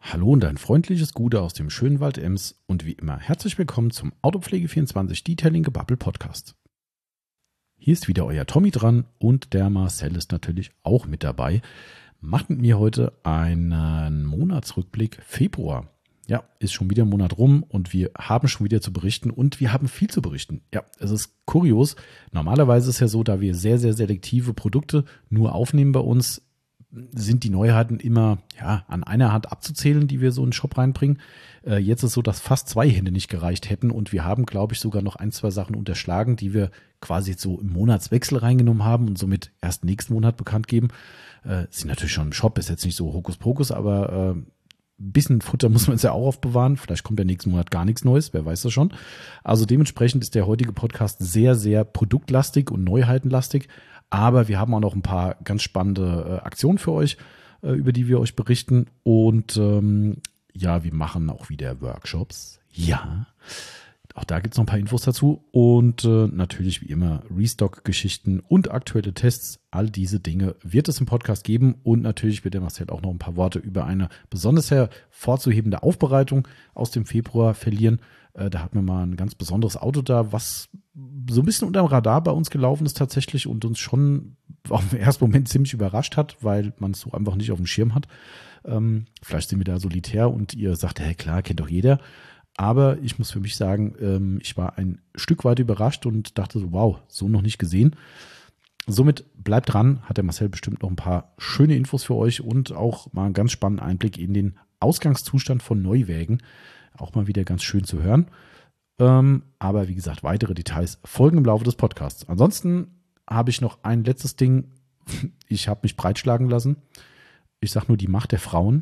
Hallo und ein freundliches Gute aus dem schönen Wald Ems und wie immer herzlich willkommen zum Autopflege24 Detailing Gebabbel Podcast. Hier ist wieder euer Tommy dran und der Marcel ist natürlich auch mit dabei. Macht mit mir heute einen Monatsrückblick Februar. Ja, ist schon wieder ein Monat rum und wir haben schon wieder zu berichten und wir haben viel zu berichten. Ja, es ist kurios. Normalerweise ist es ja so, da wir sehr, sehr selektive Produkte nur aufnehmen bei uns, sind die Neuheiten immer an einer Hand abzuzählen, die wir so in den Shop reinbringen. Jetzt ist es so, dass fast 2 Hände nicht gereicht hätten und wir haben, glaube ich, sogar noch 1, 2 Sachen unterschlagen, die wir quasi so im Monatswechsel reingenommen haben und somit erst nächsten Monat bekannt geben. Sind natürlich schon im Shop, ist jetzt nicht so Hokuspokus, aber ein bisschen Futter muss man uns ja auch aufbewahren. Vielleicht kommt der nächsten Monat gar nichts Neues, wer weiß das schon. Also dementsprechend ist der heutige Podcast sehr, sehr produktlastig und neuheitenlastig. Aber wir haben auch noch ein paar ganz spannende Aktionen für euch, über die wir euch berichten. Und wir machen auch wieder Workshops. Ja, auch da gibt es noch ein paar Infos dazu. Und natürlich wie immer Restock-Geschichten und aktuelle Tests. All diese Dinge wird es im Podcast geben. Und natürlich wird der Marcel auch noch ein paar Worte über eine besonders hervorzuhebende Aufbereitung aus dem Februar verlieren. Da hatten wir mal ein ganz besonderes Auto da, was so ein bisschen unter dem Radar bei uns gelaufen ist tatsächlich und uns schon auf den ersten Moment ziemlich überrascht hat, weil man es so einfach nicht auf dem Schirm hat. Vielleicht sind wir da solitär und ihr sagt, hey klar, kennt doch jeder. Aber ich muss für mich sagen, ich war ein Stück weit überrascht und dachte so, wow, so noch nicht gesehen. Somit bleibt dran, hat der Marcel bestimmt noch ein paar schöne Infos für euch und auch mal einen ganz spannenden Einblick in den Ausgangszustand von Neuwägen. Auch mal wieder ganz schön zu hören. Aber wie gesagt, weitere Details folgen im Laufe des Podcasts. Ansonsten habe ich noch ein letztes Ding. Ich habe mich breitschlagen lassen. Ich sage nur die Macht der Frauen.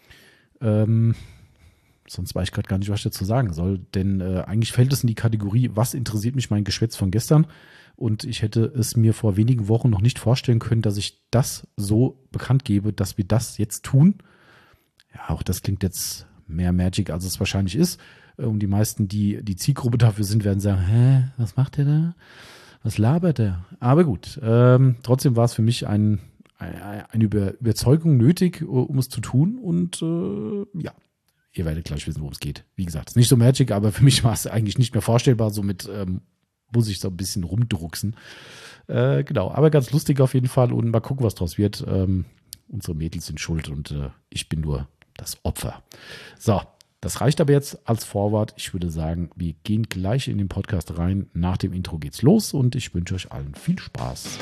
Sonst weiß ich gerade gar nicht, was ich dazu sagen soll. Denn eigentlich fällt es in die Kategorie, was interessiert mich mein Geschwätz von gestern? Und ich hätte es mir vor wenigen Wochen noch nicht vorstellen können, dass ich das so bekannt gebe, dass wir das jetzt tun. Ja, auch das klingt jetzt mehr Magic, als es wahrscheinlich ist. Und die meisten, die Zielgruppe dafür sind, werden sagen, hä, was macht der da? Was labert der? Aber gut, trotzdem war es für mich eine Überzeugung nötig, um es zu tun. Und ihr werdet gleich wissen, worum es geht. Wie gesagt, es ist nicht so Magic, aber für mich war es eigentlich nicht mehr vorstellbar. Somit muss ich so ein bisschen rumdrucksen. Genau, aber ganz lustig auf jeden Fall. Und mal gucken, was draus wird. Unsere Mädels sind schuld und ich bin nur das Opfer. So, das reicht aber jetzt als Vorwort. Ich würde sagen, wir gehen gleich in den Podcast rein. Nach dem Intro geht's los und ich wünsche euch allen viel Spaß.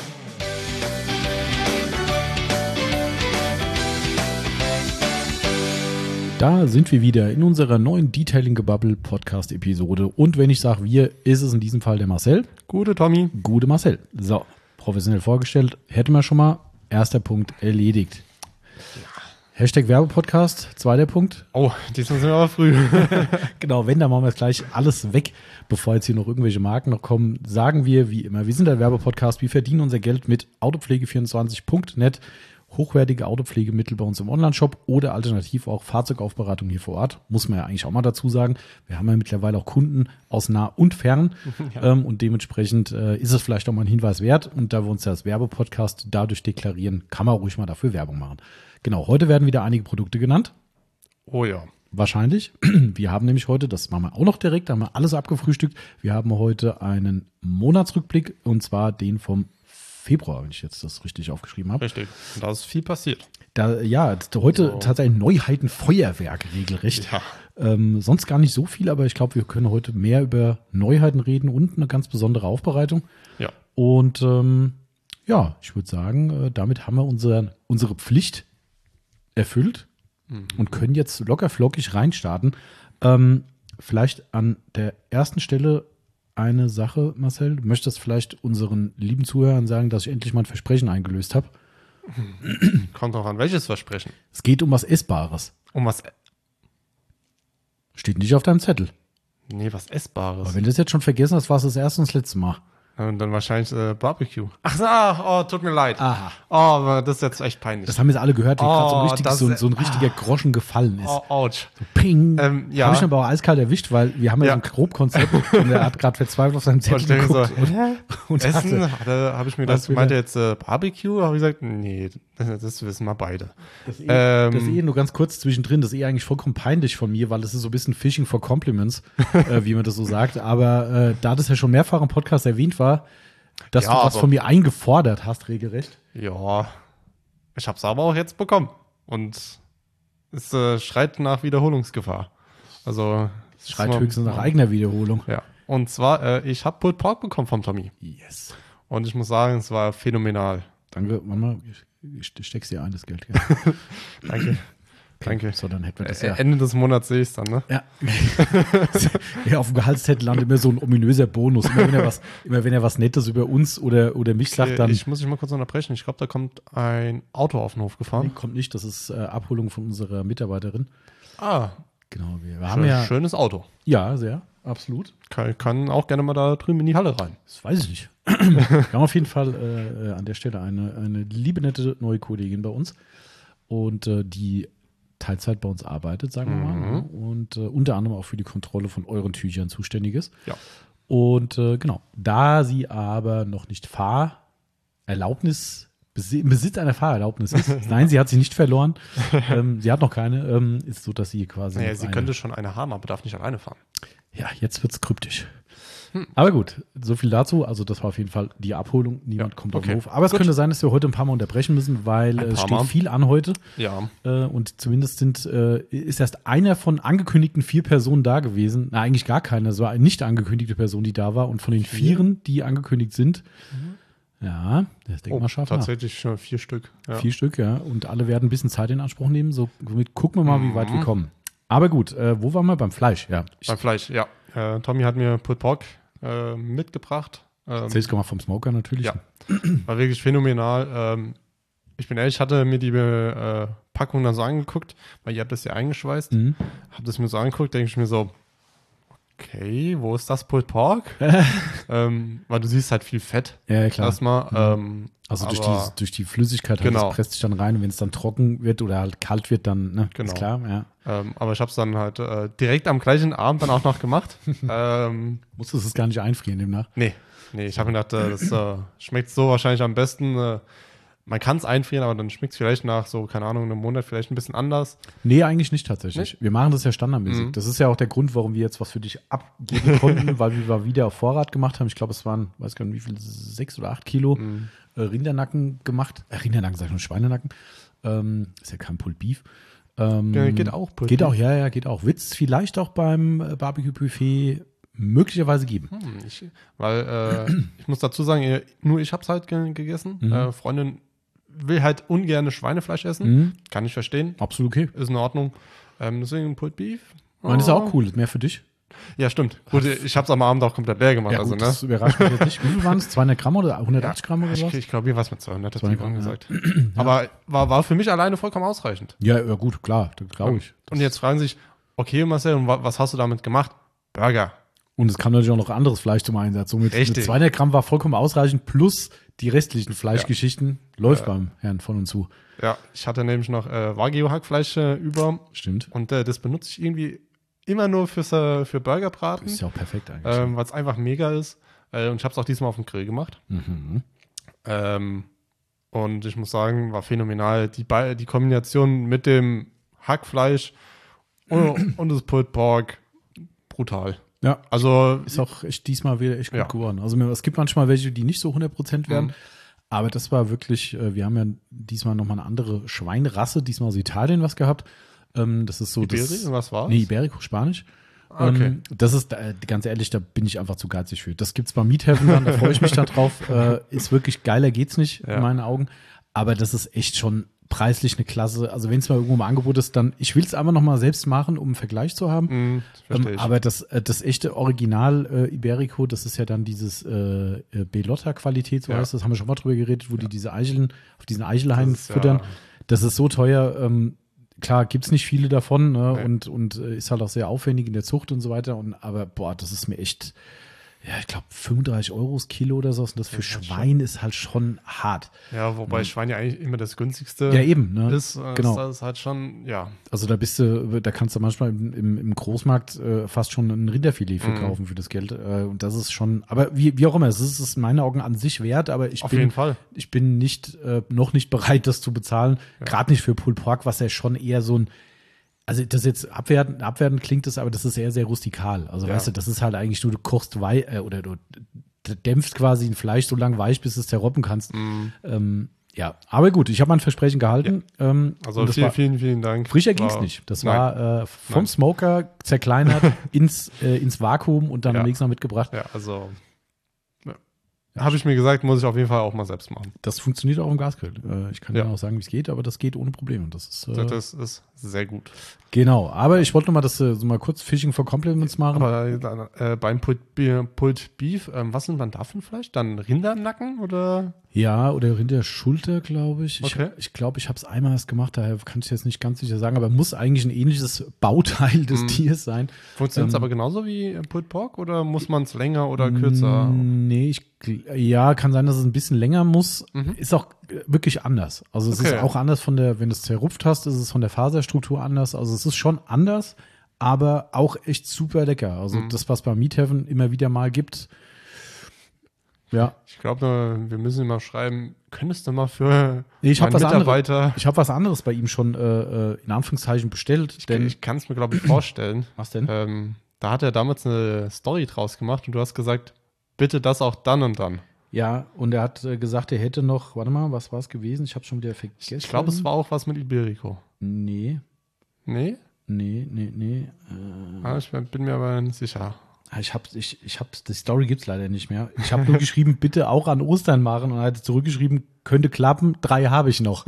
Da sind wir wieder in unserer neuen Detailing Gebabbel Podcast Episode. Und wenn ich sage wir, ist es in diesem Fall der Marcel. Gute Tommy. Gute Marcel. So, professionell vorgestellt. Hätten wir schon mal. Erster Punkt erledigt. Hashtag Werbepodcast, zweiter Punkt. Oh, diesmal sind wir aber früh. Genau, wenn, dann machen wir jetzt gleich alles weg, bevor jetzt hier noch irgendwelche Marken noch kommen. Sagen wir, wie immer, wir sind der Werbepodcast, wir verdienen unser Geld mit Autopflege24.net, hochwertige Autopflegemittel bei uns im Onlineshop oder alternativ auch Fahrzeugaufbereitung hier vor Ort. Muss man ja eigentlich auch mal dazu sagen. Wir haben ja mittlerweile auch Kunden aus nah und fern und dementsprechend ist es vielleicht auch mal ein Hinweis wert. Und da wir uns ja als Werbepodcast dadurch deklarieren, kann man ruhig mal dafür Werbung machen. Genau, heute werden wieder einige Produkte genannt. Oh ja. Wahrscheinlich. Wir haben nämlich heute, das machen wir auch noch direkt, da haben wir alles abgefrühstückt. Wir haben heute einen Monatsrückblick und zwar den vom Februar, wenn ich jetzt das richtig aufgeschrieben habe. Richtig. Da ist viel passiert. Heute tatsächlich Neuheiten-Feuerwerk regelrecht. Ja. Sonst gar nicht so viel, aber ich glaube, wir können heute mehr über Neuheiten reden und eine ganz besondere Aufbereitung. Ja. Und ich würde sagen, damit haben wir unsere Pflicht erfüllt und können jetzt locker flockig reinstarten. Vielleicht an der ersten Stelle eine Sache, Marcel. Du möchtest vielleicht unseren lieben Zuhörern sagen, dass ich endlich mein Versprechen eingelöst habe. Kommt auch an, welches Versprechen? Es geht um was Essbares. Um was? Steht nicht auf deinem Zettel. Nee, was Essbares. Aber wenn du das jetzt schon vergessen hast, war es das erste und das letzte Mal. Und dann wahrscheinlich Barbecue. Ach, tut mir leid. Aha. Oh, aber das ist jetzt echt peinlich. Das haben jetzt alle gehört, wie gerade so ein richtiger Groschen gefallen ist. Oh, ouch. So ping. Ja. Habe ich aber auch eiskalt erwischt, weil wir haben ja so ein Grobkonzept und er hat gerade verzweifelt auf seinem Zettel geguckt. Und Essen, habe ich mir das, meinte jetzt Barbecue? Habe ich gesagt, nee, Das wissen wir beide. Das nur ganz kurz zwischendrin, das ist eigentlich vollkommen peinlich von mir, weil es ist so ein bisschen Fishing for Compliments, wie man das so sagt. Aber da das ja schon mehrfach im Podcast erwähnt war, dass du was von mir eingefordert hast, regelrecht. Ja, ich habe es aber auch jetzt bekommen. Und es schreit nach Wiederholungsgefahr. Also es schreit höchstens nach eigener Wiederholung. Ja. Und zwar, ich habe Pulled Pork bekommen vom Tommy. Yes. Und ich muss sagen, es war phänomenal. Danke, Mama. Ich steck's dir ein, das Geld. Ja. Danke. Danke. So, dann hätten wir das ja. Ende des Monats sehe ich es dann, ne? Ja. Ja, auf dem Gehaltszettel landet immer so ein ominöser Bonus. Immer wenn er was Nettes über uns oder mich sagt, dann. Ich muss dich mal kurz unterbrechen. Ich glaube, da kommt ein Auto auf den Hof gefahren. Nee, kommt nicht. Das ist Abholung von unserer Mitarbeiterin. Ah. Genau. Wir haben ja. Schönes Auto. Ja, sehr. Absolut. Kann auch gerne mal da drüben in die Halle rein. Das weiß ich nicht. Wir haben auf jeden Fall an der Stelle eine liebe, nette neue Kollegin bei uns. Und die Teilzeit bei uns arbeitet, sagen wir mal. Und unter anderem auch für die Kontrolle von euren Tüchern zuständig ist. Ja. Und genau, da sie aber noch nicht im Besitz einer Fahrerlaubnis ist. Nein, sie hat sie nicht verloren. Sie hat noch keine. Ist so, dass sie quasi. Naja, sie könnte schon eine haben, aber darf nicht alleine fahren. Ja, jetzt wird's kryptisch. Aber gut, so viel dazu. Also das war auf jeden Fall die Abholung. Niemand kommt auf den Hof. Aber es könnte sein, dass wir heute ein paar Mal unterbrechen müssen, weil es steht viel an heute. Ja. Und zumindest ist erst einer von angekündigten 4 Personen da gewesen. Na, eigentlich gar keiner. Es war eine nicht angekündigte Person, die da war. Und von den 4, die angekündigt sind, ja, das denkt man scharf nach. Tatsächlich schon 4 Stück. Ja. 4 Stück, ja. Und alle werden ein bisschen Zeit in Anspruch nehmen. Somit gucken wir mal, wie weit wir kommen. Aber gut, wo waren wir? Beim Fleisch, ja. Beim Fleisch, ja. Tommy hat mir Pulled Pork mitgebracht. Erzähl's mal vom Smoker natürlich. Ja, war wirklich phänomenal. Ich bin ehrlich, ich hatte mir die Packung dann so angeguckt, weil ihr habt das ja eingeschweißt. Hab das mir so angeguckt, denke ich mir so, okay, wo ist das Pulled Pork? Weil du siehst halt viel Fett. Ja, klar. Erstmal. Also durch die Flüssigkeit, genau. Das presst sich dann rein und wenn es dann trocken wird oder halt kalt wird, dann, ne, genau. Ist klar, ja. Aber ich habe es dann halt direkt am gleichen Abend dann auch noch gemacht. Musstest du es gar nicht einfrieren demnach? Nee, ich habe gedacht, das schmeckt so wahrscheinlich am besten. Man kann es einfrieren, aber dann schmeckt es vielleicht nach so, keine Ahnung, einem Monat vielleicht ein bisschen anders. Nee, eigentlich nicht tatsächlich. Wir machen das ja standardmäßig. Das ist ja auch der Grund, warum wir jetzt was für dich abgeben konnten, weil wir wieder auf Vorrat gemacht haben. Ich glaube, es waren, weiß gar nicht wie viel, 6 oder 8 Kilo Rindernacken gemacht. Rindernacken, sag ich schon, Schweinenacken. Ist ja kein Pulled Beef. Geht auch. Pulled Beef. Ja, geht auch. Wird es vielleicht auch beim Barbecue-Buffet möglicherweise geben. Ich muss dazu sagen, nur ich habe es halt gegessen. Freundin will halt ungern Schweinefleisch essen. Kann ich verstehen. Absolut okay. Ist in Ordnung. Deswegen Pulled Beef. Das ist auch cool. Mehr für dich. Ja, stimmt. Gut, ich habe es am Abend auch komplett leer gemacht. Ja, gut, das überrascht mich jetzt nicht. Wie viel waren es? 200 Gramm oder 180 Gramm oder was? Ich glaube, hier war es mit 200, hat die gesagt. Aber war für mich alleine vollkommen ausreichend. Ja, gut, klar, glaube ich. Und jetzt fragen sich, okay, Marcel, und was hast du damit gemacht? Burger. Und es kam natürlich auch noch anderes Fleisch zum Einsatz. So mit 200 Gramm war vollkommen ausreichend, plus die restlichen Fleischgeschichten läuft beim Herrn von und zu. Ja, ich hatte nämlich noch Wagyu-Hackfleisch über. Stimmt. Und das benutze ich irgendwie immer nur für Burgerbraten. Das ist ja auch perfekt eigentlich. Weil es einfach mega ist. Und ich habe es auch diesmal auf dem Grill gemacht. Und ich muss sagen, war phänomenal. Die Kombination mit dem Hackfleisch und das Pulled Pork, brutal. Ja, also ist auch echt diesmal wieder echt gut geworden. Also es gibt manchmal welche, die nicht so 100% werden, aber das war wirklich, wir haben ja diesmal nochmal eine andere Schweinrasse, diesmal aus Italien was gehabt. Das ist so Iberico, was war's? Nee, Iberico, Spanisch. Okay. Das ist, ganz ehrlich, da bin ich einfach zu geizig für. Das gibt's beim Miethaven dann, da freue ich mich dann drauf. Ist wirklich geiler geht's nicht, in meinen Augen. Aber das ist echt schon preislich eine Klasse. Also wenn es mal irgendwo im Angebot ist, dann, ich will es einfach nochmal selbst machen, um einen Vergleich zu haben. Verstehe ich. Aber das echte Original Iberico, das ist ja dann dieses Belotta-Qualität, so heißt das, haben wir schon mal drüber geredet, wo die diese Eicheln, auf diesen Eichelhainen füttern. Das ist so teuer. Klar, gibt's nicht viele davon, ne? Und ist halt auch sehr aufwendig in der Zucht und so weiter. Aber boah, das ist mir echt, ja, ich glaube 35 € das Kilo oder so. Und das für Schwein ist halt schon hart. Ja, wobei Schwein ja eigentlich immer das günstigste ja, eben, ne? ist. Genau. Das ist halt schon, ja. Also da kannst du manchmal im Großmarkt fast schon ein Rinderfilet verkaufen für das Geld. Und das ist schon, aber wie auch immer, es ist in meinen Augen an sich wert, aber Auf jeden Fall. Ich bin noch nicht bereit, das zu bezahlen. Ja. Gerade nicht für Pulled Pork, was ja schon eher so ein, also das jetzt abwertend klingt es, aber das ist eher sehr rustikal. Also weißt du, das ist halt eigentlich nur, du kochst oder du dämpfst quasi ein Fleisch so lang weich, bis du es zerroppen kannst. Ja, aber gut, ich habe mein Versprechen gehalten. Ja. Also vielen Dank. Frischer ging es nicht. Das war vom Smoker zerkleinert ins Vakuum und dann am nächsten Mal mitgebracht. Ja, also habe ich mir gesagt, muss ich auf jeden Fall auch mal selbst machen. Das funktioniert auch im Gasgrill. Ich kann dir auch sagen, wie es geht, aber das geht ohne Probleme. Das ist sehr gut. Genau, aber ich wollte noch mal so mal kurz Fishing for Compliments machen. Aber beim Pulled Beef, was sind dann da für ein Fleisch? Dann Rindernacken oder? Ja, oder Rinderschulter, glaube ich. Okay. Ich glaube, ich habe es einmal erst gemacht, daher kann ich jetzt nicht ganz sicher sagen, aber muss eigentlich ein ähnliches Bauteil des Tiers sein. Funktioniert es aber genauso wie Pulled Pork oder muss man es länger oder kürzer? Nee, kann sein, dass es ein bisschen länger muss. Ist auch wirklich anders. Also es ist auch anders wenn du es zerrupft hast, ist es von der Faserstruktur anders. Also es ist schon anders, aber auch echt super lecker. Also das, was bei Meat Heaven immer wieder mal gibt. Ja. Ich glaube, wir müssen ihm mal schreiben, könntest du mal für Mitarbeiter. Ich habe was anderes bei ihm schon in Anführungszeichen bestellt. Ich kann es mir, glaube ich, vorstellen. Was denn? Da hat er damals eine Story draus gemacht und du hast gesagt, bitte das auch dann und dann. Ja, und er hat gesagt, er hätte noch, warte mal, was war es gewesen? Ich habe schon wieder vergessen. Ich glaube, es war auch was mit Iberico. Nee. Nee? Nee. Ich bin mir aber nicht sicher. Die Story gibt's leider nicht mehr. Ich habe nur geschrieben, bitte auch an Ostern machen und er hat zurückgeschrieben, könnte klappen, 3 habe ich noch.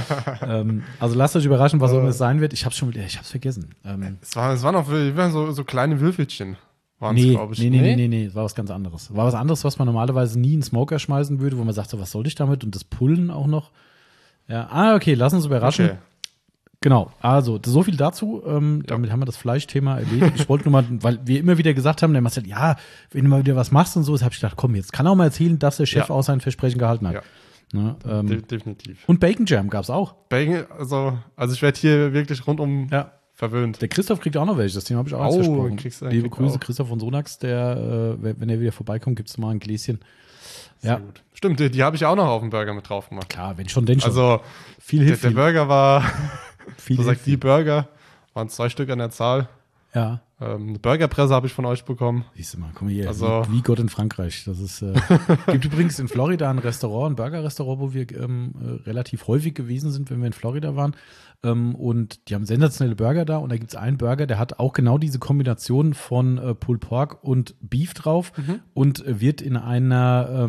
Also lasst euch überraschen, was auch immer es sein wird. Ich hab's vergessen. Es waren auch so kleine Würfelchen. Nee, es war was ganz anderes. War was anderes, was man normalerweise nie in den Smoker schmeißen würde, wo man sagt, so, was soll ich damit? Und das Pullen auch noch. Ja, okay, lass uns überraschen. Okay. Genau, also so viel dazu. Damit haben wir das Fleischthema erledigt. Ich wollte nur mal, weil wir immer wieder gesagt haben, der Marcel, ja, wenn du mal wieder was machst und so, habe ich gedacht, komm, jetzt kann er auch mal erzählen, dass der Chef auch sein Versprechen gehalten hat. Ja. Ne, definitiv. Und Bacon Jam gab es auch. Bacon, also ich werde hier wirklich rundum verwöhnt. Der Christoph kriegt auch noch welche, das Thema habe ich auch versprochen. Liebe Grüße, auch. Christoph von Sonax, der, wenn er wieder vorbeikommt, gibt es mal ein Gläschen. Sehr gut. Stimmt, die habe ich auch noch auf dem Burger mit drauf gemacht. Klar, wenn schon, denn schon. Also viel der Burger war, die Burger waren 2 Stück an der Zahl. Ja. Eine Burgerpresse habe ich von euch bekommen. Siehst du mal, komm hier, also, wie Gott in Frankreich. Das ist, gibt übrigens in Florida ein Burger-Restaurant, wo wir relativ häufig gewesen sind, wenn wir in Florida waren. Und die haben sensationelle Burger da. Und da gibt es einen Burger, der hat auch genau diese Kombination von Pulled Pork und Beef drauf und wird in einer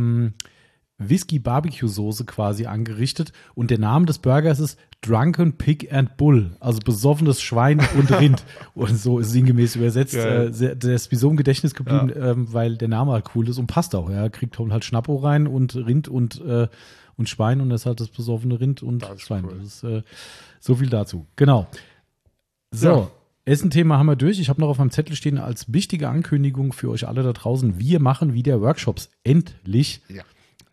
Whisky-Barbecue-Soße quasi angerichtet. Und der Name des Burgers ist Drunken Pig and Bull, also besoffenes Schwein und Rind. Und so ist sinngemäß übersetzt. Der ist wie so im Gedächtnis geblieben, weil der Name halt cool ist und passt auch. Er kriegt halt Schnappo rein und Rind und Schwein und das ist halt das besoffene Rind und Schwein. Cool. Das ist so viel dazu. Genau. So, Essen-Thema haben wir durch. Ich habe noch auf meinem Zettel stehen als wichtige Ankündigung für euch alle da draußen. Wir machen wieder Workshops. Endlich. Ja.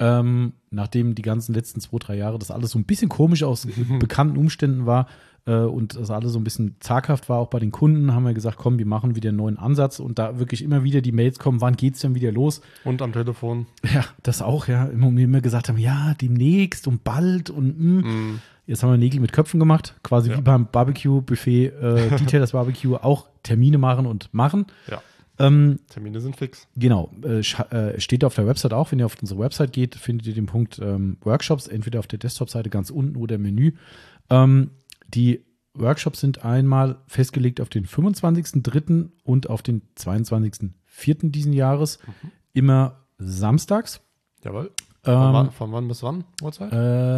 Nachdem die ganzen letzten 2-3 Jahre das alles so ein bisschen komisch aus bekannten Umständen war und das alles so ein bisschen zaghaft war, auch bei den Kunden, haben wir gesagt, komm, wir machen wieder einen neuen Ansatz und da wirklich immer wieder die Mails kommen, wann geht's denn wieder los? Und am Telefon. Ja, das auch, ja. Immer gesagt haben, ja, demnächst und bald und Jetzt haben wir Nägel mit Köpfen gemacht, quasi wie beim Barbecue-Buffet, Detailers Barbecue, auch Termine machen. Ja. Termine sind fix. Genau, steht auf der Website auch. Wenn ihr auf unsere Website geht, findet ihr den Punkt Workshops, entweder auf der Desktop-Seite ganz unten oder im Menü. Die Workshops sind einmal festgelegt auf den 25.03. und auf den 22.04. diesen Jahres. Immer samstags. Jawohl. Von wann bis wann? Uhrzeit?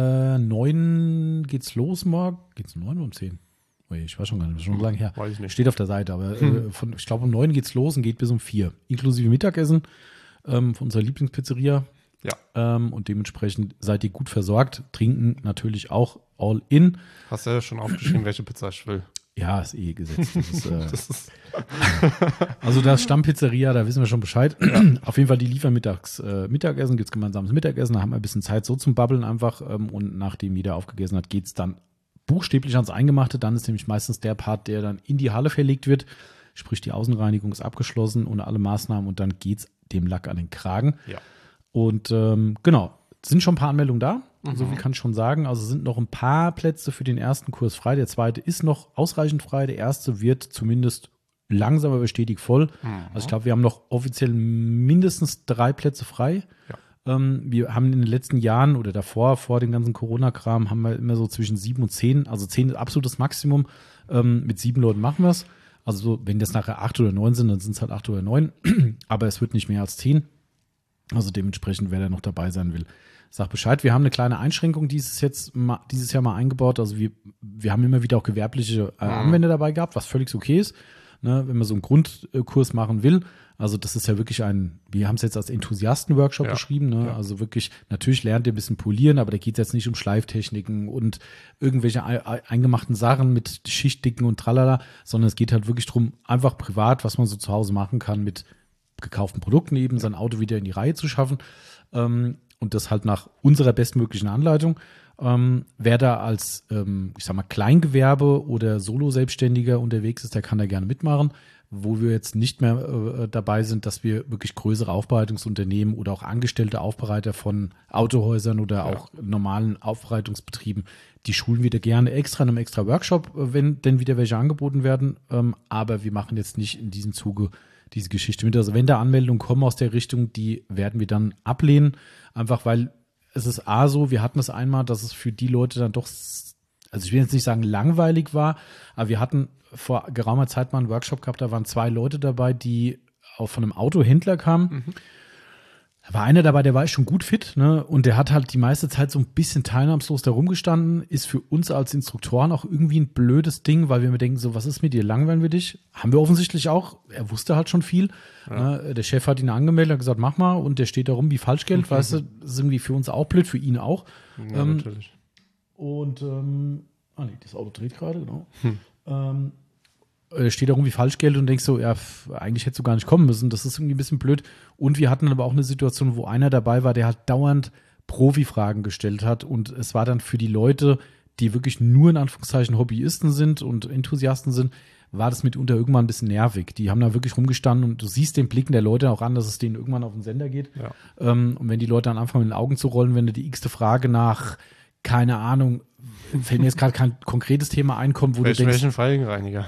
9 geht's los morgen. Geht's um 9 oder um 10? Ich weiß schon gar nicht, das ist schon lange her. Weiß ich nicht. Steht auf der Seite, aber ich glaube um 9 geht's los und geht bis um 4. Inklusive Mittagessen von unserer Lieblingspizzeria. Ja. Und dementsprechend seid ihr gut versorgt. Trinken natürlich auch all in. Hast du ja schon aufgeschrieben, welche Pizza ich will. Ja, ist eh gesetzt. Also das Stammpizzeria, da wissen wir schon Bescheid. Ja. Auf jeden Fall, die liefern Mittagessen, gibt es gemeinsames Mittagessen, da haben wir ein bisschen Zeit so zum Babbeln einfach. Und nachdem jeder aufgegessen hat, geht es dann buchstäblich ans Eingemachte. Dann ist nämlich meistens der Part, der dann in die Halle verlegt wird. Sprich, die Außenreinigung ist abgeschlossen und alle Maßnahmen und dann geht es dem Lack an den Kragen. Ja. Und genau, sind schon ein paar Anmeldungen da. So viel kann ich schon sagen. Also sind noch ein paar Plätze für den ersten Kurs frei. Der zweite ist noch ausreichend frei. Der erste wird zumindest langsam aber stetig voll. Also ich glaube, wir haben noch offiziell mindestens 3 Plätze frei. Ja. Wir haben in den letzten Jahren oder davor, vor dem ganzen Corona-Kram, haben wir immer so zwischen 7 und 10. Also 10 ist absolutes Maximum. Mit 7 Leuten machen wir es. Also so, wenn das nachher 8 oder 9 sind, dann sind es halt 8 oder 9. Aber es wird nicht mehr als 10. Also dementsprechend, wer da noch dabei sein will, sag Bescheid. Wir haben eine kleine Einschränkung dieses Jahr mal eingebaut. Also wir haben immer wieder auch gewerbliche Anwender dabei gehabt, was völlig okay ist, ne, wenn man so einen Grundkurs machen will. Also das ist ja wirklich wir haben es jetzt als Enthusiasten-Workshop beschrieben. Ne? Ja. Also wirklich, natürlich lernt ihr ein bisschen polieren, aber da geht es jetzt nicht um Schleiftechniken und irgendwelche eingemachten Sachen mit Schichtdicken und tralala, sondern es geht halt wirklich darum, einfach privat, was man so zu Hause machen kann mit gekauften Produkten eben, sein Auto wieder in die Reihe zu schaffen. Und das halt nach unserer bestmöglichen Anleitung. Wer da als, ich sag mal, Kleingewerbe oder Solo-Selbstständiger unterwegs ist, der kann da gerne mitmachen. Wo wir jetzt nicht mehr dabei sind, dass wir wirklich größere Aufbereitungsunternehmen oder auch angestellte Aufbereiter von Autohäusern oder auch normalen Aufbereitungsbetrieben, die schulen wir da gerne extra in einem extra Workshop, wenn denn wieder welche angeboten werden. Aber wir machen jetzt nicht in diesem Zuge diese Geschichte mit. Also wenn da Anmeldungen kommen aus der Richtung, die werden wir dann ablehnen. Einfach weil es ist so, wir hatten es einmal, dass es für die Leute dann doch, also ich will jetzt nicht sagen langweilig war, aber wir hatten vor geraumer Zeit mal einen Workshop gehabt, da waren 2 Leute dabei, die auch von einem Autohändler kamen. Da war einer dabei, der war schon gut fit, ne? Und der hat halt die meiste Zeit so ein bisschen teilnahmslos da rumgestanden. Ist für uns als Instruktoren auch irgendwie ein blödes Ding, weil wir mir denken, so, was ist mit dir, langweilen wir dich? Haben wir offensichtlich auch. Er wusste halt schon viel. Ja. Ne? Der Chef hat ihn angemeldet, hat gesagt, mach mal. Und der steht da rum wie Falschgeld, weißt du, das ist irgendwie für uns auch blöd, für ihn auch. Ja, natürlich. Und, das Auto dreht gerade, genau. Steht da rum wie Falschgeld und denkst so, ja, eigentlich hättest du gar nicht kommen müssen. Das ist irgendwie ein bisschen blöd. Und wir hatten aber auch eine Situation, wo einer dabei war, der halt dauernd Profi-Fragen gestellt hat. Und es war dann für die Leute, die wirklich nur in Anführungszeichen Hobbyisten sind und Enthusiasten sind, war das mitunter irgendwann ein bisschen nervig. Die haben da wirklich rumgestanden und du siehst den Blicken der Leute auch an, dass es denen irgendwann auf den Sender geht. Ja. Und wenn die Leute dann anfangen, mit den Augen zu rollen, wenn du die x-te Frage nach, keine Ahnung, fällt mir jetzt gerade kein konkretes Thema einkommt, wo du denkst. Welchen Felgenreiniger?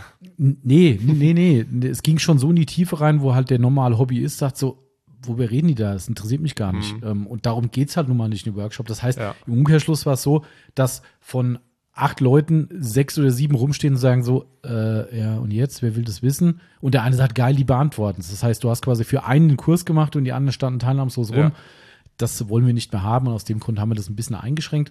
Nee. Es ging schon so in die Tiefe rein, wo halt der normale Hobbyist sagt so, worüber reden die da? Das interessiert mich gar nicht. Und darum geht es halt nun mal nicht in dem Workshop. Das heißt, im Umkehrschluss war es so, dass von 8 Leuten 6 oder 7 rumstehen und sagen so, ja, und jetzt, wer will das wissen? Und der eine sagt, geil, die beantworten. Das heißt, du hast quasi für einen den Kurs gemacht und die anderen standen teilnahmslos rum. Das wollen wir nicht mehr haben und aus dem Grund haben wir das ein bisschen eingeschränkt.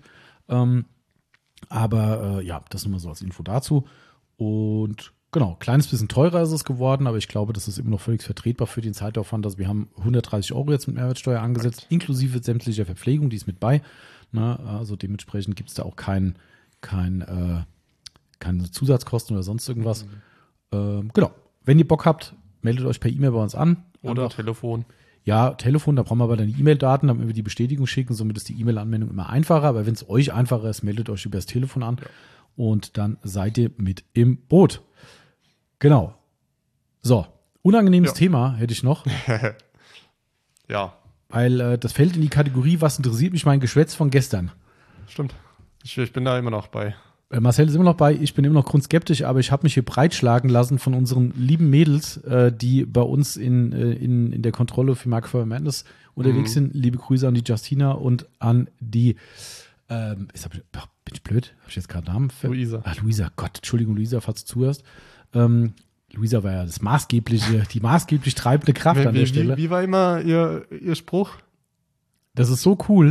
Aber das nur mal so als Info dazu. Und genau, kleines bisschen teurer ist es geworden, aber ich glaube, das ist immer noch völlig vertretbar für den Zeitaufwand. Also wir haben 130 € jetzt mit Mehrwertsteuer angesetzt, inklusive sämtlicher Verpflegung, die ist mit bei. Na, also dementsprechend gibt es da auch keine Zusatzkosten oder sonst irgendwas. Genau, wenn ihr Bock habt, meldet euch per E-Mail bei uns an. Oder Telefon. Ja, Telefon, da brauchen wir aber dann die E-Mail-Daten, damit wir die Bestätigung schicken, somit ist die E-Mail-Anmeldung immer einfacher, aber wenn es euch einfacher ist, meldet euch über das Telefon an und dann seid ihr mit im Boot. Genau. So, unangenehmes Thema hätte ich noch. Ja. Weil das fällt in die Kategorie, was interessiert mich, mein Geschwätz von gestern. Stimmt. Ich bin da immer noch bei. Marcel ist immer noch bei, ich bin immer noch grundskeptisch, aber ich habe mich hier breitschlagen lassen von unseren lieben Mädels, die bei uns in der Kontrolle für Mark for Madness unterwegs sind. Liebe Grüße an die Justina und an die, bin ich blöd? Habe ich jetzt gerade Namen? Luisa. Luisa, Gott, Entschuldigung, Luisa, falls du zuhörst. Luisa war ja die maßgeblich treibende Kraft an der Stelle. Wie war immer ihr Spruch? Das ist so cool.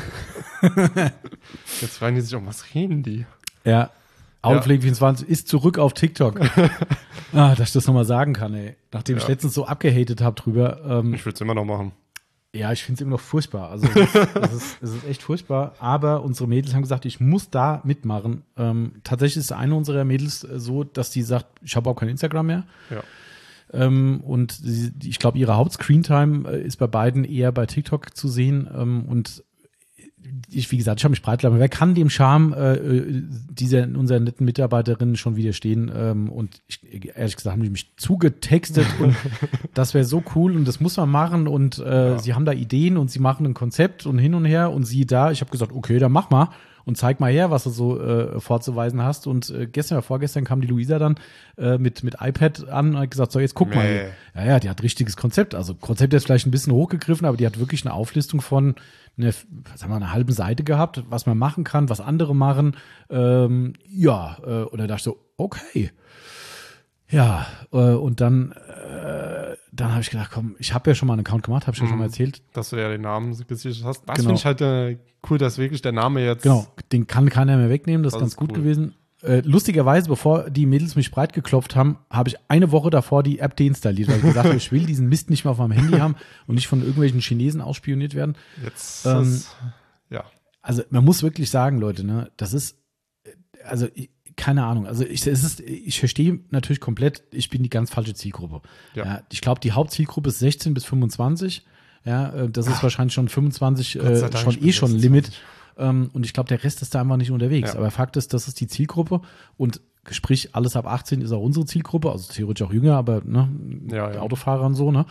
Jetzt fragen die sich auch, was reden die? Ja, Autopflege24 ist zurück auf TikTok. Dass ich das nochmal sagen kann, ey. Nachdem ich letztens so abgehatet habe drüber. Ich würde es immer noch machen. Ja, ich finde es immer noch furchtbar. Also es ist echt furchtbar. Aber unsere Mädels haben gesagt, ich muss da mitmachen. Tatsächlich ist eine unserer Mädels so, dass die sagt, ich habe auch kein Instagram mehr. Ja. Und ich glaube, ihre Haupt-Screentime ist bei beiden eher bei TikTok zu sehen. Und wie gesagt, ich habe mich breit gemacht. Wer kann dem Charme unserer netten Mitarbeiterin schon widerstehen? Und ehrlich gesagt haben die mich zugetextet und das wäre so cool und das muss man machen und sie haben da Ideen und sie machen ein Konzept und hin und her und sie da. Ich habe gesagt, okay, dann mach mal und zeig mal her, was du so vorzuweisen hast. Und gestern oder vorgestern kam die Luisa dann mit iPad an und hat gesagt, so jetzt guck mal hier. Ja, die hat richtiges Konzept. Also Konzept ist vielleicht ein bisschen hochgegriffen, aber die hat wirklich eine Auflistung von einer halben Seite gehabt, was man machen kann, was andere machen. Und da dachte ich so, okay. Ja, und dann habe ich gedacht, komm, ich habe ja schon mal einen Account gemacht, habe ich ja schon mal erzählt. Dass du ja den Namen gesichert hast. Das Genau. finde ich halt cool, dass wirklich der Name jetzt... Genau, den kann keiner mehr wegnehmen, das ist ganz gut gewesen. Lustigerweise, bevor die Mädels mich breit geklopft haben, habe ich eine Woche davor die App deinstalliert, weil ich gesagt habe, ich will diesen Mist nicht mehr auf meinem Handy haben und nicht von irgendwelchen Chinesen ausspioniert werden. Jetzt ja. Also man muss wirklich sagen, Leute, ne, das ist, also keine Ahnung, also ich verstehe natürlich komplett, ich bin die ganz falsche Zielgruppe. Ja, ich glaube, die Hauptzielgruppe ist 16 bis 25. Ja, das ist wahrscheinlich schon 25 schon Limit. Und ich glaube, der Rest ist da einfach nicht unterwegs. Ja. Aber Fakt ist, das ist die Zielgruppe und sprich, alles ab 18 ist auch unsere Zielgruppe, also theoretisch auch jünger, aber Autofahrer und so, ne?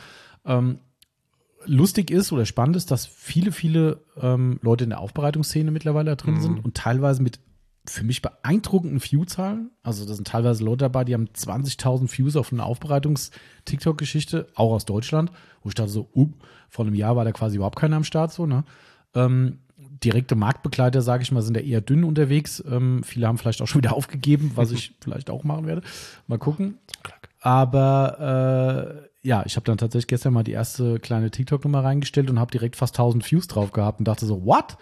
Lustig ist oder spannend ist, dass viele Leute in der Aufbereitungsszene mittlerweile da drin sind und teilweise mit für mich beeindruckenden View-Zahlen. Also da sind teilweise Leute dabei, die haben 20.000 Views auf eine Aufbereitungs-TikTok-Geschichte, auch aus Deutschland, wo ich dachte so, vor einem Jahr war da quasi überhaupt keiner am Start, so, ne? Direkte Marktbegleiter, sage ich mal, sind ja eher dünn unterwegs. Viele haben vielleicht auch schon wieder aufgegeben, was ich vielleicht auch machen werde. Mal gucken. Aber ich habe dann tatsächlich gestern mal die erste kleine TikTok-Nummer reingestellt und habe direkt fast 1000 Views drauf gehabt und dachte so, what?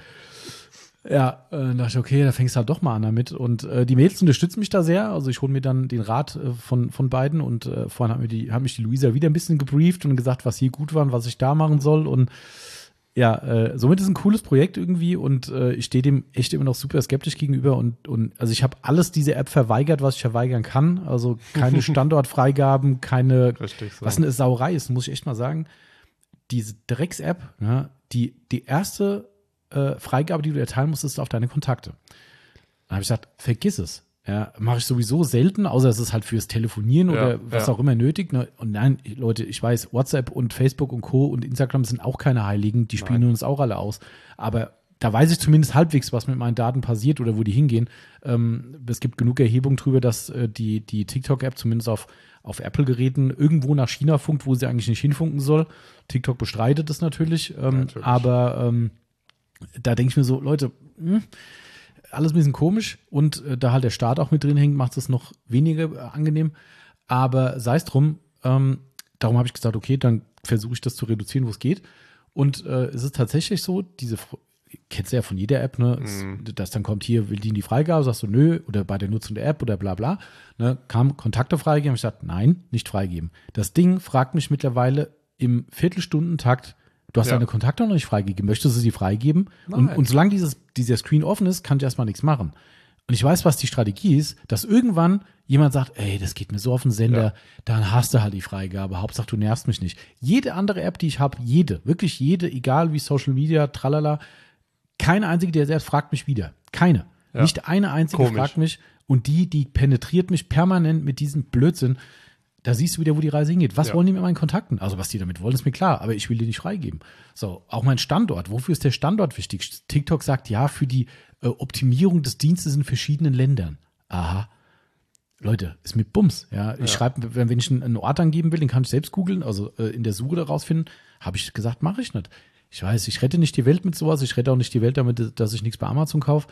Ja, dachte ich, okay, da fängst du halt doch mal an damit. Und die Mädels unterstützen mich da sehr. Also ich hole mir dann den Rat von beiden und vorhin hat mich die Luisa wieder ein bisschen gebrieft und gesagt, was hier gut war und was ich da machen soll. Und ja, somit ist es ein cooles Projekt irgendwie und ich stehe dem echt immer noch super skeptisch gegenüber und also ich habe alles diese App verweigert, was ich verweigern kann. Also keine Standortfreigaben, keine, Richtig so. Was eine Sauerei ist, muss ich echt mal sagen. Diese Drecks-App, ja, die erste Freigabe, die du erteilen musst, ist auf deine Kontakte. Dann habe ich gesagt, vergiss es. Ja, mache ich sowieso selten, außer es ist halt fürs Telefonieren oder was auch immer nötig. Ne? Und nein, Leute, ich weiß, WhatsApp und Facebook und Co. und Instagram sind auch keine Heiligen, die spielen uns auch alle aus. Aber da weiß ich zumindest halbwegs, was mit meinen Daten passiert oder wo die hingehen. Es gibt genug Erhebungen darüber, dass die TikTok-App zumindest auf Apple-Geräten irgendwo nach China funkt, wo sie eigentlich nicht hinfunken soll. TikTok bestreitet das natürlich. Aber da denke ich mir so, Leute, alles ein bisschen komisch und da halt der Staat auch mit drin hängt, macht es noch weniger angenehm. Aber sei es drum, darum habe ich gesagt, okay, dann versuche ich das zu reduzieren, wo es geht. Und es ist tatsächlich so, kennst du ja von jeder App, ne, dass dann kommt hier, will die Freigabe, sagst du nö, oder bei der Nutzung der App oder bla bla, ne, kam Kontakte freigeben, ich gesagt, nein, nicht freigeben. Das Ding fragt mich mittlerweile im Viertelstundentakt, du hast deine Kontakte noch nicht freigegeben. Möchtest du sie freigeben? Und solange dieser Screen offen ist, kann ich erstmal nichts machen. Und ich weiß, was die Strategie ist, dass irgendwann jemand sagt, ey, das geht mir so auf den Sender, dann hast du halt die Freigabe. Hauptsache, du nervst mich nicht. Jede andere App, die ich habe, wirklich jede, egal wie Social Media, tralala, keine einzige, der selbst fragt mich wieder. Keine. Ja. Nicht eine einzige fragt mich. Und die penetriert mich permanent mit diesem Blödsinn. Da siehst du wieder, wo die Reise hingeht. Was wollen die mit meinen Kontakten? Also was die damit wollen, ist mir klar, aber ich will die nicht freigeben. So, auch mein Standort. Wofür ist der Standort wichtig? TikTok sagt, ja, für die Optimierung des Dienstes in verschiedenen Ländern. Aha. Leute, ist mit Bums. Ja, ich schreibe, wenn ich einen Ort angeben will, den kann ich selbst googeln, also in der Suche daraus finden, habe ich gesagt, mache ich nicht. Ich weiß, ich rette nicht die Welt mit sowas, ich rette auch nicht die Welt damit, dass ich nichts bei Amazon kaufe.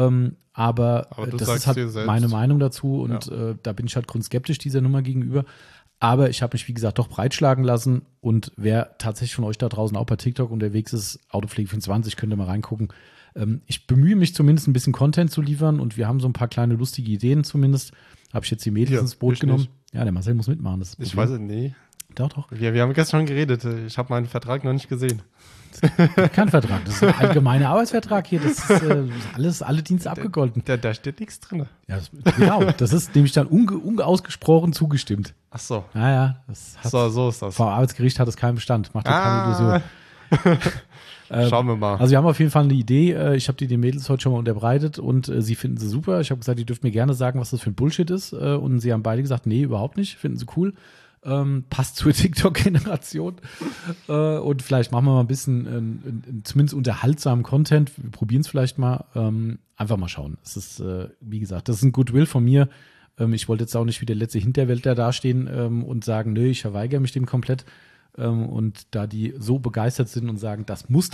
Aber das ist halt meine Meinung dazu und da bin ich halt grundskeptisch dieser Nummer gegenüber. Aber ich habe mich, wie gesagt, doch breitschlagen lassen und wer tatsächlich von euch da draußen auch bei TikTok unterwegs ist, Autopflege24, könnt ihr mal reingucken. Ich bemühe mich zumindest ein bisschen Content zu liefern und wir haben so ein paar kleine lustige Ideen zumindest. Habe ich jetzt die Mädels ins Boot genommen. Nicht. Ja, der Marcel muss mitmachen. Ich weiß es nicht. Doch. Wir haben gestern schon geredet. Ich habe meinen Vertrag noch nicht gesehen. Kein Vertrag, das ist ein allgemeiner Arbeitsvertrag hier. Das ist alle Dienste abgegolten. Da steht nichts drin. Ja, genau, das ist nämlich dann unausgesprochen zugestimmt. Ach so. Naja, so ist das. Vor Arbeitsgericht hat es keinen Bestand. Macht dir keine Illusion. Schauen wir mal. Also wir haben auf jeden Fall eine Idee. Ich habe die den Mädels heute schon mal unterbreitet und sie finden sie super. Ich habe gesagt, die dürfen mir gerne sagen, was das für ein Bullshit ist. Und sie haben beide gesagt, nee, überhaupt nicht. Finden sie cool. Passt zur TikTok-Generation. Und vielleicht machen wir mal ein bisschen zumindest unterhaltsamen Content. Wir probieren es vielleicht mal. Einfach mal schauen. Es ist, wie gesagt, das ist ein Goodwill von mir. Ich wollte jetzt auch nicht wie der letzte Hinterwäldler dastehen und sagen, nö, ich verweigere mich dem komplett. Und da die so begeistert sind und sagen, das muss,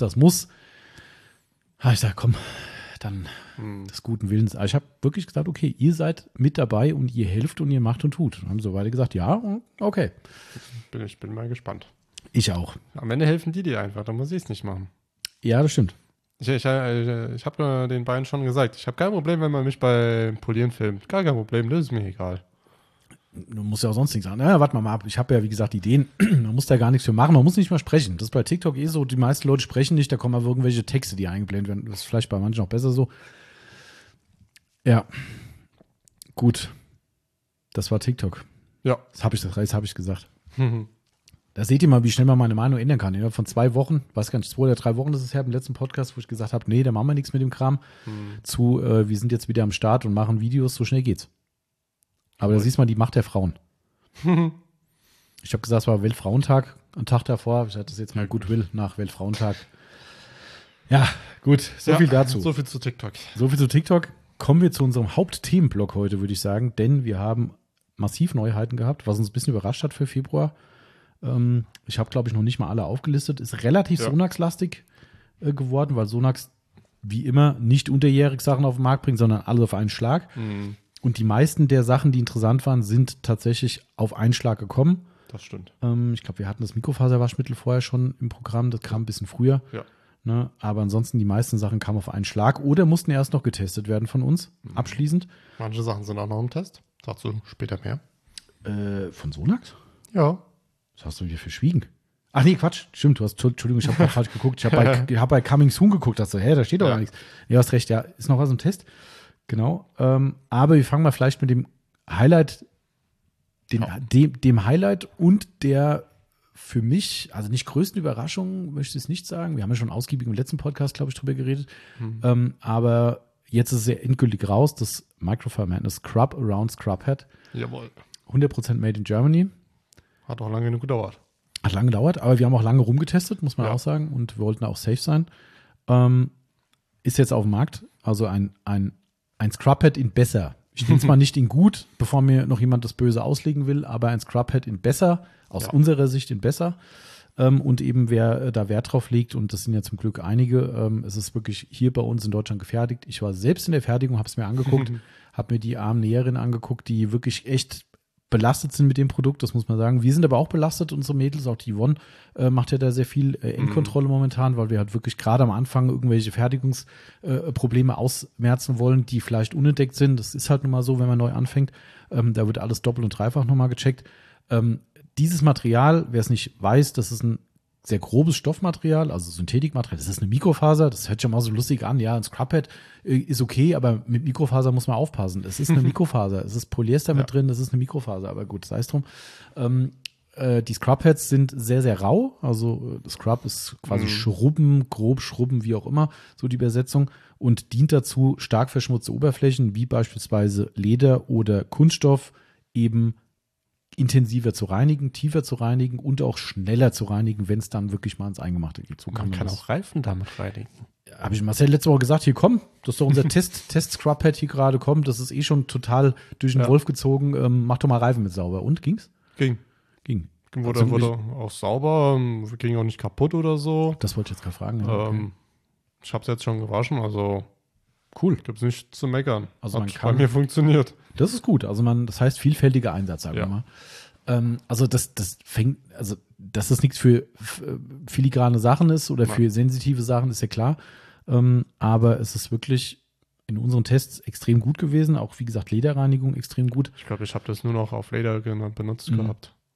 habe ich gesagt, komm, dann des guten Willens. Aber ich habe wirklich gesagt, okay, ihr seid mit dabei und ihr helft und ihr macht und tut. Und haben so beide gesagt, ja, okay. Ich bin mal gespannt. Ich auch. Am Ende helfen die dir einfach, dann muss ich es nicht machen. Ja, das stimmt. Ich habe den beiden schon gesagt, ich habe kein Problem, wenn man mich beim Polieren filmt. Gar kein Problem, das ist mir egal. Du musst ja auch sonst nichts sagen. Naja, warte mal ab. Ich habe ja, wie gesagt, Ideen. Man muss da gar nichts für machen. Man muss nicht mal sprechen. Das ist bei TikTok so. Die meisten Leute sprechen nicht. Da kommen aber irgendwelche Texte, die eingeblendet werden. Das ist vielleicht bei manchen auch besser so. Ja. Gut. Das war TikTok. Ja. Das habe ich gesagt. Da seht ihr mal, wie schnell man meine Meinung ändern kann. Innerhalb von 2 Wochen, weiß gar nicht, 2 oder 3 Wochen ist es her, im letzten Podcast, wo ich gesagt habe, nee, da machen wir nichts mit dem Kram. Wir sind jetzt wieder am Start und machen Videos. So schnell geht's. Aber da siehst du mal die Macht der Frauen. Ich habe gesagt, es war Weltfrauentag, einen Tag davor. Ich hatte das jetzt mal Goodwill nach Weltfrauentag. Ja, gut, so viel dazu. So viel zu TikTok. So viel zu TikTok. Kommen wir zu unserem Hauptthemenblock heute, würde ich sagen, denn wir haben massiv Neuheiten gehabt, was uns ein bisschen überrascht hat für Februar. Ich habe, glaube ich, noch nicht mal alle aufgelistet. Ist relativ Sonax-lastig geworden, weil Sonax wie immer nicht unterjährig Sachen auf den Markt bringt, sondern alle auf einen Schlag. Und die meisten der Sachen, die interessant waren, sind tatsächlich auf einen Schlag gekommen. Das stimmt. Ich glaube, wir hatten das Mikrofaserwaschmittel vorher schon im Programm. Das kam ein bisschen früher. Ja. Ne? Aber ansonsten, die meisten Sachen kamen auf einen Schlag oder mussten erst noch getestet werden von uns, abschließend. Manche Sachen sind auch noch im Test. Dazu später mehr. Von Sonax? Ja. Was hast du dir verschwiegen? Ach nee, Quatsch. Stimmt, Entschuldigung, ich habe mal falsch geguckt. Ich habe bei Coming Soon geguckt. Dachte so, da steht doch gar nichts. Nee, hast recht, ja. Ist noch was im Test. Genau. Aber wir fangen mal vielleicht mit dem Highlight, dem Highlight und der für mich, also nicht größten Überraschung, möchte ich es nicht sagen. Wir haben ja schon ausgiebig im letzten Podcast, glaube ich, drüber geredet. Aber jetzt ist es ja endgültig raus, das Microfiber Madness Scrub Around Scrub Head. Jawohl. 100% made in Germany. Hat auch lange genug gedauert. Hat lange gedauert, aber wir haben auch lange rumgetestet, muss man auch sagen. Und wir wollten auch safe sein. Ist jetzt auf dem Markt. Also ein Scrubhead in besser. Ich nenne es mal nicht in gut, bevor mir noch jemand das Böse auslegen will, aber ein Scrubhead in besser, aus unserer Sicht in besser. Und eben wer da Wert drauf legt, und das sind ja zum Glück einige, es ist wirklich hier bei uns in Deutschland gefertigt. Ich war selbst in der Fertigung, habe es mir angeguckt, habe mir die armen Näherinnen angeguckt, die wirklich echt belastet sind mit dem Produkt, das muss man sagen. Wir sind aber auch belastet, unsere Mädels, auch die Yvonne macht ja da sehr viel Endkontrolle momentan, weil wir halt wirklich gerade am Anfang irgendwelche Fertigungsprobleme ausmerzen wollen, die vielleicht unentdeckt sind. Das ist halt nun mal so, wenn man neu anfängt. Da wird alles doppelt und dreifach nochmal gecheckt. Dieses Material, wer es nicht weiß, das ist ein sehr grobes Stoffmaterial, also Synthetikmaterial. Das ist eine Mikrofaser, das hört schon mal so lustig an. Ja, ein Scrubhead ist okay, aber mit Mikrofaser muss man aufpassen. Es ist eine Mikrofaser, es ist Polyester mit drin, das ist eine Mikrofaser, aber gut, sei es drum. Die Scrubheads sind sehr, sehr rau, also Scrub ist quasi Schrubben, grob Schrubben, wie auch immer, so die Übersetzung, und dient dazu, stark verschmutzte Oberflächen, wie beispielsweise Leder oder Kunststoff, eben intensiver zu reinigen, tiefer zu reinigen und auch schneller zu reinigen, wenn es dann wirklich mal ins Eingemachte geht. So Man kann auch Reifen damit reinigen. Habe ich Marcel letzte Woche gesagt, hier komm, das ist doch unser Test-Scrubhead hier gerade, komm, das ist eh schon total durch den Wolf gezogen, mach doch mal Reifen mit sauber. Und, ging's? Ging. Wurde auch sauber, ging auch nicht kaputt oder so. Das wollte ich jetzt gerade fragen. Ja. Ich habe es jetzt schon gewaschen, also cool. Gibt es nichts zu meckern. Also Hat bei mir funktioniert. Das ist gut. Also das heißt vielfältiger Einsatz, sagen wir mal. Also das dass das nichts für filigrane Sachen ist oder für sensitive Sachen, ist ja klar. Aber es ist wirklich in unseren Tests extrem gut gewesen. Auch, wie gesagt, Lederreinigung extrem gut. Ich glaube, ich habe das nur noch auf Leder benutzt gehabt.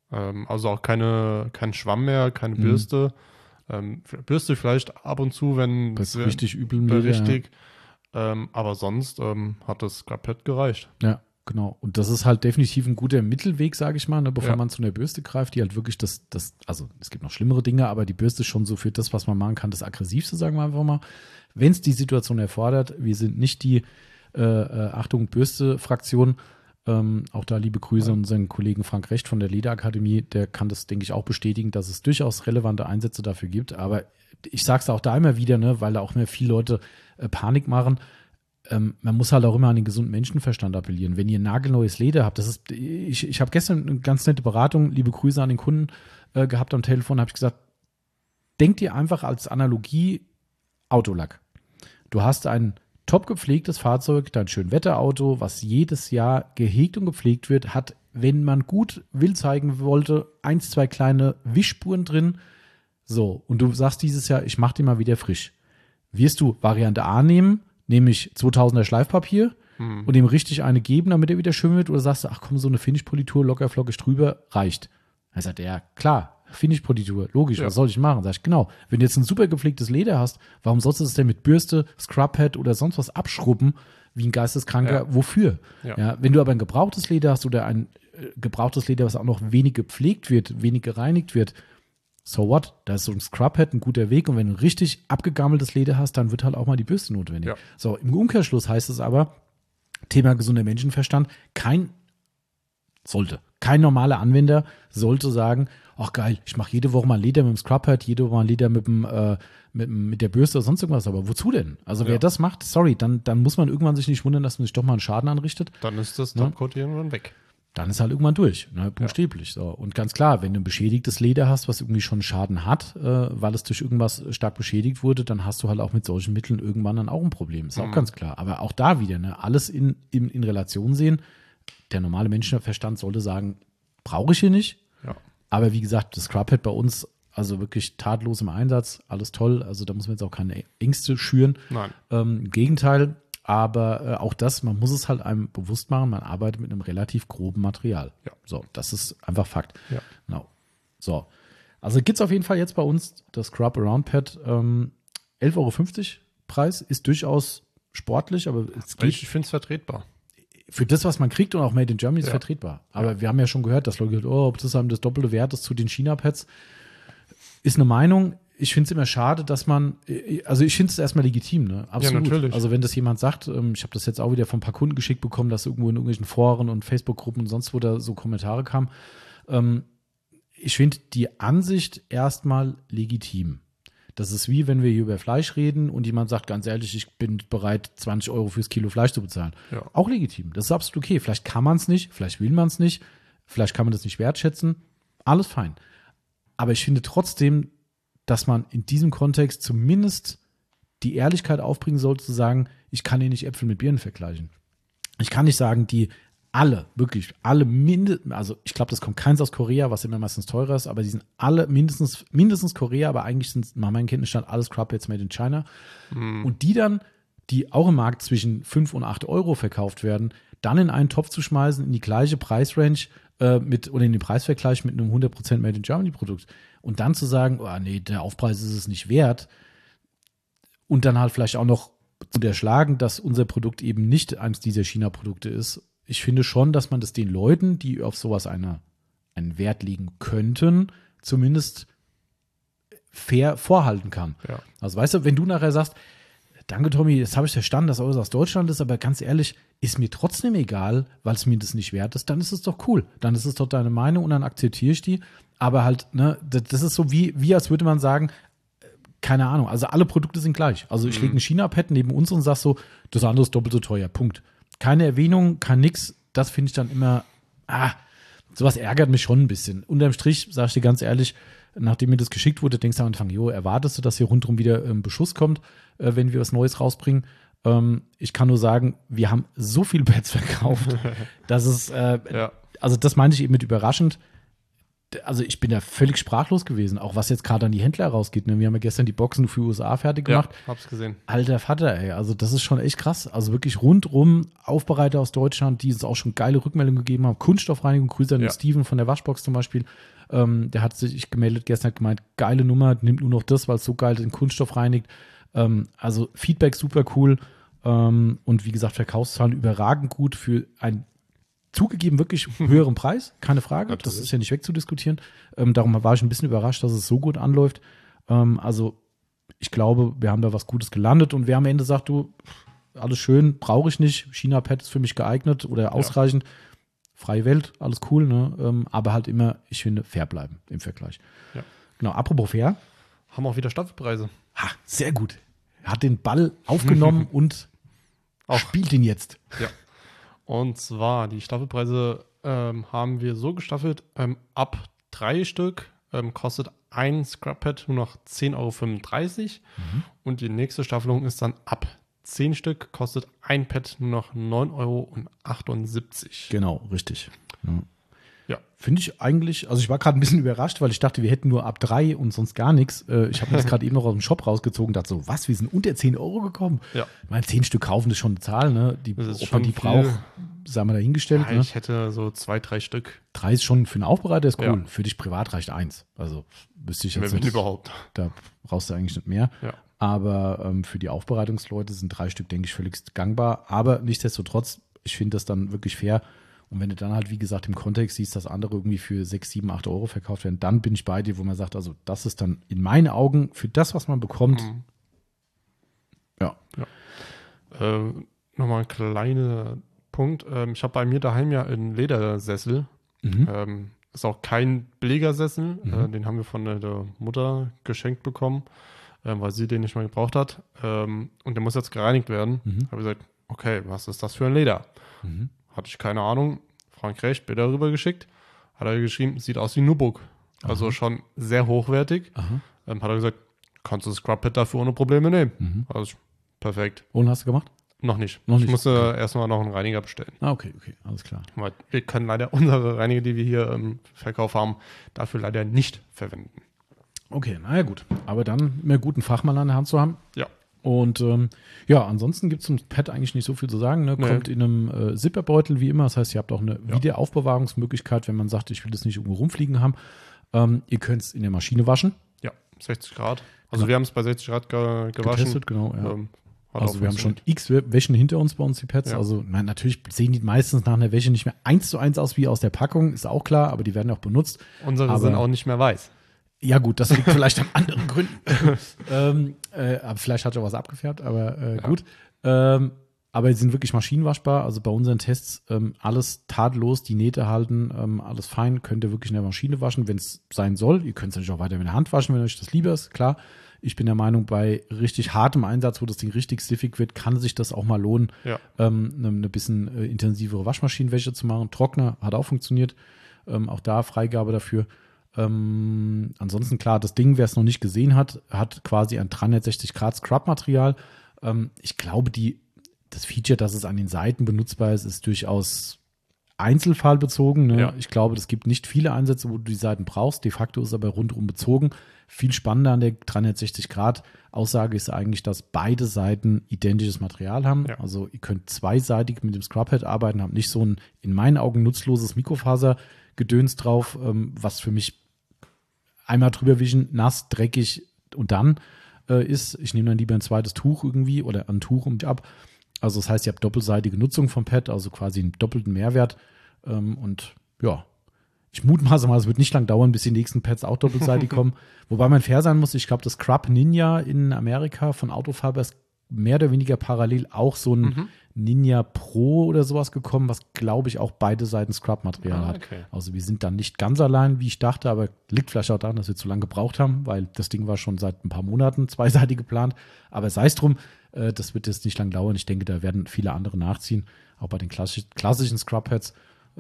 Also auch kein Schwamm mehr, keine Bürste. Bürste vielleicht ab und zu, wenn Das ist richtig übel. Richtig. Aber sonst hat das Scrub-Pad gereicht. Ja, genau. Und das ist halt definitiv ein guter Mittelweg, sage ich mal, ne, bevor man zu einer Bürste greift, die halt wirklich also es gibt noch schlimmere Dinge, aber die Bürste ist schon so für das, was man machen kann, das Aggressivste, sagen wir einfach mal. Wenn es die Situation erfordert, wir sind nicht die Achtung, Bürste-Fraktion. Auch da liebe Grüße an unseren Kollegen Frank Recht von der Lederakademie, der kann das, denke ich, auch bestätigen, dass es durchaus relevante Einsätze dafür gibt. Aber ich sage es auch da immer wieder, ne, weil da auch mehr viele Leute Panik machen. Man muss halt auch immer an den gesunden Menschenverstand appellieren. Wenn ihr nagelneues Leder habt, ich habe gestern eine ganz nette Beratung, liebe Grüße an den Kunden gehabt am Telefon, habe ich gesagt, denkt ihr einfach als Analogie Autolack. Du hast ein top gepflegtes Fahrzeug, dein Schönwetterauto, was jedes Jahr gehegt und gepflegt wird, hat, wenn man gut will zeigen wollte, 1, 2 kleine Wischspuren drin. So, und du sagst dieses Jahr, ich mache den mal wieder frisch. Wirst du Variante A nehmen, nämlich 2000er Schleifpapier und ihm richtig eine geben, damit er wieder schön wird, oder sagst du, ach komm, so eine Finish-Politur locker flockig drüber, reicht. Dann sagt er, ja klar, Finish-Politur, logisch, was soll ich machen? Sag ich, genau, wenn du jetzt ein super gepflegtes Leder hast, warum sollst du das denn mit Bürste, Scrub-Pad oder sonst was abschrubben, wie ein Geisteskranker? Wofür? Ja, wenn du aber ein gebrauchtes Leder hast oder ein gebrauchtes Leder, was auch noch wenig gepflegt wird, wenig gereinigt wird, so what? Da ist so ein Scrub-Pad ein guter Weg, und wenn du ein richtig abgegammeltes Leder hast, dann wird halt auch mal die Bürste notwendig. Ja. So, im Umkehrschluss heißt es aber, Thema gesunder Menschenverstand, kein normaler Anwender sollte sagen, ach geil, ich mache jede Woche mal Leder mit dem Scrub-Pad, jede Woche mal Leder mit der Bürste oder sonst irgendwas. Aber wozu denn? Also wer das macht, sorry, dann muss man irgendwann sich nicht wundern, dass man sich doch mal einen Schaden anrichtet. Dann ist das Topcoat irgendwann weg. Dann ist halt irgendwann durch, ne, buchstäblich. So. Und ganz klar, wenn du ein beschädigtes Leder hast, was irgendwie schon Schaden hat, weil es durch irgendwas stark beschädigt wurde, dann hast du halt auch mit solchen Mitteln irgendwann dann auch ein Problem. Ist auch ganz klar. Aber auch da wieder, ne, alles in Relation sehen. Der normale Menschenverstand sollte sagen, brauche ich hier nicht. Ja. Aber wie gesagt, das Scrub-Pad bei uns, also wirklich tadellos im Einsatz, alles toll. Also da muss man jetzt auch keine Ängste schüren. Nein. Im Gegenteil. Aber auch das, man muss es halt einem bewusst machen, man arbeitet mit einem relativ groben Material. Ja. So, das ist einfach Fakt. Ja. Genau. So, also gibt es auf jeden Fall jetzt bei uns das Scrub Around Pad. 11,50 € Preis, ist durchaus sportlich, aber es geht. Ich finde es vertretbar. Für das, was man kriegt, und auch Made in Germany, ist vertretbar. Aber wir haben ja schon gehört, dass Leute gesagt, ob das das doppelte Wert ist zu den China-Pads. Ist eine Meinung. Ich finde es immer schade, dass also ich finde es erstmal legitim, ne? Absolut. Ja, natürlich. Also wenn das jemand sagt, ich habe das jetzt auch wieder von ein paar Kunden geschickt bekommen, dass irgendwo in irgendwelchen Foren und Facebook-Gruppen und sonst wo da so Kommentare kamen. Ich finde die Ansicht erstmal legitim. Das ist wie, wenn wir hier über Fleisch reden und jemand sagt, ganz ehrlich, ich bin bereit, 20 € fürs Kilo Fleisch zu bezahlen. Ja. Auch legitim. Das ist absolut okay. Vielleicht kann man es nicht, vielleicht will man es nicht, vielleicht kann man das nicht wertschätzen. Alles fein. Aber ich finde trotzdem, dass man in diesem Kontext zumindest die Ehrlichkeit aufbringen sollte, zu sagen, ich kann hier nicht Äpfel mit Birnen vergleichen. Ich kann nicht sagen, wirklich alle also ich glaube, das kommt keins aus Korea, was immer meistens teurer ist, aber die sind alle mindestens Korea, aber eigentlich sind nach meinem Kenntnisstand alles Scrub-Pads made in China. Und die auch im Markt zwischen 5 und 8 € verkauft werden, dann in einen Topf zu schmeißen, in die gleiche Preisrange oder in den Preisvergleich mit einem 100% Made in Germany Produkt und dann zu sagen, oh nee, der Aufpreis ist es nicht wert und dann halt vielleicht auch noch zu unterschlagen, dass unser Produkt eben nicht eines dieser China-Produkte ist. Ich finde schon, dass man das den Leuten, die auf sowas einen Wert legen könnten, zumindest fair vorhalten kann. Ja. Also weißt du, wenn du nachher sagst, danke Tommy, das habe ich verstanden, dass alles aus Deutschland ist, aber ganz ehrlich, ist mir trotzdem egal, weil es mir das nicht wert ist, dann ist es doch cool. Dann ist es doch deine Meinung und dann akzeptiere ich die. Aber halt, ne, das ist so wie als würde man sagen, keine Ahnung, also alle Produkte sind gleich. Also ich lege ein China-Pad neben uns und sage so, das andere ist doppelt so teuer, Punkt. Keine Erwähnung, kein nix, das finde ich dann immer, sowas ärgert mich schon ein bisschen. Unterm Strich, sage ich dir ganz ehrlich, nachdem mir das geschickt wurde, denkst du am Anfang, erwartest du, dass hier rundherum wieder Beschuss kommt, wenn wir was Neues rausbringen? Ich kann nur sagen, wir haben so viel Pads verkauft, dass es, also das meinte ich eben mit überraschend. also ich bin da völlig sprachlos gewesen, auch was jetzt gerade an die Händler rausgeht. Ne? Wir haben ja gestern die Boxen für USA fertig gemacht. Ja, hab's gesehen. Alter Vater, ey, also das ist schon echt krass. Also wirklich rundrum Aufbereiter aus Deutschland, die uns auch schon geile Rückmeldungen gegeben haben. Kunststoffreinigung, Grüße an den Steven von der Waschbox zum Beispiel. Der hat sich gemeldet gestern, hat gemeint, geile Nummer, nimmt nur noch das, weil es so geil den Kunststoff reinigt. Also Feedback super cool. Und wie gesagt, Verkaufszahlen überragend gut für ein zugegeben wirklich höheren Preis, keine Frage. Natürlich. Das ist ja nicht wegzudiskutieren. Darum war ich ein bisschen überrascht, dass es so gut anläuft. Also ich glaube, wir haben da was Gutes gelandet und wer am Ende sagt, du, alles schön, brauche ich nicht, China-Pad ist für mich geeignet oder ausreichend, freie Welt, alles cool, ne? Aber halt immer, ich finde, fair bleiben im Vergleich. Ja. Genau, apropos fair. Haben auch wieder Staffelpreise. Ha, sehr gut. Er hat den Ball aufgenommen und spielt ihn jetzt. Ja. Und zwar, die Staffelpreise haben wir so gestaffelt, ab 3 Stück kostet ein Scrub-Pad nur noch 10,35 € und die nächste Staffelung ist dann ab 10 Stück, kostet ein Pad nur noch 9,78 €. Genau, richtig. Ja. Finde ich eigentlich, also ich war gerade ein bisschen überrascht, weil ich dachte, wir hätten nur ab 3 und sonst gar nichts. Ich habe mir das gerade eben noch aus dem Shop rausgezogen und dachte so, was, wir sind unter 10 € gekommen? Ja. Ich meine, 10 Stück kaufen, das ist schon eine Zahl, ne? Ob man die braucht, sei mal dahingestellt. Ja, ne? Ich hätte so 2, 3 Stück. 3 ist schon für einen Aufbereiter, ist cool. Ja. Für dich privat reicht 1. Also wüsste ich jetzt Wenn nicht. überhaupt. Da brauchst du eigentlich nicht mehr. Ja. Aber für die Aufbereitungsleute sind 3 Stück, denke ich, völlig gangbar. Aber nichtsdestotrotz, ich finde das dann wirklich fair. Und wenn du dann halt, wie gesagt, im Kontext siehst, dass andere irgendwie für 6, 7, 8 € verkauft werden, dann bin ich bei dir, wo man sagt, also das ist dann in meinen Augen für das, was man bekommt. Ja. Nochmal ein kleiner Punkt. Ich habe bei mir daheim ja einen Ledersessel. Ist auch kein Billigersessel. Den haben wir von der Mutter geschenkt bekommen, weil sie den nicht mehr gebraucht hat. Und der muss jetzt gereinigt werden. Habe gesagt, okay, was ist das für ein Leder? Hatte ich keine Ahnung. Frank Recht, Bilder rüber geschickt. Hat er geschrieben, sieht aus wie Nubuck. Also schon sehr hochwertig. Hat er gesagt, kannst du das Scrub-Pad dafür ohne Probleme nehmen. Also perfekt. Und hast du gemacht? Noch nicht. Noch nicht. Ich musste erstmal noch einen Reiniger bestellen. Ah, okay, alles klar. Weil wir können leider unsere Reiniger, die wir hier im Verkauf haben, dafür leider nicht verwenden. Okay, naja gut. Aber dann mehr guten Fachmann an der Hand zu haben. Ja. Und ansonsten gibt es zum Pad eigentlich nicht so viel zu sagen. Ne? Kommt in einem Zipperbeutel wie immer. Das heißt, ihr habt auch eine Wiederaufbewahrungsmöglichkeit, wenn man sagt, ich will das nicht irgendwo rumfliegen haben. Ihr könnt es in der Maschine waschen. Ja, 60 Grad. Also wir haben es bei 60 Grad gewaschen. Getestet, genau, ja. Also wir haben schon x Wäschen hinter uns bei uns, die Pads. Ja. Also natürlich sehen die meistens nach einer Wäsche nicht mehr 1:1 aus wie aus der Packung, ist auch klar, aber die werden auch benutzt. Unsere sind auch nicht mehr weiß. Ja gut, das liegt vielleicht an anderen Gründen. Aber vielleicht hat er was abgefärbt, aber gut. Aber sie sind wirklich maschinenwaschbar. Also bei unseren Tests alles tadellos, die Nähte halten, alles fein. Könnt ihr wirklich in der Maschine waschen, wenn es sein soll. Ihr könnt es natürlich auch weiter mit der Hand waschen, wenn euch das lieber ist, klar. Ich bin der Meinung, bei richtig hartem Einsatz, wo das Ding richtig stiffig wird, kann sich das auch mal lohnen, eine bisschen intensivere Waschmaschinenwäsche zu machen. Trockner hat auch funktioniert. Auch da Freigabe dafür. Ansonsten klar, das Ding, wer es noch nicht gesehen hat, hat quasi ein 360 Grad Scrub-Material. Ich glaube, das Feature, dass es an den Seiten benutzbar ist, ist durchaus einzelfallbezogen. Ne? Ja. Ich glaube, es gibt nicht viele Einsätze, wo du die Seiten brauchst. De facto ist aber rundum bezogen. Viel spannender an der 360 Grad Aussage ist eigentlich, dass beide Seiten identisches Material haben. Ja. Also ihr könnt zweiseitig mit dem Scrubhead arbeiten, habt nicht so ein in meinen Augen nutzloses Mikrofasergedöns drauf, was für mich einmal drüber wischen, nass, dreckig und dann ist. Ich nehme dann lieber ein zweites Tuch irgendwie oder ein Tuch und ab. Also das heißt, ihr habt doppelseitige Nutzung vom Pad, also quasi einen doppelten Mehrwert. Und ja, ich mutmaße mal, es wird nicht lang dauern, bis die nächsten Pads auch doppelseitig kommen. Wobei man fair sein muss, ich glaube, das Scrub Ninja in Amerika von Autofaber ist mehr oder weniger parallel auch so ein Ninja Pro oder sowas gekommen, was, glaube ich, auch beide Seiten Scrub-Material hat. Okay. Also wir sind dann nicht ganz allein, wie ich dachte, aber liegt vielleicht auch daran, dass wir zu lange gebraucht haben, weil das Ding war schon seit ein paar Monaten zweiseitig geplant. Aber sei es drum, das wird jetzt nicht lang dauern. Ich denke, da werden viele andere nachziehen. Auch bei den klassischen Scrub-Pads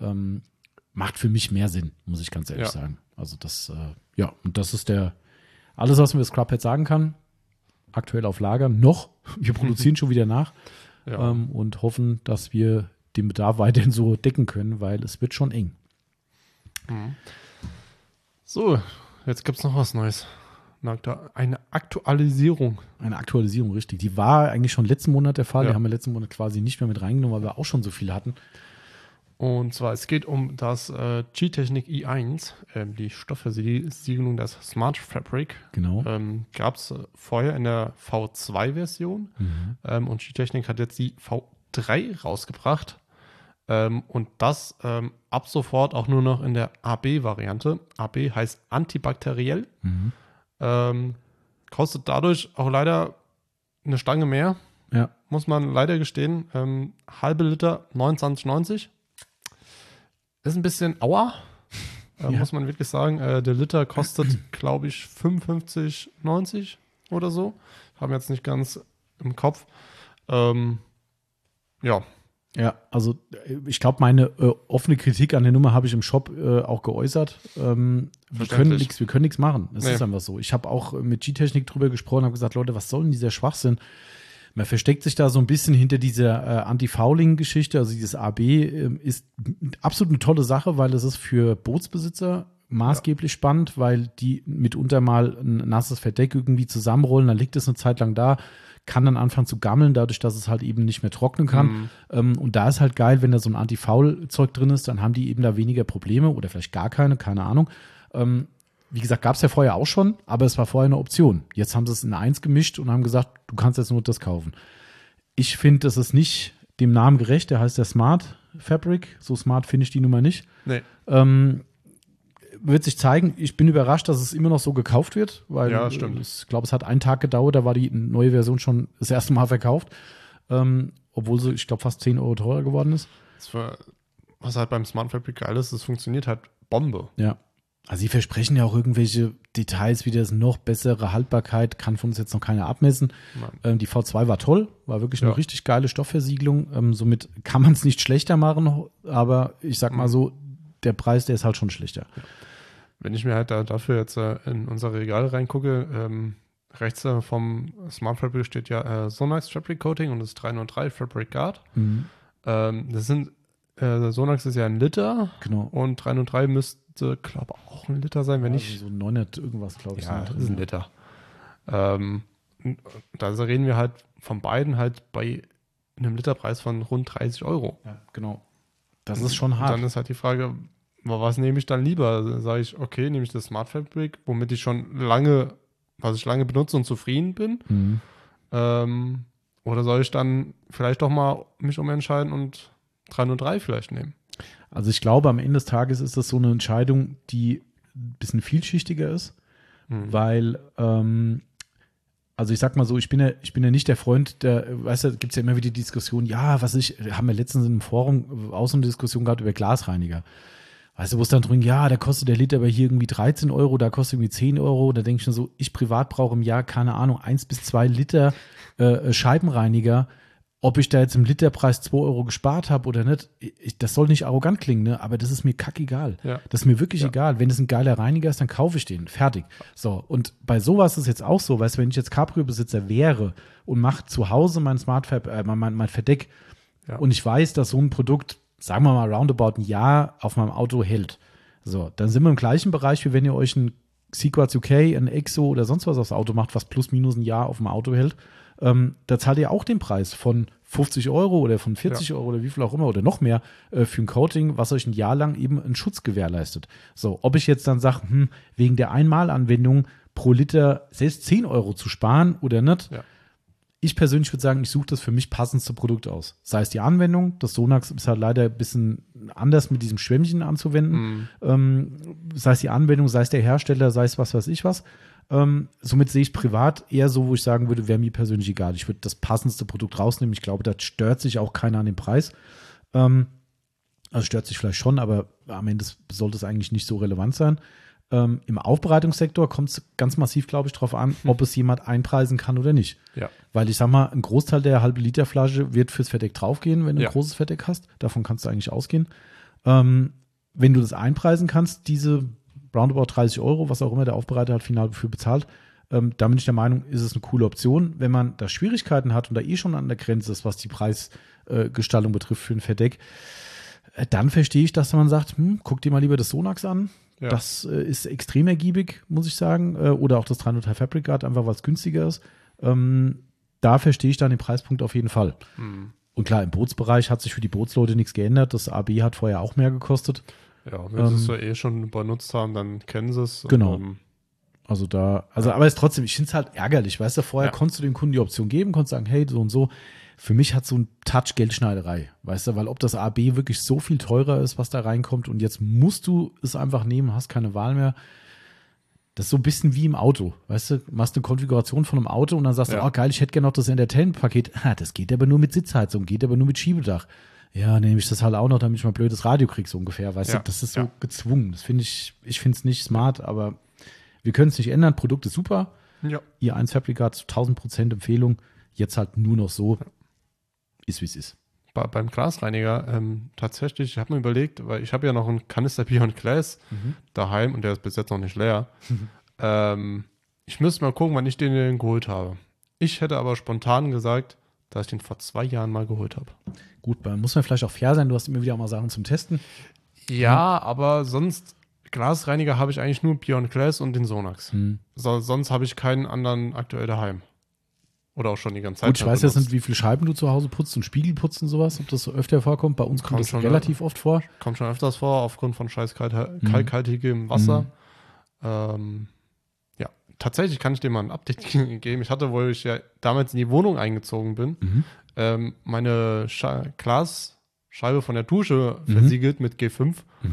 macht für mich mehr Sinn, muss ich ganz ehrlich sagen. Also das, und das ist alles, was man über Scrub-Pad sagen kann. Aktuell auf Lager noch. Wir produzieren schon wieder nach und hoffen, dass wir den Bedarf weiterhin so decken können, weil es wird schon eng. So, jetzt gibt es noch was Neues. Eine Aktualisierung. Eine Aktualisierung, richtig. Die war eigentlich schon letzten Monat der Fall. Ja. Die haben wir letzten Monat quasi nicht mehr mit reingenommen, weil wir auch schon so viele hatten. Und zwar, es geht um das G-Technik i1, die Stoffversiegelung des Smart Fabric. Genau. Gab es vorher in der V2-Version. Und G-Technik hat jetzt die V3 rausgebracht. Und das ab sofort auch nur noch in der AB-Variante. AB heißt antibakteriell. Kostet dadurch auch leider eine Stange mehr. Ja. Muss man leider gestehen. Halbe Liter 29,90. Ist ein bisschen aua, muss man wirklich sagen. Der Liter kostet, glaube ich, 55,90 oder so. Haben jetzt nicht ganz im Kopf. Ja. Ja, also ich glaube, meine offene Kritik an der Nummer habe ich im Shop auch geäußert. Wir können nichts machen. Es ist einfach so. Ich habe auch mit G-Technik drüber gesprochen, habe gesagt, Leute, was soll denn dieser Schwachsinn? Man versteckt sich da so ein bisschen hinter dieser Anti-Fouling-Geschichte. Also dieses AB ist absolut eine tolle Sache, weil es ist für Bootsbesitzer maßgeblich spannend, weil die mitunter mal ein nasses Verdeck irgendwie zusammenrollen, dann liegt es eine Zeit lang da, kann dann anfangen zu gammeln, dadurch, dass es halt eben nicht mehr trocknen kann. Und da ist halt geil, wenn da so ein Anti-Foul-Zeug drin ist, dann haben die eben da weniger Probleme oder vielleicht gar keine Ahnung. Wie gesagt, gab es ja vorher auch schon, aber es war vorher eine Option. Jetzt haben sie es in eins gemischt und haben gesagt, du kannst jetzt nur das kaufen. Ich finde, das ist nicht dem Namen gerecht, der heißt der Smart Fabric. So smart finde ich die Nummer nicht. Nee. Wird sich zeigen. Ich bin überrascht, dass es immer noch so gekauft wird, weil stimmt. Ich glaube, es hat einen Tag gedauert, da war die neue Version schon das erste Mal verkauft, obwohl sie, ich glaube, fast 10 Euro teurer geworden ist. Was halt beim Smart Fabric geil ist, es funktioniert halt Bombe. Ja. Also sie versprechen ja auch irgendwelche Details, wie das noch bessere Haltbarkeit, kann von uns jetzt noch keiner abmessen. Die V2 war toll, war wirklich eine richtig geile Stoffversiegelung. Somit kann man es nicht schlechter machen, aber ich sag mal so, der Preis, der ist halt schon schlechter. Wenn ich mir halt dafür jetzt in unser Regal reingucke, rechts vom Smart Fabric steht ja Sonax Fabric Coating und das 303 Fabric Guard. Das sind Sonax ist ja ein Liter, genau. Und 303 müsste, glaube ich, auch ein Liter sein, wenn nicht. Also so 900 irgendwas, glaube ich. Ja, das ist ein Liter. Da reden wir halt von beiden halt bei einem Literpreis von rund 30 Euro. Ja, genau. Das ist schon hart. Dann ist halt die Frage, was nehme ich dann lieber? Sage ich, okay, nehme ich das Smart Fabric, womit ich was ich lange benutze und zufrieden bin? Oder soll ich dann vielleicht doch mal mich umentscheiden und 303 vielleicht nehmen? Also ich glaube, am Ende des Tages ist das so eine Entscheidung, die ein bisschen vielschichtiger ist, weil, also ich sag mal so, ich bin ja nicht der Freund, weißt du, gibt es ja immer wieder die Diskussion, haben wir letztens in einem Forum auch so eine Diskussion gehabt über Glasreiniger. Weißt du, wo es dann drin, da kostet der Liter aber hier irgendwie 13 Euro, da kostet irgendwie 10 Euro. Da denke ich schon so, ich privat brauche im Jahr, keine Ahnung, 1 bis 2 Liter Scheibenreiniger. Ob ich da jetzt im Literpreis 2 Euro gespart habe oder nicht, das soll nicht arrogant klingen, ne? Aber das ist mir kackegal. Ja. Das ist mir wirklich egal. Wenn es ein geiler Reiniger ist, dann kaufe ich den. Fertig. So, und bei sowas ist es jetzt auch so, weißt du, wenn ich jetzt Cabrio-Besitzer wäre und mache zu Hause mein mein Verdeck und ich weiß, dass so ein Produkt, sagen wir mal, roundabout ein Jahr auf meinem Auto hält. So, dann sind wir im gleichen Bereich, wie wenn ihr euch ein Sequats UK, ein Exo oder sonst was aufs Auto macht, was plus minus ein Jahr auf dem Auto hält. Da zahlt ihr auch den Preis von 50 Euro oder von 40 Euro oder wie viel auch immer oder noch mehr für ein Coating, was euch ein Jahr lang eben einen Schutz gewährleistet. So, ob ich jetzt dann sage, wegen der Einmalanwendung pro Liter selbst 10 Euro zu sparen oder nicht, ich persönlich würde sagen, ich suche das für mich passendste Produkt aus. Sei es die Anwendung, das Sonax ist halt leider ein bisschen anders mit diesem Schwämmchen anzuwenden. Sei es die Anwendung, sei es der Hersteller, sei es was weiß ich was. Somit sehe ich privat eher so, wo ich sagen würde, wäre mir persönlich egal. Ich würde das passendste Produkt rausnehmen. Ich glaube, da stört sich auch keiner an dem Preis. Also stört sich vielleicht schon, aber am Ende sollte es eigentlich nicht so relevant sein. Im Aufbereitungssektor kommt es ganz massiv, glaube ich, darauf an, ob es jemand einpreisen kann oder nicht. Ja. Weil ich sag mal, ein Großteil der halbe Liter Flasche wird fürs Verdeck draufgehen, wenn du ein großes Verdeck hast. Davon kannst du eigentlich ausgehen. Wenn du das einpreisen kannst, diese roundabout 30 Euro, was auch immer der Aufbereiter hat final dafür bezahlt, da bin ich der Meinung, ist es eine coole Option. Wenn man da Schwierigkeiten hat und da schon an der Grenze ist, was die Preisgestaltung betrifft für ein Verdeck, dann verstehe ich, dass man sagt, guck dir mal lieber das Sonax an. Ja. Das ist extrem ergiebig, muss ich sagen. Oder auch das 303 Fabric Guard, einfach weil es günstiger ist. Da verstehe ich dann den Preispunkt auf jeden Fall. Und klar, im Bootsbereich hat sich für die Bootsleute nichts geändert. Das AB hat vorher auch mehr gekostet. Ja, wenn sie es schon benutzt haben, dann kennen sie es. Genau. Aber ist trotzdem, ich finde es halt ärgerlich. Weißt du, vorher konntest du dem Kunden die Option geben, konntest sagen, hey, so und so. Für mich hat so ein Touch Geldschneiderei, weißt du, weil ob das AB wirklich so viel teurer ist, was da reinkommt und jetzt musst du es einfach nehmen, hast keine Wahl mehr. Das ist so ein bisschen wie im Auto, weißt du, machst eine Konfiguration von einem Auto und dann sagst du, oh geil, ich hätte gerne noch das Entertainment-Paket. Das geht aber nur mit Sitzheizung, geht aber nur mit Schiebedach. Ja, nehme ich das halt auch noch, damit ich mal blödes Radio kriege, so ungefähr, weißt du, das ist so gezwungen. Das finde ich finde es nicht smart, aber wir können es nicht ändern, Produkt ist super. Ja. Ihr 1 Fabric Guard 1000% Empfehlung, jetzt halt nur noch so. Ist, wie es ist. Beim Glasreiniger tatsächlich, ich habe mir überlegt, weil ich habe ja noch einen Kanister Beyond Glass daheim und der ist bis jetzt noch nicht leer. Ich müsste mal gucken, wann ich den geholt habe. Ich hätte aber spontan gesagt, dass ich den vor 2 Jahren mal geholt habe. Gut, muss man vielleicht auch fair sein, du hast immer wieder mal Sachen zum Testen. Ja, aber sonst, Glasreiniger habe ich eigentlich nur Beyond Glass und den Sonax. Sonst habe ich keinen anderen aktuell daheim. Oder auch schon die ganze Zeit. Gut, ich weiß jetzt nicht, wie viele Scheiben du zu Hause putzt und Spiegel putzt und sowas, ob das so öfter vorkommt. Bei uns kommt das schon relativ oft vor. Kommt schon öfters vor, aufgrund von scheiß kalkhaltigem Wasser. Tatsächlich kann ich dir mal ein Update geben. Ich hatte, wo ich ja damals in die Wohnung eingezogen bin, meine Glasscheibe von der Dusche versiegelt mit G5.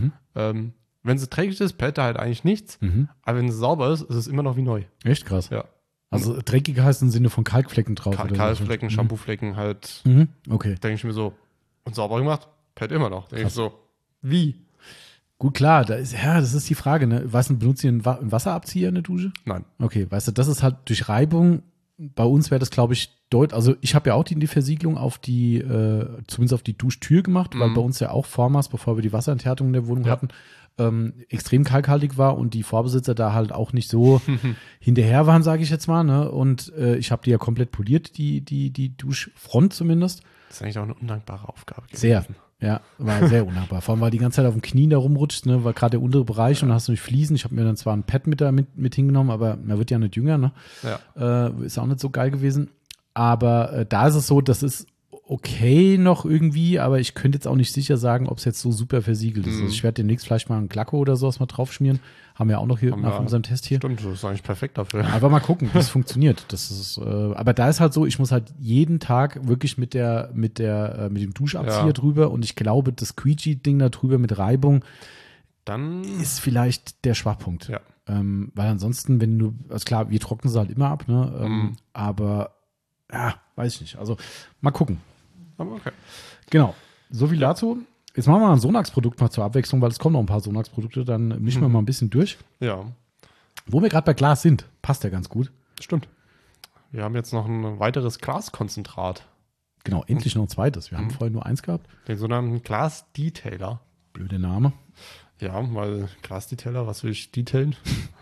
Wenn sie dreckig ist, pellt da halt eigentlich nichts. Aber wenn sie sauber ist, ist es immer noch wie neu. Echt krass. Ja. Also dreckig heißt im Sinne von Kalkflecken drauf. Kalkflecken, Shampooflecken halt. Okay. Denke ich mir so, und sauber gemacht, pellt immer noch. Denke ich so, wie? Gut, klar, das ist die Frage, ne? Weißt du, benutzt ihr einen Wasserabzieher in der Dusche? Nein. Okay, weißt du, das ist halt durch Reibung, bei uns wäre das, glaube ich, also ich habe ja auch die Versiegelung auf zumindest auf die Duschtür gemacht, weil bei uns ja auch vormals, bevor wir die Wasserenthärtung in der Wohnung hatten, extrem kalkhaltig war und die Vorbesitzer da halt auch nicht so hinterher waren, sage ich jetzt mal, ne? Und ich habe die ja komplett poliert, die Duschfront zumindest. Das ist eigentlich auch eine undankbare Aufgabe gewesen. Sehr. Ja, war sehr undankbar. Vor allem, weil die ganze Zeit auf dem Knien da rumrutscht, ne, war gerade der untere Bereich und dann hast du nicht Fliesen. Ich habe mir dann zwar ein Pad mit hingenommen, aber man wird ja nicht jünger, ne? Ja. Ist auch nicht so geil gewesen. Aber da ist es so, das ist okay noch irgendwie, aber ich könnte jetzt auch nicht sicher sagen, ob es jetzt so super versiegelt ist. Also ich werde demnächst vielleicht mal einen Glacko oder sowas mal draufschmieren. Haben wir auch noch hier nach unserem Test hier. Stimmt, das ist eigentlich perfekt dafür. Einfach mal gucken, wie es funktioniert. Das ist, aber da ist halt so, ich muss halt jeden Tag wirklich mit dem Duschabzieher drüber und ich glaube, das Squeegee-Ding da drüber mit Reibung dann ist vielleicht der Schwachpunkt. Ja. Weil ansonsten, also klar, wir trocknen sie halt immer ab, ne? Aber ja, weiß ich nicht. Also mal gucken. Aber okay. Genau. So viel dazu. Jetzt machen wir mal ein Sonax-Produkt mal zur Abwechslung, weil es kommen noch ein paar Sonax-Produkte, dann mischen wir mal ein bisschen durch. Ja. Wo wir gerade bei Glas sind, passt ja ganz gut. Stimmt. Wir haben jetzt noch ein weiteres Glaskonzentrat. Genau, endlich noch ein zweites. Wir haben vorher nur eins gehabt. Den sogenannten Glas-Detailer. Blöder Name. Ja, weil Glas-Detailer, was will ich detailen?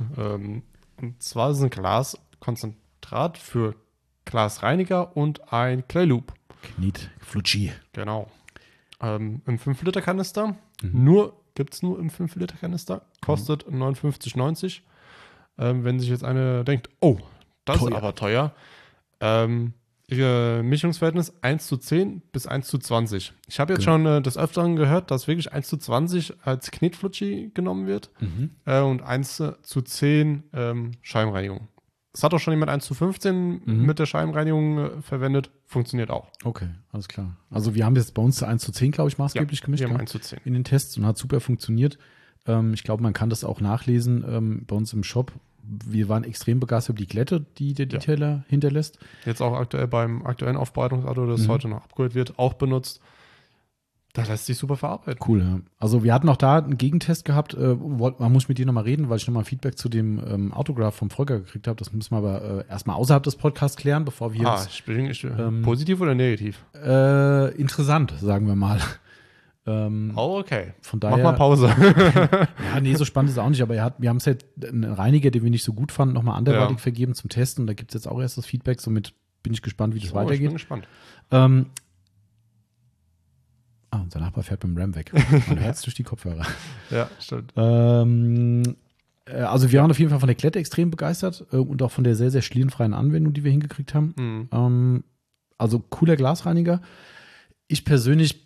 Und zwar ist es ein Glaskonzentrat für Glasreiniger und ein Clay Loop. Knit Flutschi. Genau. Im 5-Liter-Kanister. Gibt es nur im 5-Liter-Kanister. Kostet 59,90. Wenn sich jetzt einer denkt, oh, das ist aber teuer. Mischungsverhältnis 1:10 bis 1:20. Ich habe jetzt schon des Öfteren gehört, dass wirklich 1:20 als Knetflutschi genommen wird und 1:10 Scheibenreinigung. Es hat auch schon jemand 1:15 mit der Scheibenreinigung verwendet. Funktioniert auch. Okay, alles klar. Also wir haben jetzt bei uns 1:10, glaube ich, maßgeblich gemischt. Wir haben 1:10. In den Tests und hat super funktioniert. Ich glaube, man kann das auch nachlesen bei uns im Shop. Wir waren extrem begeistert über die Glätte, die der Detailer hinterlässt. Jetzt auch aktuell beim aktuellen Aufbereitungsauto, das heute noch upgradet wird, auch benutzt. Da lässt sich super verarbeiten. Cool, ja. Also wir hatten auch da einen Gegentest gehabt. Man muss mit dir nochmal reden, weil ich nochmal Feedback zu dem Autograph vom Volker gekriegt habe. Das müssen wir aber erstmal außerhalb des Podcasts klären, bevor wir positiv oder negativ? Interessant, sagen wir mal. Okay. Von daher, mach mal Pause. Ja, nee, so spannend ist es auch nicht, aber wir haben es halt einen Reiniger, den wir nicht so gut fanden, nochmal anderweitig vergeben zum Testen und da gibt es jetzt auch erst das Feedback, somit bin ich gespannt, wie das weitergeht. Ich bin gespannt. Ah, unser Nachbar fährt mit dem Ram weg. Man hört es durch die Kopfhörer. Ja, stimmt. Also wir waren auf jeden Fall von der Klette extrem begeistert und auch von der sehr, sehr schlierenfreien Anwendung, die wir hingekriegt haben. Also cooler Glasreiniger. Ich persönlich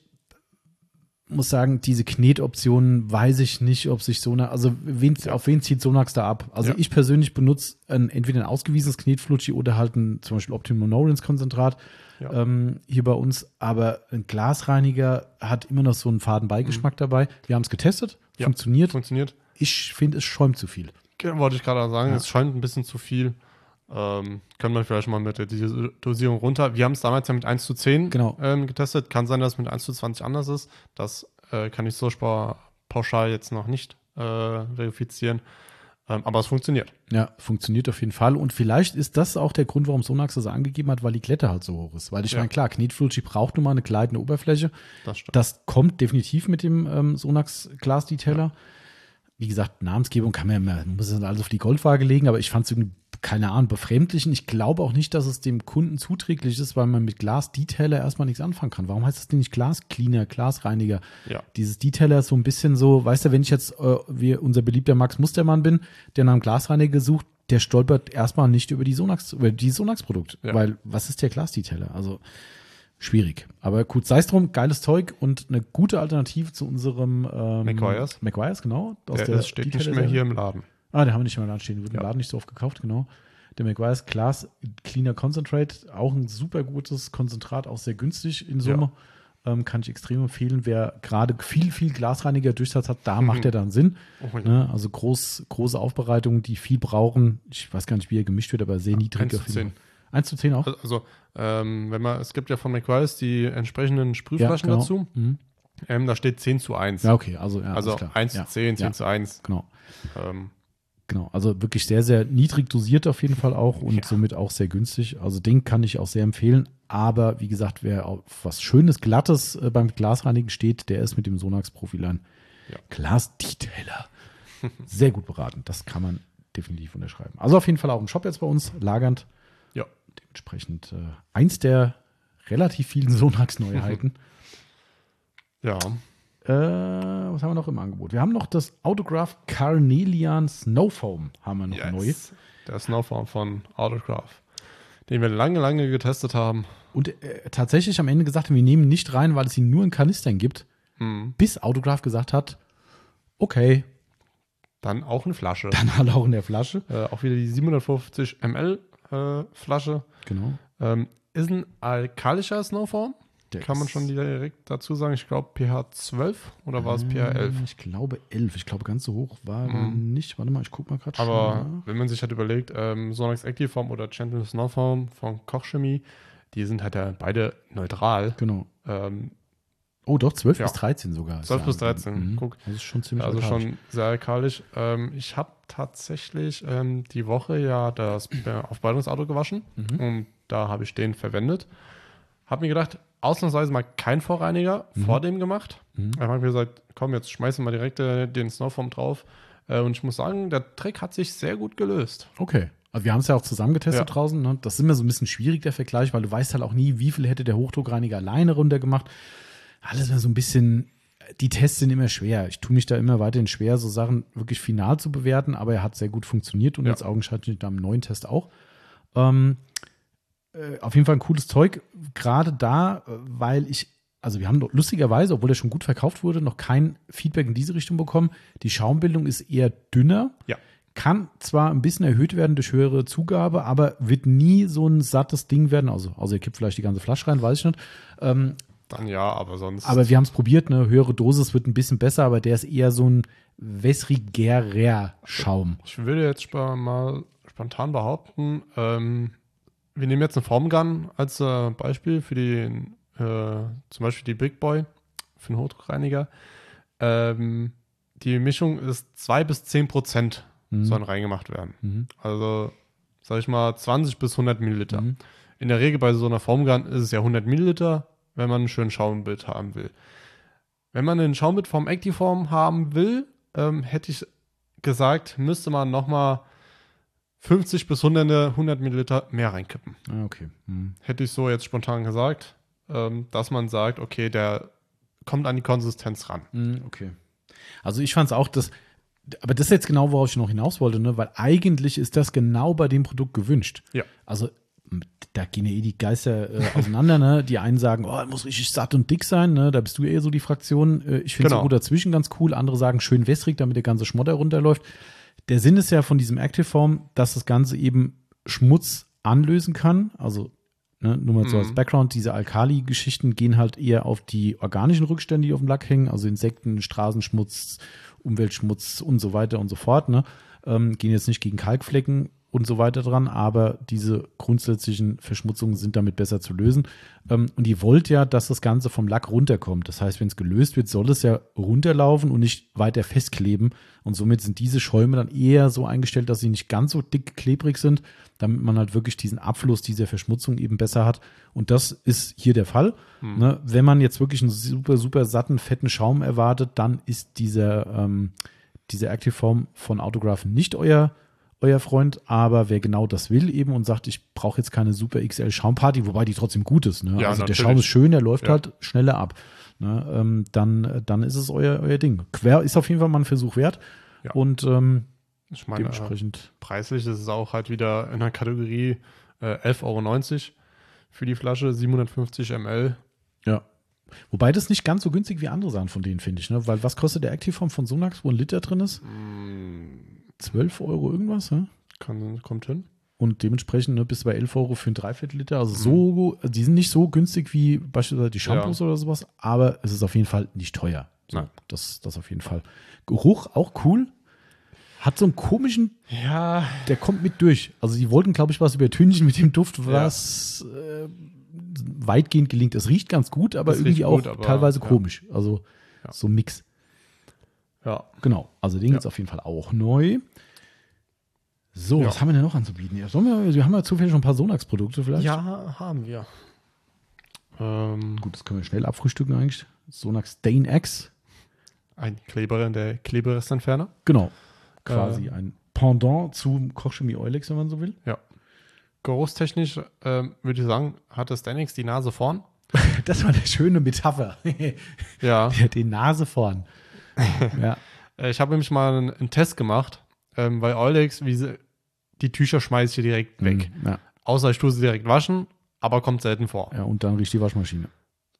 muss sagen, diese Knetoptionen weiß ich nicht, ob sich Sonax, also auf wen zieht Sonax da ab? Also ich persönlich benutze entweder ein ausgewiesenes Knetflutschi oder halt zum Beispiel Optimum No-Rinse-Konzentrat hier bei uns, aber ein Glasreiniger hat immer noch so einen faden Beigeschmack dabei. Wir haben es getestet, funktioniert. Ich finde, es schäumt zu viel. Wollte ich gerade sagen, es schäumt ein bisschen zu viel. Können wir vielleicht mal mit der Dosierung runter. Wir haben es damals ja mit 1:10 getestet. Kann sein, dass es mit 1:20 anders ist. Das kann ich so pauschal jetzt noch nicht verifizieren. Aber es funktioniert. Ja, funktioniert auf jeden Fall. Und vielleicht ist das auch der Grund, warum Sonax das angegeben hat, weil die Klette halt so hoch ist. Weil ich meine, klar, Knetflutschi braucht nun mal eine gleitende Oberfläche. Das stimmt. Das kommt definitiv mit dem Sonax Glasdetailer. Ja. Wie gesagt, Namensgebung man muss es alles auf die Goldwaage legen, aber ich fand es irgendwie, keine Ahnung, befremdlich. Und ich glaube auch nicht, dass es dem Kunden zuträglich ist, weil man mit Glas-Detailer erstmal nichts anfangen kann. Warum heißt das denn nicht Glas-Cleaner, Glasreiniger? Ja. Dieses Detailer ist so ein bisschen so, weißt du, wenn ich jetzt wie unser beliebter Max Mustermann bin, der nach einem Glasreiniger sucht, der stolpert erstmal nicht über die Sonax-Produkt. Ja. Weil, was ist der Glas-Detailer? Also schwierig. Aber gut, sei es drum, geiles Zeug und eine gute Alternative zu unserem Meguiar's, genau. Das steht nicht mehr hier im Laden. Ah, den haben wir nicht mehr im Laden stehen. Wird im Laden nicht so oft gekauft, genau. Der Meguiar's Glass Cleaner Concentrate, auch ein super gutes Konzentrat, auch sehr günstig in Summe. Kann ich extrem empfehlen. Wer gerade viel Glasreiniger-Durchsatz hat, da macht er dann Sinn. Ne? Also große Aufbereitungen, die viel brauchen. Ich weiß gar nicht, wie er gemischt wird, aber sehr niedrig. 1:10. 1:10 auch? Also, es gibt ja von Meguiar's die entsprechenden Sprühflaschen dazu. Da steht 10:1. Ja, okay. Also 1:10, 10:1. Genau. Genau, also wirklich sehr, sehr niedrig dosiert auf jeden Fall auch und somit auch sehr günstig. Also den kann ich auch sehr empfehlen. Aber wie gesagt, wer auf was Schönes, Glattes beim Glasreinigen steht, der ist mit dem Sonax Profiline Glasdetailer sehr gut beraten. Das kann man definitiv unterschreiben. Also auf jeden Fall auch im Shop jetzt bei uns, lagernd. Ja. Dementsprechend eins der relativ vielen Sonax-Neuheiten. Ja. Was haben wir noch im Angebot? Wir haben noch das Autograph Carnelian Snowfoam haben wir noch neu. Der Snowfoam von Autograph, den wir lange getestet haben. Und tatsächlich am Ende gesagt haben, wir nehmen nicht rein, weil es ihn nur in Kanistern gibt, bis Autograph gesagt hat, okay. Dann auch eine Flasche. Dann halt auch in der Flasche. Auch wieder die 750 ml Flasche. Genau. Ist ein alkalischer Snowfoam. Kann man schon direkt dazu sagen, ich glaube pH 12 oder war es pH 11? Ich glaube 11. Ich glaube, ganz so hoch war nicht. Warte mal, ich gucke mal gerade schon. Aber wenn man sich halt überlegt, Sonax Activefoam oder Gentle Snowfoam von Kochchemie, die sind halt beide neutral. Genau. Doch, 12 bis 13 sogar. 12 bis 13, guck. Das ist schon ziemlich alkalisch. Schon sehr alkalisch. Ich habe tatsächlich die Woche das Aufbereitungsauto gewaschen und da habe ich den verwendet. Habe mir gedacht, ausnahmsweise mal kein Vorreiniger vor dem gemacht. Ich habe mir gesagt, komm, jetzt schmeißen wir direkt den Snowfoam drauf. Und ich muss sagen, der Trick hat sich sehr gut gelöst. Okay. Also wir haben es ja auch zusammen getestet draußen. Ne? Das ist immer so ein bisschen schwierig, der Vergleich, weil du weißt halt auch nie, wie viel hätte der Hochdruckreiniger alleine runtergemacht. Alles immer so ein bisschen, die Tests sind immer schwer. Ich tue mich da immer weiterhin schwer, so Sachen wirklich final zu bewerten, aber er hat sehr gut funktioniert und jetzt augenscheinlich am neuen Test auch. Auf jeden Fall ein cooles Zeug, gerade da, weil wir haben lustigerweise, obwohl der schon gut verkauft wurde, noch kein Feedback in diese Richtung bekommen. Die Schaumbildung ist eher dünner, kann zwar ein bisschen erhöht werden durch höhere Zugabe, aber wird nie so ein sattes Ding werden, also ihr kippt vielleicht die ganze Flasche rein, weiß ich nicht. Dann aber sonst. Aber wir haben es probiert, eine höhere Dosis wird ein bisschen besser, aber der ist eher so ein wässrigerer Schaum. Ich würde jetzt mal spontan behaupten, wir nehmen jetzt eine Formgun als Beispiel für zum Beispiel die Big Boy, für den Hochdruckreiniger. Die Mischung ist 2 bis 10% sollen reingemacht werden. Also, sag ich mal, 20 bis 100 Milliliter. In der Regel bei so einer Formgun ist es ja 100 Milliliter, wenn man einen schönen Schaumbild haben will. Wenn man einen Schaumbild vom Activefoam haben will, hätte ich gesagt, müsste man nochmal 50 bis 100 Milliliter mehr reinkippen. Ah, okay. Hätte ich so jetzt spontan gesagt, dass man sagt, okay, der kommt an die Konsistenz ran. Okay. Also ich fand es auch, aber das ist jetzt genau, worauf ich noch hinaus wollte, ne? Weil eigentlich ist das genau bei dem Produkt gewünscht. Ja. Also da gehen ja die Geister auseinander, ne? Die einen sagen, muss richtig satt und dick sein, ne? Da bist du eher so die Fraktion. Ich finde so gut dazwischen ganz cool. Andere sagen schön wässrig, damit der ganze Schmotter runterläuft. Der Sinn ist ja von diesem Activeform, dass das Ganze eben Schmutz anlösen kann. Also nur mal so als Background, diese Alkali-Geschichten gehen halt eher auf die organischen Rückstände, die auf dem Lack hängen, also Insekten, Straßenschmutz, Umweltschmutz und so weiter und so fort. Ne? Gehen jetzt nicht gegen Kalkflecken und so weiter dran, aber diese grundsätzlichen Verschmutzungen sind damit besser zu lösen. Und ihr wollt ja, dass das Ganze vom Lack runterkommt. Das heißt, wenn es gelöst wird, soll es ja runterlaufen und nicht weiter festkleben. Und somit sind diese Schäume dann eher so eingestellt, dass sie nicht ganz so dick klebrig sind, damit man halt wirklich diesen Abfluss dieser Verschmutzung eben besser hat. Und das ist hier der Fall. Ne? Wenn man jetzt wirklich einen super, super satten, fetten Schaum erwartet, dann ist diese Activeform von Autograph nicht euer Freund, aber wer genau das will eben und sagt, ich brauche jetzt keine Super XL Schaumparty, wobei die trotzdem gut ist. Ne? Ja, also natürlich. der Schaum ist schön, der läuft halt schneller ab. Ne? Dann ist es euer Ding. Quer ist auf jeden Fall mal ein Versuch wert. Ja. Und ich meine, dementsprechend preislich ist es auch halt wieder in der Kategorie 11,90 € für die Flasche, 750 ml. Ja. Wobei das nicht ganz so günstig wie andere Sachen von denen, finde ich. Ne? Weil was kostet der Activeform von Sonax, wo ein Liter drin ist? 12 € irgendwas, ja? Kommt hin. Und dementsprechend bis bei 11 € für ein Dreiviertel-Liter. Also die sind nicht so günstig wie beispielsweise die Shampoos oder sowas, aber es ist auf jeden Fall nicht teuer. So, das auf jeden Fall. Geruch auch cool. Hat so einen komischen, der kommt mit durch. Also die wollten, glaube ich, was übertünchen mit dem Duft, was weitgehend gelingt. Es riecht ganz gut, aber das irgendwie auch gut, teilweise komisch. Also so ein Mix. Ja. Genau, also den gibt es auf jeden Fall auch neu. So, was haben wir denn noch anzubieten? Wir haben ja zufällig schon ein paar Sonax-Produkte vielleicht. Ja, haben wir. Gut, das können wir schnell abfrühstücken eigentlich. Sonax Stain X. Ein Kleber, der Kleberestentferner. Genau, quasi ein Pendant zum Kochchemie Eulex, wenn man so will. Ja. Geruchstechnisch würde ich sagen, hat das Stain X die Nase vorn. Das war eine schöne Metapher. Ja. Der hat die Nase vorn. Ja. Ich habe nämlich mal einen Test gemacht, weil Eulex, die Tücher schmeiße ich hier direkt weg. Ja. Außer ich tue sie direkt waschen, aber kommt selten vor. Ja, und dann riecht die Waschmaschine.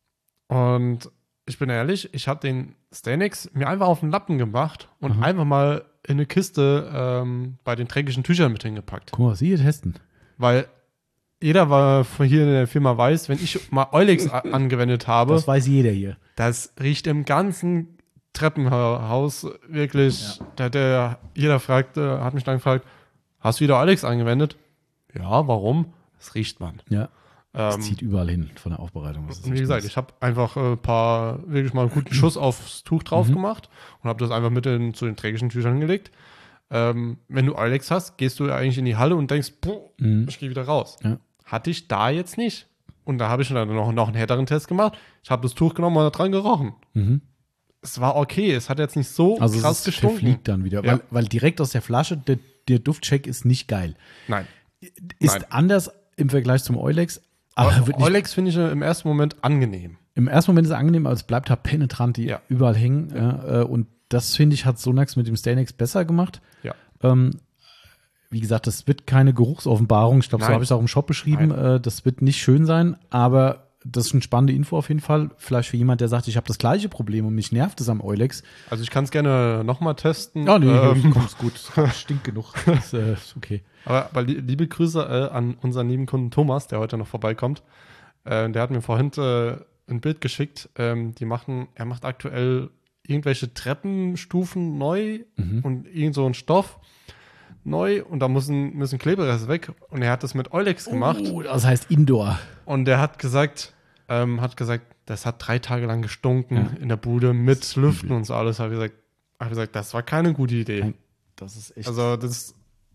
Und ich bin ehrlich, ich habe den Stain X mir einfach auf den Lappen gemacht und einfach mal in eine Kiste bei den dreckigen Tüchern mit hingepackt. Guck mal, was Sie hier testen. Weil jeder von hier in der Firma weiß, wenn ich mal Eulex angewendet habe. Das weiß jeder hier. Das riecht im ganzen Treppenhaus wirklich. Ja. Jeder hat mich dann gefragt, hast du wieder Eulex angewendet? Ja, warum? Das riecht man. Ja. Das zieht überall hin von der Aufbereitung. Und wie gesagt, ich habe einfach wirklich mal einen guten Schuss aufs Tuch drauf gemacht und habe das einfach zu den trägischen Tüchern gelegt. Wenn du Eulex hast, gehst du eigentlich in die Halle und denkst, ich gehe wieder raus. Ja. Hatte ich da jetzt nicht. Und da habe ich dann noch einen härteren Test gemacht. Ich habe das Tuch genommen und da dran gerochen. Es war okay, es hat jetzt nicht so krass gestunken. Also es verfliegt dann wieder, weil direkt aus der Flasche, der Duftcheck ist nicht geil. Nein. Ist anders im Vergleich zum Eulex. Aber Eulex finde ich im ersten Moment angenehm. Im ersten Moment ist es angenehm, aber es bleibt halt penetrant, die überall hängen. Ja. Und das, finde ich, hat Sonax mit dem Stain X besser gemacht. Ja. Wie gesagt, das wird keine Geruchsoffenbarung. Ich glaube, so habe ich es auch im Shop beschrieben. Das wird nicht schön sein, aber das ist eine spannende Info auf jeden Fall. Vielleicht für jemand, der sagt, ich habe das gleiche Problem und mich nervt es am Eulex. Also ich kann es gerne nochmal testen. Ja, nee, kommt's gut. Stinkt genug. Das ist okay. Aber liebe Grüße an unseren lieben Kunden Thomas, der heute noch vorbeikommt. Der hat mir vorhin ein Bild geschickt. Er macht aktuell irgendwelche Treppenstufen neu und irgend so einen Stoff neu und da müssen Klebereste weg und er hat das mit Eulex gemacht. Das heißt Indoor. Und der hat gesagt, das hat 3 Tage lang gestunken in der Bude mit Lüften und so alles. Habe ich gesagt, das war keine gute Idee. Nein, das ist echt. Also das.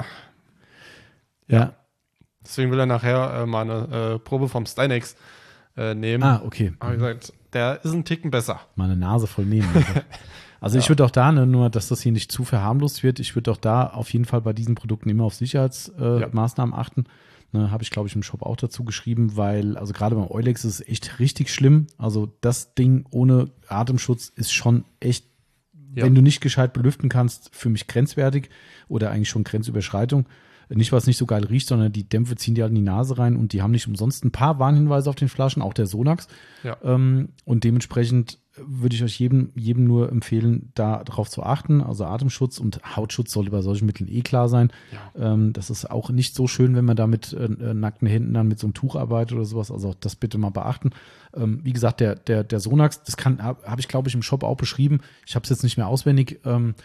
Ja. Deswegen will er nachher mal eine Probe vom Stain X nehmen. Ah, okay. Habe ich gesagt, der ist ein Ticken besser. Mal eine Nase voll nehmen. Also ich würde auch da, nur dass das hier nicht zu verharmlost wird, ich würde auch da auf jeden Fall bei diesen Produkten immer auf Sicherheitsmaßnahmen achten. Ne, habe ich, glaube ich, im Shop auch dazu geschrieben, weil, also gerade beim Eulex ist es echt richtig schlimm. Also das Ding ohne Atemschutz ist schon echt, wenn du nicht gescheit belüften kannst, für mich grenzwertig oder eigentlich schon Grenzüberschreitung. Nicht, weil es nicht so geil riecht, sondern die Dämpfe ziehen dir halt in die Nase rein und die haben nicht umsonst ein paar Warnhinweise auf den Flaschen, auch der Sonax. Ja. Und dementsprechend würde ich euch jedem nur empfehlen, da drauf zu achten. Also Atemschutz und Hautschutz sollte bei solchen Mitteln klar sein. Ja. Das ist auch nicht so schön, wenn man da mit nackten Händen dann mit so einem Tuch arbeitet oder sowas. Also auch das bitte mal beachten. Wie gesagt, der Sonax, das habe ich, glaube ich, im Shop auch beschrieben. Ich habe es jetzt nicht mehr auswendig.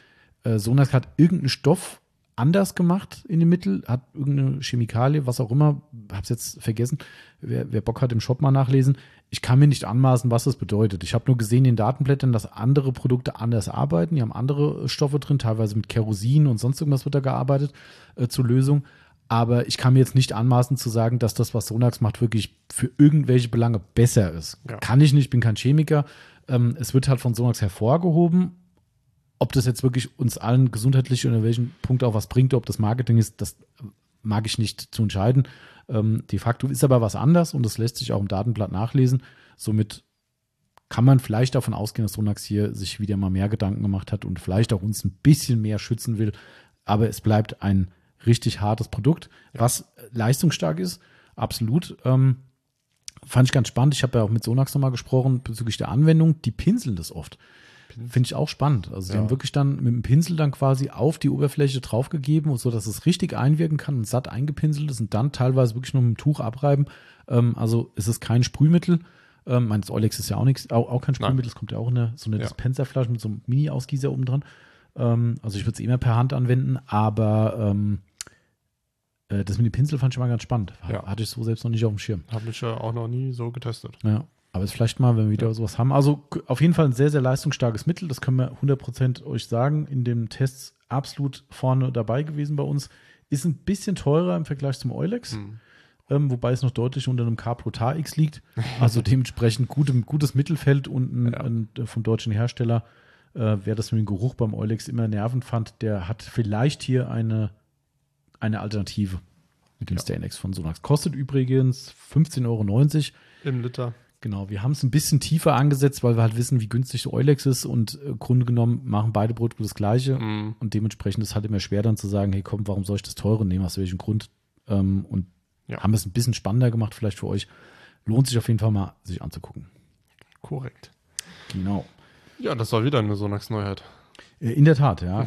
Sonax hat irgendeinen Stoff anders gemacht in dem Mittel, hat irgendeine Chemikalie, was auch immer, hab's jetzt vergessen. Wer Bock hat, im Shop mal nachlesen. Ich kann mir nicht anmaßen, was das bedeutet. Ich habe nur gesehen in den Datenblättern, dass andere Produkte anders arbeiten. Die haben andere Stoffe drin, teilweise mit Kerosin und sonst irgendwas wird da gearbeitet zur Lösung. Aber ich kann mir jetzt nicht anmaßen zu sagen, dass das, was Sonax macht, wirklich für irgendwelche Belange besser ist. Ja. Kann ich nicht, bin kein Chemiker. Es wird halt von Sonax hervorgehoben. Ob das jetzt wirklich uns allen gesundheitlich oder in welchem Punkt auch was bringt, ob das Marketing ist, das mag ich nicht zu entscheiden. De facto ist aber was anders und das lässt sich auch im Datenblatt nachlesen. Somit kann man vielleicht davon ausgehen, dass Sonax hier sich wieder mal mehr Gedanken gemacht hat und vielleicht auch uns ein bisschen mehr schützen will. Aber es bleibt ein richtig hartes Produkt, was leistungsstark ist, absolut. Fand ich ganz spannend. Ich habe ja auch mit Sonax nochmal gesprochen bezüglich der Anwendung. Die pinseln das oft. Finde ich auch spannend. Also sie haben wirklich dann mit dem Pinsel dann quasi auf die Oberfläche draufgegeben, so dass es richtig einwirken kann und satt eingepinselt ist und dann teilweise wirklich nur mit dem Tuch abreiben. Also es ist kein Sprühmittel. Das Eulex ist ja auch kein Sprühmittel. Es kommt ja auch in so eine Dispenserflasche mit so einem Mini-Ausgießer oben dran. Also ich würde es immer per Hand anwenden, aber das mit dem Pinsel fand ich mal ganz spannend. Hatte ich so selbst noch nicht auf dem Schirm. Habe ich ja auch noch nie so getestet. Ja. Aber es vielleicht mal, wenn wir wieder sowas haben. Also auf jeden Fall ein sehr, sehr leistungsstarkes Mittel. Das können wir 100% euch sagen. In den Tests absolut vorne dabei gewesen bei uns. Ist ein bisschen teurer im Vergleich zum Eulex. Wobei es noch deutlich unter einem K Pro X liegt. Also dementsprechend gutes Mittelfeld und vom deutschen Hersteller. Wer das mit dem Geruch beim Eulex immer nervend fand, der hat vielleicht hier eine Alternative mit dem Stay-Nex von Sonax. Kostet übrigens 15,90 € im Liter. Genau, wir haben es ein bisschen tiefer angesetzt, weil wir halt wissen, wie günstig der Eulex ist und im Grunde genommen machen beide Produkte das Gleiche und dementsprechend ist es halt immer schwer dann zu sagen, hey komm, warum soll ich das teure nehmen, aus welchem Grund und haben es ein bisschen spannender gemacht vielleicht für euch. Lohnt sich auf jeden Fall mal, sich anzugucken. Korrekt. Genau. Ja, das war wieder eine Sonax-Neuheit. In der Tat, ja.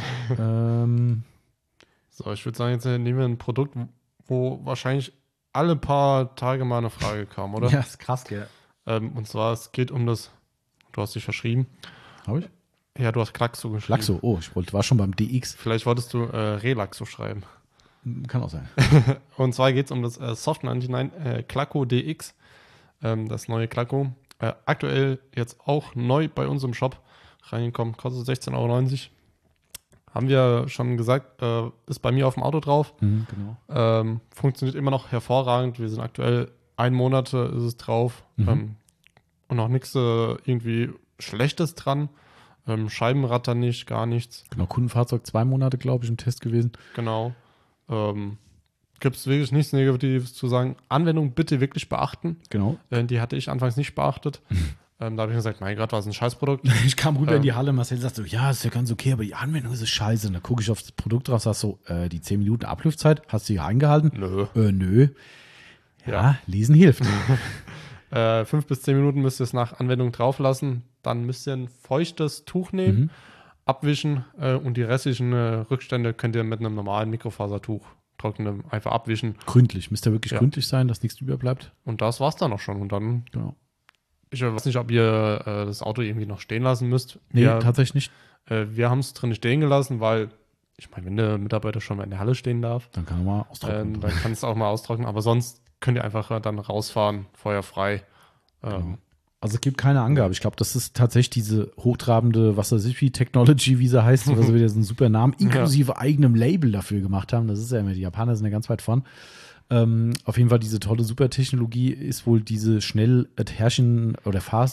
So, ich würde sagen, jetzt nehmen wir ein Produkt, wo wahrscheinlich alle paar Tage mal eine Frage kam, oder? Ja, ist krass, gell. Und zwar, es geht um das, du hast dich verschrieben. Habe ich? Ja, du hast Klaxo geschrieben. Klaxo, oh, war schon beim DX. Vielleicht wolltest du Relaxo schreiben. Kann auch sein. Und zwar geht es um das Soft 99 Klaco DX, das neue Klaco. Aktuell jetzt auch neu bei uns im Shop reingekommen, kostet 16,90 €. Haben wir schon gesagt, ist bei mir auf dem Auto drauf. Genau. Funktioniert immer noch hervorragend. Wir sind aktuell 1 Monat ist es drauf und noch nichts irgendwie Schlechtes dran. Scheibenratter nicht, gar nichts. Genau, Kundenfahrzeug 2 Monate, glaube ich, im Test gewesen. Genau. Gibt es wirklich nichts Negatives zu sagen. Anwendung bitte wirklich beachten. Genau. Die hatte ich anfangs nicht beachtet. Da habe ich gesagt, mein Gott, was ein Scheißprodukt. Ich kam runter in die Halle, Marcel sagt so, ja, ist ja ganz okay, aber die Anwendung ist scheiße. Und dann gucke ich auf das Produkt drauf, sag so, die 10 Minuten Abluftzeit, hast du hier eingehalten? Nö. Ja, lesen hilft. 5 bis 10 Minuten müsst ihr es nach Anwendung drauf lassen. Dann müsst ihr ein feuchtes Tuch nehmen, abwischen und die restlichen Rückstände könnt ihr mit einem normalen Mikrofasertuch trocknen, einfach abwischen. Gründlich, müsst ihr wirklich gründlich sein, dass nichts überbleibt. Und das war's dann auch schon. Und dann, genau. Ich weiß nicht, ob ihr das Auto irgendwie noch stehen lassen müsst. Nee, tatsächlich nicht. Wir haben es drin stehen gelassen, weil, ich meine, wenn der Mitarbeiter schon mal in der Halle stehen darf, dann kann er mal austrocknen. Dann kann es auch mal austrocknen, aber sonst könnt ihr einfach dann rausfahren, feuerfrei. Genau. Also es gibt keine Angabe. Ich glaube, das ist tatsächlich diese hochtrabende, was weiß ich wie, Technology, wie sie heißt, was wieder so einen super Namen, inklusive eigenem Label dafür gemacht haben. Das ist ja immer, die Japaner sind ja ganz weit vorn. Auf jeden Fall diese tolle Supertechnologie ist wohl diese schnell Adhesion oder Fast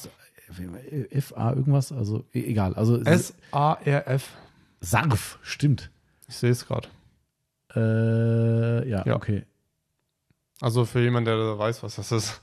FA irgendwas, also egal. Also SARF. SARF, stimmt. Ich sehe es gerade. Ja, okay. Also für jemanden, der weiß, was das ist.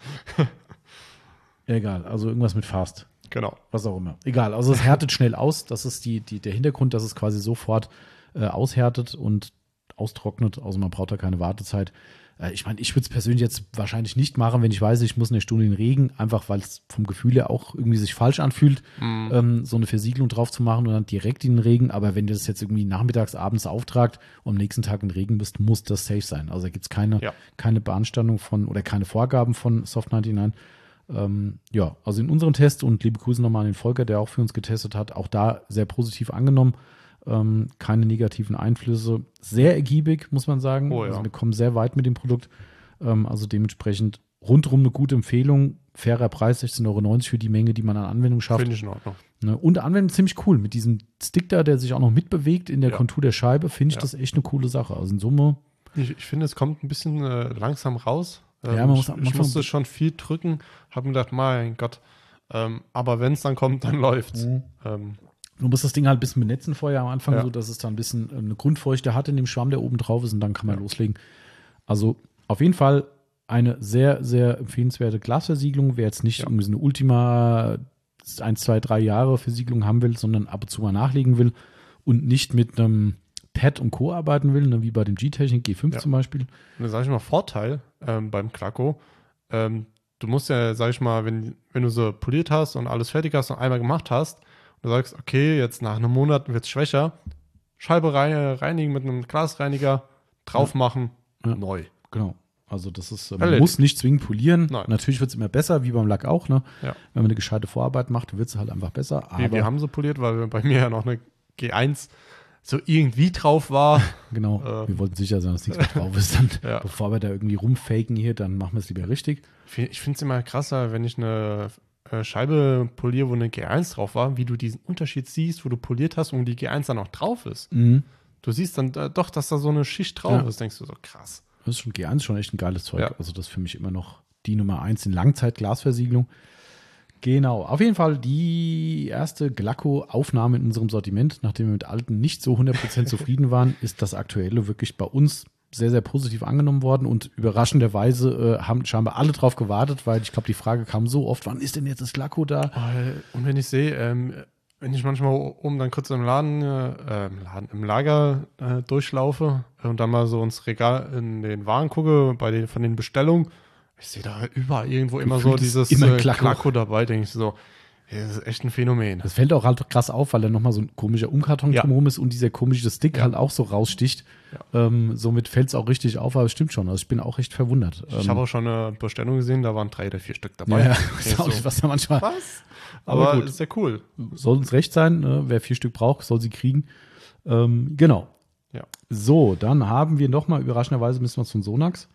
Egal, also irgendwas mit Fast. Genau. Was auch immer. Egal, also es härtet schnell aus. Das ist der Hintergrund, dass es quasi sofort aushärtet und austrocknet. Also man braucht da keine Wartezeit. Ich meine, ich würde es persönlich jetzt wahrscheinlich nicht machen, wenn ich weiß, ich muss eine Stunde in den Regen, einfach weil es vom Gefühl her auch irgendwie sich falsch anfühlt, so eine Versiegelung drauf zu machen und dann direkt in den Regen. Aber wenn ihr das jetzt irgendwie nachmittags, abends auftragt und am nächsten Tag in den Regen bist, muss das safe sein. Also da gibt es keine Beanstandung von oder keine Vorgaben von Soft 99. Also in unserem Test und liebe Grüße nochmal an den Volker, der auch für uns getestet hat, auch da sehr positiv angenommen. Keine negativen Einflüsse. Sehr ergiebig, muss man sagen. Oh, ja. Also wir kommen sehr weit mit dem Produkt. Also dementsprechend rundherum eine gute Empfehlung. Fairer Preis, 16,90 € für die Menge, die man an Anwendung schafft. Finde ich in Ordnung. Ne? Und Anwendung ziemlich cool. Mit diesem Stick da, der sich auch noch mitbewegt in der Kontur der Scheibe, finde ich das echt eine coole Sache. Also in Summe. Ich finde, es kommt ein bisschen langsam raus. Man muss ich musste schon viel drücken. Habe mir gedacht, mein Gott. Aber wenn es dann kommt, dann läuft's. Du musst das Ding halt ein bisschen benetzen vorher am Anfang, so dass es dann ein bisschen eine Grundfeuchte hat in dem Schwamm, der oben drauf ist, und dann kann man loslegen. Also auf jeden Fall eine sehr, sehr empfehlenswerte Glasversiegelung. Wer jetzt nicht irgendwie so eine Ultima 1, 2, 3 Jahre Versiegelung haben will, sondern ab und zu mal nachlegen will und nicht mit einem Pad und Co. arbeiten will, ne, wie bei dem G-Technik G5 zum Beispiel. Und dann sage ich mal Vorteil beim Klaco. Du musst ja, sag ich mal, wenn du so poliert hast und alles fertig hast und einmal gemacht hast, du sagst, okay, jetzt nach einem Monat wird es schwächer, Scheibe reinigen mit einem Glasreiniger, drauf machen, neu. Genau. Also das ist, man muss nicht zwingend polieren. Nein. Natürlich wird es immer besser, wie beim Lack auch. Ne? Ja. Wenn man eine gescheite Vorarbeit macht, wird es halt einfach besser. Aber wir haben so poliert, weil bei mir ja noch eine G1 so irgendwie drauf war. Genau, wir wollten sicher sein, dass nichts mehr drauf ist. Dann, bevor wir da irgendwie rumfaken hier, dann machen wir es lieber richtig. Ich finde es immer krasser, wenn ich eine Scheibe poliere, wo eine G1 drauf war, wie du diesen Unterschied siehst, wo du poliert hast und wo die G1 dann noch drauf ist. Du siehst dann doch, dass da so eine Schicht drauf ist, denkst du so, krass. Das ist schon G1 schon echt ein geiles Zeug. Ja. Also das ist für mich immer noch die Nummer 1 in Langzeit-Glasversiegelung. Genau, auf jeden Fall die erste Glacco-Aufnahme in unserem Sortiment. Nachdem wir mit alten nicht so 100% zufrieden waren, ist das aktuelle wirklich bei uns sehr, sehr positiv angenommen worden und überraschenderweise haben scheinbar alle drauf gewartet, weil ich glaube, die Frage kam so oft, wann ist denn jetzt das Glacco da? Und wenn ich sehe, wenn ich manchmal oben dann kurz im Lager durchlaufe und dann mal so ins Regal in den Waren gucke, von den Bestellungen, ich sehe da überall irgendwo immer so dieses Glacco dabei, denke ich so, das ist echt ein Phänomen. Das fällt auch halt krass auf, weil da nochmal so ein komischer Umkarton drumherum ist und dieser komische Stick halt auch so raussticht. Ja. Somit fällt es auch richtig auf, aber es stimmt schon. Also ich bin auch echt verwundert. Ich habe auch schon eine Bestellung gesehen, da waren 3 oder 4 Stück dabei. Ja, was da manchmal. Was? Aber gut. Ist ja cool. Soll uns recht sein, ne? Wer 4 Stück braucht, soll sie kriegen. Genau. Ja. So, dann haben wir nochmal überraschenderweise müssen wir von Sonax.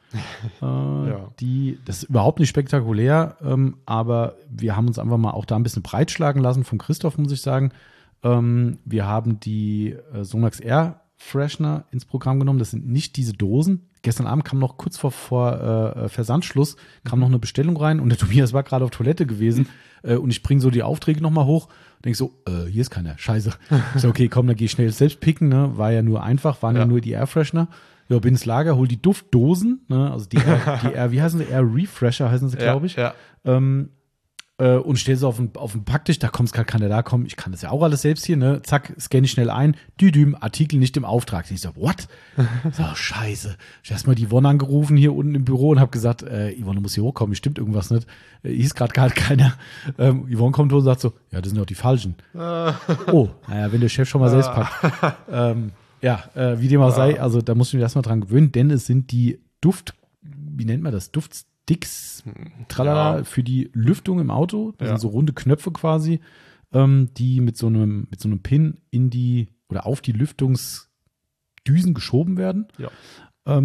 Das ist überhaupt nicht spektakulär, aber wir haben uns einfach mal auch da ein bisschen breitschlagen lassen von Christoph, muss ich sagen. Wir haben die Sonax Air Freshener ins Programm genommen. Das sind nicht diese Dosen. Gestern Abend kam noch kurz vor Versandschluss kam noch eine Bestellung rein und der Tobias war gerade auf Toilette gewesen und ich bringe so die Aufträge nochmal hoch. Denke so, hier ist keiner, scheiße. Ich so, okay, komm, dann geh ich schnell selbst picken, ne? War ja nur einfach, waren ja nur die Airfreshener. Ja, bin ins Lager, hol die Duftdosen, ne? Also die Air, wie heißen sie? Air Refresher heißen sie, glaube ich. Ja. Und stell sie auf den Packtisch, da kommt's gerade keiner da, komm, ich kann das ja auch alles selbst hier, ne? Zack, scanne ich schnell ein, Artikel nicht im Auftrag. Ich so, what? So, scheiße. Ich hab erstmal die Yvonne angerufen hier unten im Büro und hab gesagt, Yvonne, du musst hier hochkommen, stimmt irgendwas nicht. Hieß gerade keiner. Yvonne kommt hoch und sagt so, ja, das sind doch die Falschen. Oh, naja, wenn der Chef schon mal selbst packt. Wie dem auch sei, also da muss ich mich erstmal dran gewöhnen, denn es sind die wie nennt man das? Dicks, tralala, für die Lüftung im Auto. Das sind so runde Knöpfe quasi, die mit so einem Pin auf die Lüftungsdüsen geschoben werden. Ja.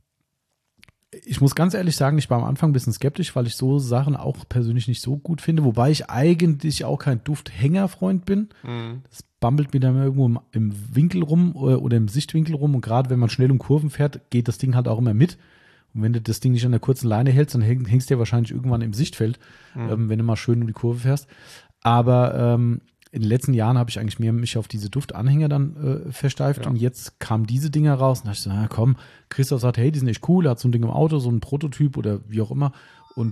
Ich muss ganz ehrlich sagen, ich war am Anfang ein bisschen skeptisch, weil ich so Sachen auch persönlich nicht so gut finde, wobei ich eigentlich auch kein Dufthängerfreund bin. Das bambelt mir dann irgendwo im Winkel rum oder im Sichtwinkel rum und gerade wenn man schnell um Kurven fährt, geht das Ding halt auch immer mit. Und wenn du das Ding nicht an der kurzen Leine hältst, dann hängst du ja wahrscheinlich irgendwann im Sichtfeld, wenn du mal schön um die Kurve fährst. Aber in den letzten Jahren habe ich eigentlich mehr mich auf diese Duftanhänger dann versteift und jetzt kamen diese Dinger raus und da dachte ich so, na komm, Christoph sagt, hey, die sind echt cool, er hat so ein Ding im Auto, so ein Prototyp oder wie auch immer und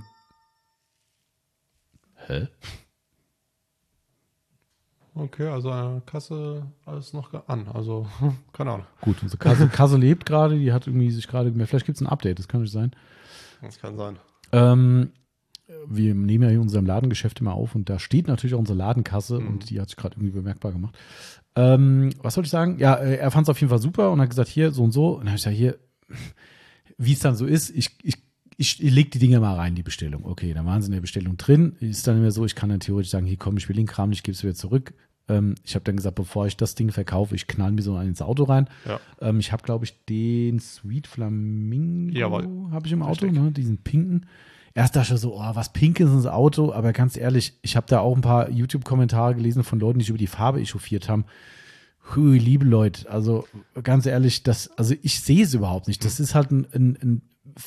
Okay, also Kasse alles noch an, also keine Ahnung. Gut, unsere Kasse lebt gerade, die hat irgendwie sich gerade, vielleicht gibt es ein Update, das kann nicht sein. Das kann sein. Wir nehmen ja hier unserem Ladengeschäft immer auf und da steht natürlich auch unsere Ladenkasse und die hat sich gerade irgendwie bemerkbar gemacht. Was soll ich sagen? Ja, er fand es auf jeden Fall super und hat gesagt, hier, so und so. Und dann habe ich gesagt, hier, wie es dann so ist, ich lege die Dinger mal rein, die Bestellung. Okay, dann waren sie in der Bestellung drin. Ist dann immer so, ich kann dann theoretisch sagen, hier komm, ich will den Kram nicht, ich gebe es wieder zurück. Ich habe dann gesagt, bevor ich das Ding verkaufe, ich knall mir so einen ins Auto rein. Ja. Ich habe, glaube ich, den Sweet Flamingo habe ich im Auto, ne? Diesen pinken. Erst dachte ich so, oh, was Pinkes ins Auto, aber ganz ehrlich, ich habe da auch ein paar YouTube-Kommentare gelesen von Leuten, die sich über die Farbe echauffiert haben. Hui, liebe Leute, also ganz ehrlich, also ich sehe es überhaupt nicht. Das ist halt ein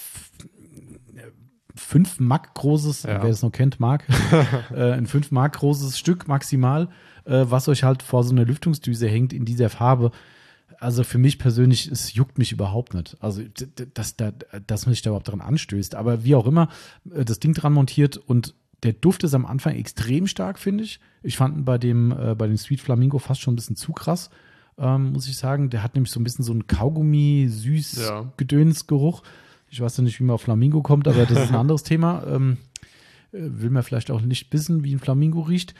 5 Mark großes, wer es noch kennt, Mark, ein 5 Mark großes Stück maximal, was euch halt vor so einer Lüftungsdüse hängt in dieser Farbe. Also für mich persönlich, es juckt mich überhaupt nicht. Also, dass man sich da überhaupt dran anstößt. Aber wie auch immer, das Ding dran montiert und der Duft ist am Anfang extrem stark, finde ich. Ich fand ihn bei dem Sweet Flamingo fast schon ein bisschen zu krass, muss ich sagen. Der hat nämlich so ein bisschen so einen Kaugummi-Süß-Gedöns-Geruch. Ich weiß ja nicht, wie man auf Flamingo kommt, aber das ist ein anderes Thema. Will man vielleicht auch nicht wissen, wie ein Flamingo riecht.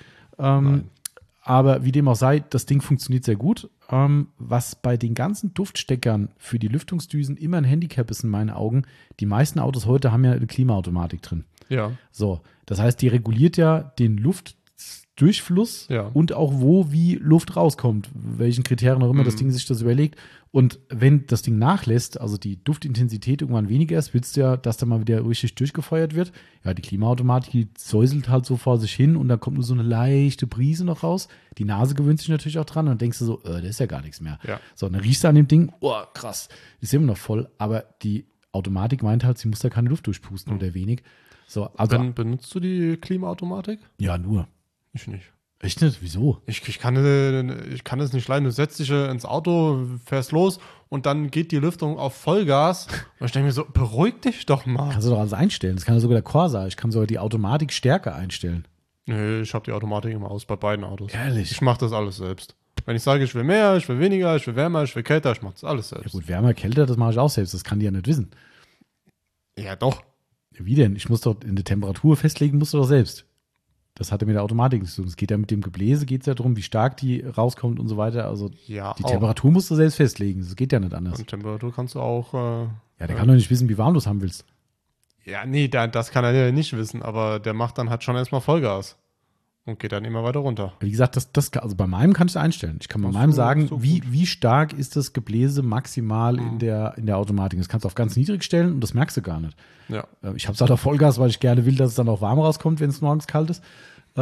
Aber wie dem auch sei, das Ding funktioniert sehr gut. Was bei den ganzen Duftsteckern für die Lüftungsdüsen immer ein Handicap ist in meinen Augen, die meisten Autos heute haben ja eine Klimaautomatik drin. Ja. So, das heißt, die reguliert ja den Luftdurchfluss und auch wie Luft rauskommt, welchen Kriterien auch immer das Ding sich das überlegt. Und wenn das Ding nachlässt, also die Duftintensität irgendwann weniger ist, willst du ja, dass da mal wieder richtig durchgefeuert wird. Ja, die Klimaautomatik, die säuselt halt so vor sich hin und dann kommt nur so eine leichte Brise noch raus. Die Nase gewöhnt sich natürlich auch dran und dann denkst du so, da ist ja gar nichts mehr. Ja. So, und dann riechst du an dem Ding, oh, krass, ist immer noch voll, aber die Automatik meint halt, sie muss da keine Luft durchpusten oder wenig. So, also, benutzt du die Klimaautomatik? Ja, nur. Ich nicht. Echt nicht? Wieso? Ich kann es nicht leiden. Du setzt dich ins Auto, fährst los und dann geht die Lüftung auf Vollgas. Und ich denke mir so, beruhig dich doch mal. Kannst du doch alles einstellen. Das kann ja sogar der Corsa. Ich kann sogar die Automatik stärker einstellen. Nee, ich habe die Automatik immer aus bei beiden Autos. Ehrlich? Ich mache das alles selbst. Wenn ich sage, ich will mehr, ich will weniger, ich will wärmer, ich will kälter, ich mache das alles selbst. Ja gut, wärmer, kälter, das mache ich auch selbst. Das kann die ja nicht wissen. Ja, doch. Wie denn? Ich muss doch in der Temperatur festlegen, musst du doch selbst. Das hat ja mit der Automatik nichts zu tun. Es geht ja mit dem Gebläse, geht es ja darum, wie stark die rauskommt und so weiter. Also ja, die Temperatur musst du selbst festlegen. Das geht ja nicht anders. Und Temperatur kannst du auch. Ja, der kann doch nicht wissen, wie warm du es haben willst. Ja, nee, das kann er ja nicht wissen, aber der macht dann halt schon erstmal Vollgas und geht dann immer weiter runter. Wie gesagt, also bei meinem kann ich es einstellen. Ich kann bei meinem sagen, wie stark ist das Gebläse maximal in der Automatik. Das kannst du auf ganz niedrig stellen und das merkst du gar nicht. Ja. Ich habe es halt auf Vollgas, weil ich gerne will, dass es dann auch warm rauskommt, wenn es morgens kalt ist.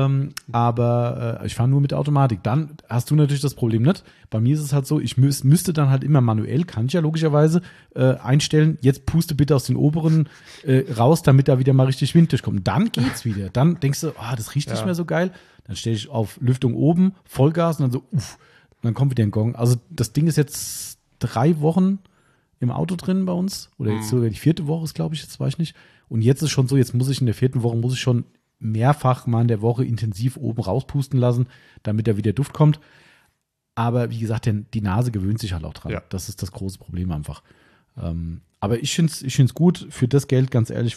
Aber ich fahre nur mit der Automatik. Dann hast du natürlich das Problem nicht. Bei mir ist es halt so, ich müsste dann halt immer manuell, kann ich ja logischerweise, einstellen, jetzt puste bitte aus den oberen raus, damit da wieder mal richtig Wind durchkommt. Dann geht's wieder. Dann denkst du, das riecht nicht mehr so geil. Dann stelle ich auf Lüftung oben, Vollgas und dann so, und dann kommt wieder ein Gong. Also das Ding ist jetzt 3 Wochen im Auto drin bei uns. Oder jetzt sogar die 4. Woche ist, glaube ich, jetzt weiß ich nicht. Und jetzt ist schon so, jetzt muss ich in der 4. Woche, schon mehrfach mal in der Woche intensiv oben rauspusten lassen, damit da wieder Duft kommt. Aber wie gesagt, die Nase gewöhnt sich halt auch dran. Ja. Das ist das große Problem einfach. Aber ich finde es gut. Für das Geld, ganz ehrlich,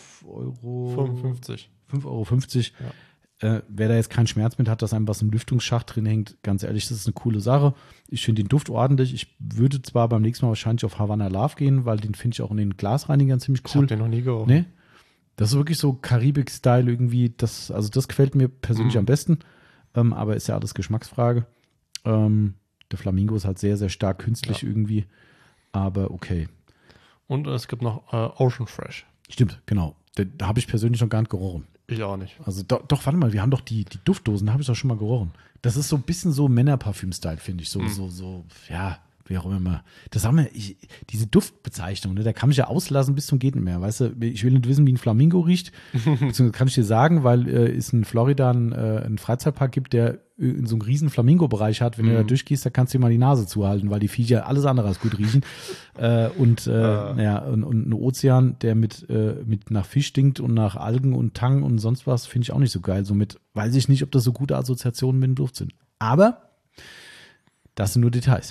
5,50 Euro. Wer da jetzt keinen Schmerz mit hat, dass einem was im Lüftungsschacht drin hängt, ganz ehrlich, das ist eine coole Sache. Ich finde den Duft ordentlich. Ich würde zwar beim nächsten Mal wahrscheinlich auf Havana Love gehen, weil den finde ich auch in den Glasreinigern ziemlich cool. Ich habe den noch nie gerochen. Nee? Das ist wirklich so Karibik-Style irgendwie. Das gefällt mir persönlich am besten. Aber ist ja alles Geschmacksfrage. Der Flamingo ist halt sehr, sehr stark künstlich irgendwie. Aber okay. Und es gibt noch Ocean Fresh. Stimmt, genau. Da habe ich persönlich noch gar nicht gerochen. Ich auch nicht. Also doch, warte mal, wir haben doch die Duftdosen, da habe ich doch schon mal gerochen. Das ist so ein bisschen so Männerparfüm-Style, finde ich. So, wie auch immer. Das haben wir, diese Duftbezeichnung, ne, da kann ich ja auslassen bis zum geht nicht mehr. Weißt du, ich will nicht wissen, wie ein Flamingo riecht. Beziehungsweise kann ich dir sagen, weil es in Florida einen Freizeitpark gibt, der in so einem riesen Flamingo-Bereich hat. Wenn du da durchgehst, da kannst du dir mal die Nase zuhalten, weil die Viecher alles andere als gut riechen. Und ein Ozean, der mit nach Fisch stinkt und nach Algen und Tang und sonst was, finde ich auch nicht so geil. Somit weiß ich nicht, ob das so gute Assoziationen mit dem Duft sind. Aber das sind nur Details.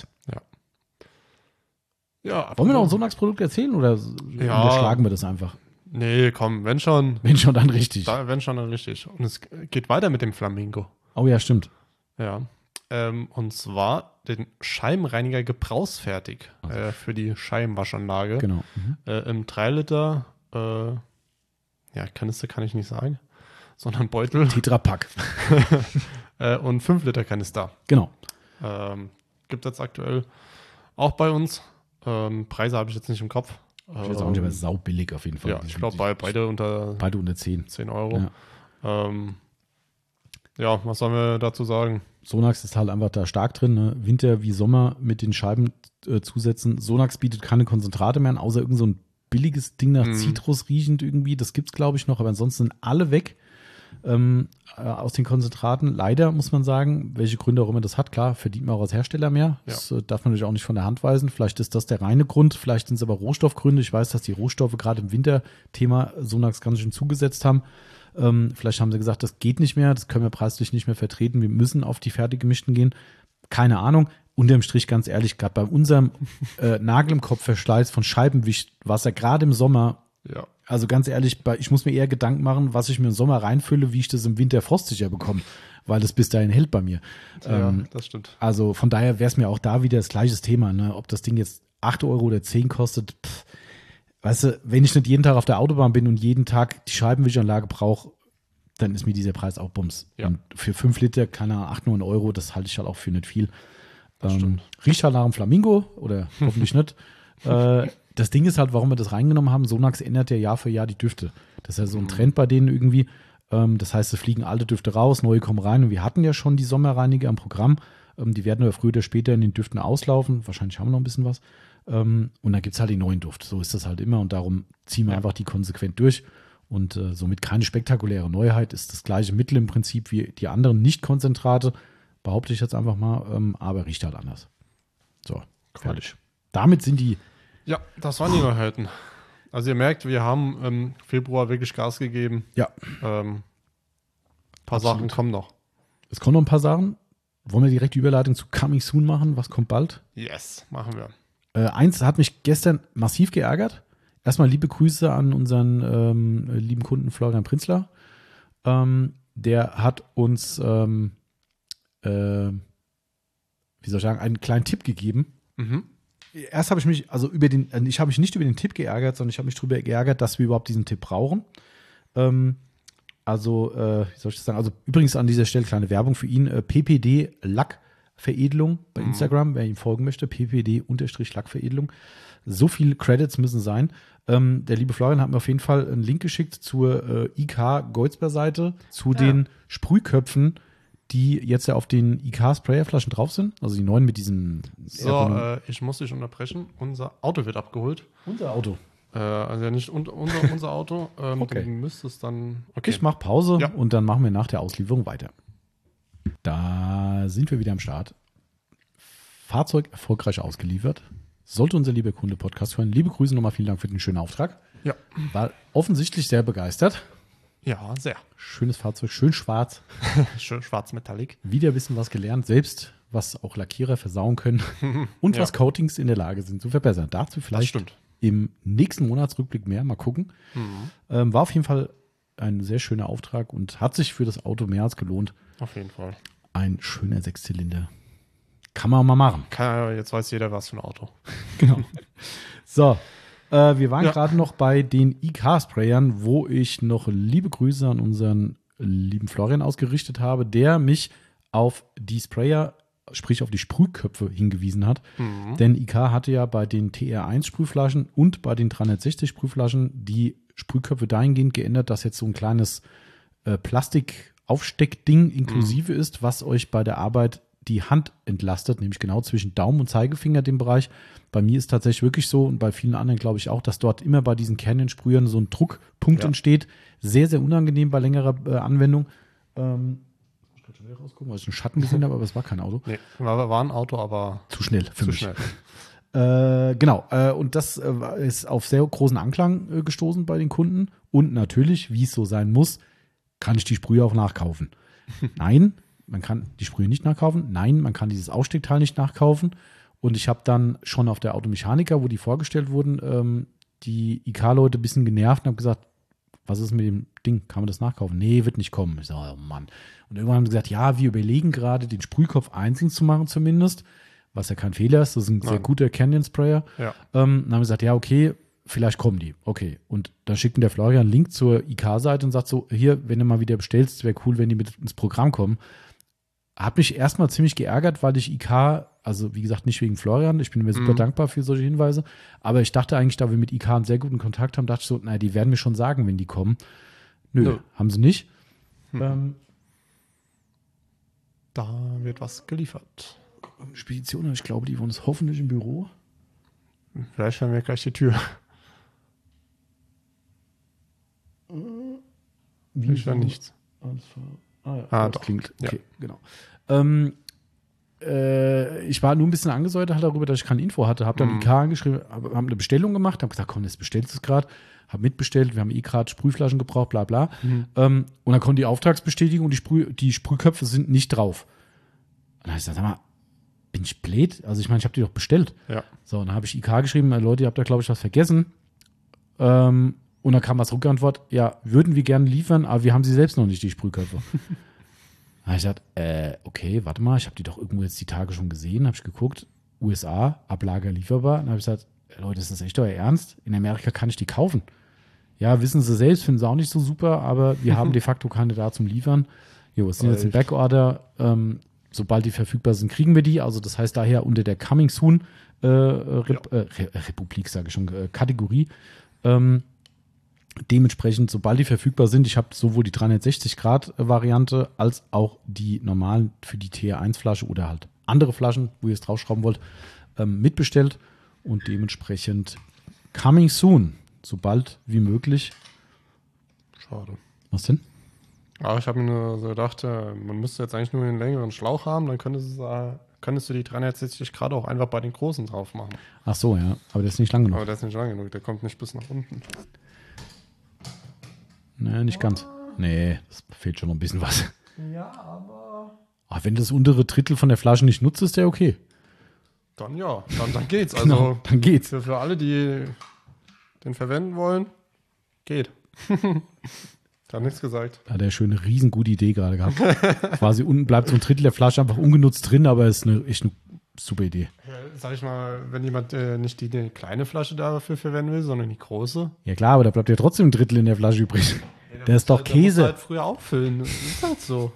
Ja. Wollen wir noch ein Sonax-Produkt erzählen oder unterschlagen wir das einfach? Nee, komm, wenn schon. Wenn schon, dann richtig. Wenn schon, dann richtig. Und es geht weiter mit dem Flamingo. Oh ja, stimmt. Ja. Und zwar den Scheibenreiniger gebrauchsfertig für die Scheibenwaschanlage. Genau. Im 3 Liter, Kanister kann ich nicht sagen, sondern Beutel. Tetrapack. Und 5 Liter Kanister. Genau. Gibt es jetzt aktuell auch bei uns. Preise habe ich jetzt nicht im Kopf. Ich weiß auch nicht, aber saubillig auf jeden Fall. Ja, ich glaube, beide unter 10 Euro. Ja. Was sollen wir dazu sagen? Sonax ist halt einfach da stark drin. Ne? Winter wie Sommer mit den Scheiben zusetzen. Sonax bietet keine Konzentrate mehr an, außer irgend so ein billiges Ding nach Zitrus riechend irgendwie. Das gibt es, glaube ich, noch. Aber ansonsten sind alle weg aus den Konzentraten. Leider muss man sagen, welche Gründe auch immer das hat. Klar, verdient man auch als Hersteller mehr. Ja. Das darf man natürlich auch nicht von der Hand weisen. Vielleicht ist das der reine Grund. Vielleicht sind es aber Rohstoffgründe. Ich weiß, dass die Rohstoffe gerade im Winterthema Sonax ganz schön zugesetzt haben. Vielleicht haben sie gesagt, das geht nicht mehr. Das können wir preislich nicht mehr vertreten. Wir müssen auf die fertig gemischten gehen. Keine Ahnung. Unterm Strich, ganz ehrlich, gerade bei unserem Nagel im Kopf Verschleiß von Scheibenwisch, was ja gerade im Sommer. Ja. Also ganz ehrlich, ich muss mir eher Gedanken machen, was ich mir im Sommer reinfülle, wie ich das im Winter frostsicher bekomme, weil das bis dahin hält bei mir. Ja, das stimmt. Also von daher wäre es mir auch da wieder das gleiche Thema, ne? Ob das Ding jetzt 8 Euro oder 10 kostet. Weißt du, wenn ich nicht jeden Tag auf der Autobahn bin und jeden Tag die Scheibenwischanlage brauche, dann ist mir dieser Preis auch Bums. Ja. Und für 5 Liter, keine Ahnung, 8, 9 Euro, das halte ich halt auch für nicht viel. Stimmt. Riecht halt nach einem Flamingo oder hoffentlich nicht. Das Ding ist halt, warum wir das reingenommen haben, Sonax ändert ja Jahr für Jahr die Düfte. Das ist ja so ein Trend bei denen irgendwie. Das heißt, es fliegen alte Düfte raus, neue kommen rein. Und wir hatten ja schon die Sommerreiniger am Programm. Die werden aber früher oder später in den Düften auslaufen. Wahrscheinlich haben wir noch ein bisschen was. Und dann gibt es halt den neuen Duft. So ist das halt immer. Und darum ziehen wir einfach die konsequent durch. Und somit keine spektakuläre Neuheit. Ist das gleiche Mittel im Prinzip wie die anderen Nicht-Konzentrate. Behaupte ich jetzt einfach mal. Aber riecht halt anders. So, fertig. Damit sind die. Ja, das waren die Neuheiten. Also ihr merkt, wir haben im Februar wirklich Gas gegeben. Ja. Paar Sachen kommen noch. Es kommen noch ein paar Sachen. Wollen wir direkt die Überleitung zu Coming Soon machen? Was kommt bald? Yes, machen wir. Eins hat mich gestern massiv geärgert. Erstmal liebe Grüße an unseren lieben Kunden Florian Prinzler. Der hat uns, wie soll ich sagen, einen kleinen Tipp gegeben. Erst habe ich mich, ich habe mich nicht über den Tipp geärgert, sondern ich habe mich darüber geärgert, dass wir überhaupt diesen Tipp brauchen. Wie soll ich das sagen? Also übrigens an dieser Stelle kleine Werbung für ihn. PPD Lackveredelung bei Instagram, wer ihm folgen möchte. PPD-Lackveredelung. So viele Credits müssen sein. Der liebe Florian hat mir auf jeden Fall einen Link geschickt zur IK Goldsberg-Seite, zu den Sprühköpfen, die jetzt ja auf den IK-Sprayerflaschen drauf sind. Also die neuen mit diesen. So, ich muss dich unterbrechen. Unser Auto wird abgeholt. Unser Auto. Also nicht unser Auto. Okay. Du müsstest dann. Okay. Ich mache Pause und dann machen wir nach der Auslieferung weiter. Da sind wir wieder am Start. Fahrzeug erfolgreich ausgeliefert. Sollte unser lieber Kunde Podcast hören. Liebe Grüße nochmal, vielen Dank für den schönen Auftrag. Ja. War offensichtlich sehr begeistert. Ja, sehr. Schönes Fahrzeug, schön schwarz. Schön schwarz-metallic. Wieder ein bisschen was gelernt, selbst was auch Lackierer versauen können und was Coatings in der Lage sind zu verbessern. Dazu vielleicht im nächsten Monatsrückblick mehr, mal gucken. War auf jeden Fall ein sehr schöner Auftrag und hat sich für das Auto mehr als gelohnt. Auf jeden Fall. Ein schöner Sechszylinder. Kann man mal machen. Jetzt weiß jeder, was für ein Auto. Genau. So, wir waren gerade noch bei den IK-Sprayern, wo ich noch liebe Grüße an unseren lieben Florian ausgerichtet habe, der mich auf die Sprayer, sprich auf die Sprühköpfe hingewiesen hat. Denn IK hatte ja bei den TR1 Sprühflaschen und bei den 360 Sprühflaschen die Sprühköpfe dahingehend geändert, dass jetzt so ein kleines Plastikaufsteckding inklusive ist, was euch bei der Arbeit die Hand entlastet, nämlich genau zwischen Daumen und Zeigefinger, dem Bereich. Bei mir ist tatsächlich wirklich so und bei vielen anderen glaube ich auch, dass dort immer bei diesen Canyon-Sprühern so ein Druckpunkt entsteht. Sehr, sehr unangenehm bei längerer Anwendung. Ich kann schon wieder rausgucken, weil ich einen Schatten gesehen habe, aber es war kein Auto. Nee, war ein Auto, aber zu schnell für mich. Schnell. Genau, und das ist auf sehr großen Anklang gestoßen bei den Kunden. Und natürlich, wie es so sein muss, kann ich die Sprühe auch nachkaufen. Nein, man kann die Sprühe nicht nachkaufen. Nein, man kann dieses Aussteckteil nicht nachkaufen. Und ich habe dann schon auf der Automechaniker, wo die vorgestellt wurden, die IK-Leute ein bisschen genervt und habe gesagt, was ist mit dem Ding? Kann man das nachkaufen? Nee, wird nicht kommen. Ich sage, oh Mann. Und irgendwann haben sie gesagt, ja, wir überlegen gerade, den Sprühkopf einzeln zu machen zumindest, was ja kein Fehler ist. Das ist ein sehr guter Canyon-Sprayer. Ja. Dann haben wir gesagt, ja, okay, vielleicht kommen die. Okay. Und dann schickt mir der Florian einen Link zur IK-Seite und sagt so, hier, wenn du mal wieder bestellst, wäre cool, wenn die mit ins Programm kommen. Hat mich erstmal ziemlich geärgert, weil ich IK, also wie gesagt, nicht wegen Florian, ich bin mir super dankbar für solche Hinweise, aber ich dachte eigentlich, da wir mit IK einen sehr guten Kontakt haben, dachte ich so, naja, die werden mir schon sagen, wenn die kommen. Nö. Haben sie nicht. Da wird was geliefert. Spedition, ich glaube, die wohnen hoffentlich im Büro. Vielleicht haben wir gleich die Tür. Wie ich war nichts. Das doch. Klingt. Okay, genau. Ich war nur ein bisschen angesäuert halt darüber, dass ich keine Info hatte. Habe dann IK angeschrieben, habe eine Bestellung gemacht, habe gesagt, komm, jetzt bestellst du es gerade. Habe mitbestellt, wir haben gerade Sprühflaschen gebraucht, bla bla. Und dann kommt die Auftragsbestätigung und die Sprühköpfe sind nicht drauf. Und dann habe ich gesagt, sag mal, bin ich blöd? Also ich meine, ich habe die doch bestellt. Ja. So, und dann habe ich IK geschrieben, Leute, ihr habt da, glaube ich, was vergessen. Und dann kam als Rückantwort, ja, würden wir gerne liefern, aber wir haben sie selbst noch nicht, die Sprühköpfe. Da habe ich gesagt, okay, warte mal, ich habe die doch irgendwo jetzt die Tage schon gesehen, habe ich geguckt, USA, Ablager lieferbar. Dann habe ich gesagt, Leute, ist das echt euer Ernst? In Amerika kann ich die kaufen. Ja, wissen sie selbst, finden sie auch nicht so super, aber wir haben de facto keine da zum Liefern. Jo, es sind jetzt im Backorder. Sobald die verfügbar sind, kriegen wir die. Also das heißt daher unter der Coming Soon Republik, sage ich schon, Kategorie. Dementsprechend, sobald die verfügbar sind, ich habe sowohl die 360-Grad-Variante als auch die normalen für die TR1-Flasche oder halt andere Flaschen, wo ihr es draufschrauben wollt, mitbestellt und dementsprechend coming soon, sobald wie möglich. Schade. Was denn? Aber ich habe mir nur so gedacht, man müsste jetzt eigentlich nur einen längeren Schlauch haben, dann könntest du die 360 Grad auch einfach bei den großen drauf machen. Ach so, ja, aber der ist nicht lang genug. Aber der ist nicht lang genug, der kommt nicht bis nach unten. Nee, nicht ganz. Nee, das fehlt schon noch ein bisschen was. Ja, aber... Ach, wenn du das untere Drittel von der Flasche nicht nutzt, ist der okay. Dann ja, dann geht's. Also Genau, dann geht's. Für alle, die den verwenden wollen, geht. Da nichts gesagt. Da hat er schon eine riesengute Idee gerade gehabt. Quasi unten bleibt so ein Drittel der Flasche einfach ungenutzt drin, aber ist echt eine super Idee. Sag ich mal, wenn jemand nicht die kleine Flasche dafür verwenden will, sondern die große. Ja klar, aber da bleibt ja trotzdem ein Drittel in der Flasche übrig. Ja, der ist doch Käse. Halt früher auffüllen. Das ist halt so.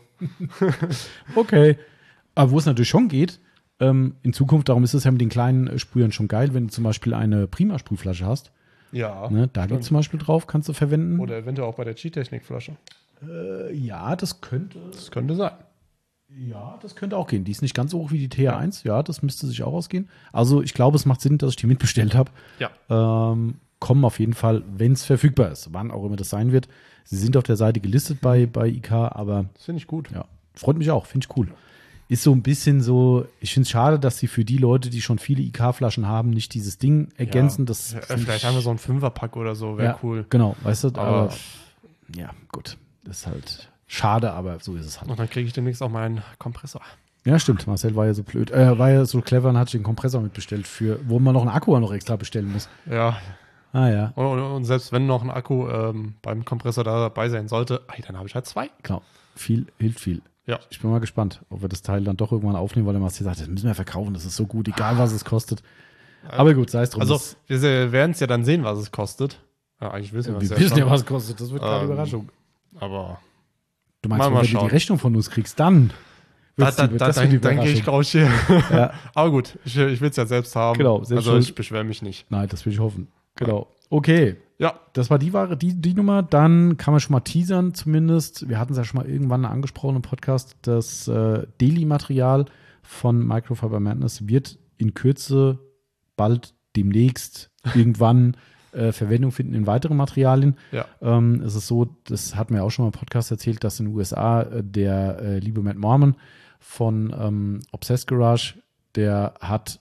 Okay. Aber wo es natürlich schon geht, in Zukunft, darum ist es ja mit den kleinen Sprühern schon geil, wenn du zum Beispiel eine Prima-Sprühflasche hast. Ja. Ne, da geht zum Beispiel drauf, kannst du verwenden. Oder eventuell auch bei der G-Technik-Flasche. Ja, das könnte. Das könnte sein. Ja, das könnte auch gehen. Die ist nicht ganz so hoch wie die TR1. Ja, das müsste sich auch ausgehen. Also ich glaube, es macht Sinn, dass ich die mitbestellt habe. Ja. Kommen auf jeden Fall, wenn es verfügbar ist. Wann auch immer das sein wird. Sie sind auf der Seite gelistet bei IK, aber das finde ich gut. Ja, freut mich auch, finde ich cool. Ist so ein bisschen so, ich finde es schade, dass sie für die Leute, die schon viele IK-Flaschen haben, nicht dieses Ding ergänzen. Ja. Das vielleicht haben wir so einen Fünferpack oder so, wäre cool. Genau, weißt du, aber ja, gut. Das ist halt schade, aber so ist es halt. Und dann kriege ich demnächst auch meinen Kompressor. Ja, stimmt. Marcel war ja so blöd. War ja so clever und hat sich den Kompressor mitbestellt, wo man noch einen Akku noch extra bestellen muss. Ja. Ah ja. Und selbst wenn noch ein Akku beim Kompressor dabei sein sollte, dann habe ich halt 2. Genau. Hilft viel. Ja. Ich bin mal gespannt, ob wir das Teil dann doch irgendwann aufnehmen, weil der Marcel sagt, das müssen wir verkaufen, das ist so gut, egal was es kostet. Aber gut, sei es drum. Also wir werden es ja dann sehen, was es kostet. Ja, eigentlich wissen wir wissen ja, was es kostet. Das wird keine Überraschung. Aber du meinst, wenn du die Rechnung von uns kriegst, dann dann gehe ich raus hier. Ja. Aber gut, ich will es ja selbst haben. Genau, also ich beschwere mich nicht. Nein, das will ich hoffen. Genau. Okay. Ja. Das war die Nummer. Dann kann man schon mal teasern zumindest. Wir hatten es ja schon mal irgendwann angesprochen im Podcast. Das Daily-Material von Microfiber Madness wird in Kürze bald demnächst irgendwann Verwendung finden in weiteren Materialien. Ja. Es ist so, das hatten wir auch schon mal im Podcast erzählt, dass in den USA der liebe Matt Mormon von Obsessed Garage, der hat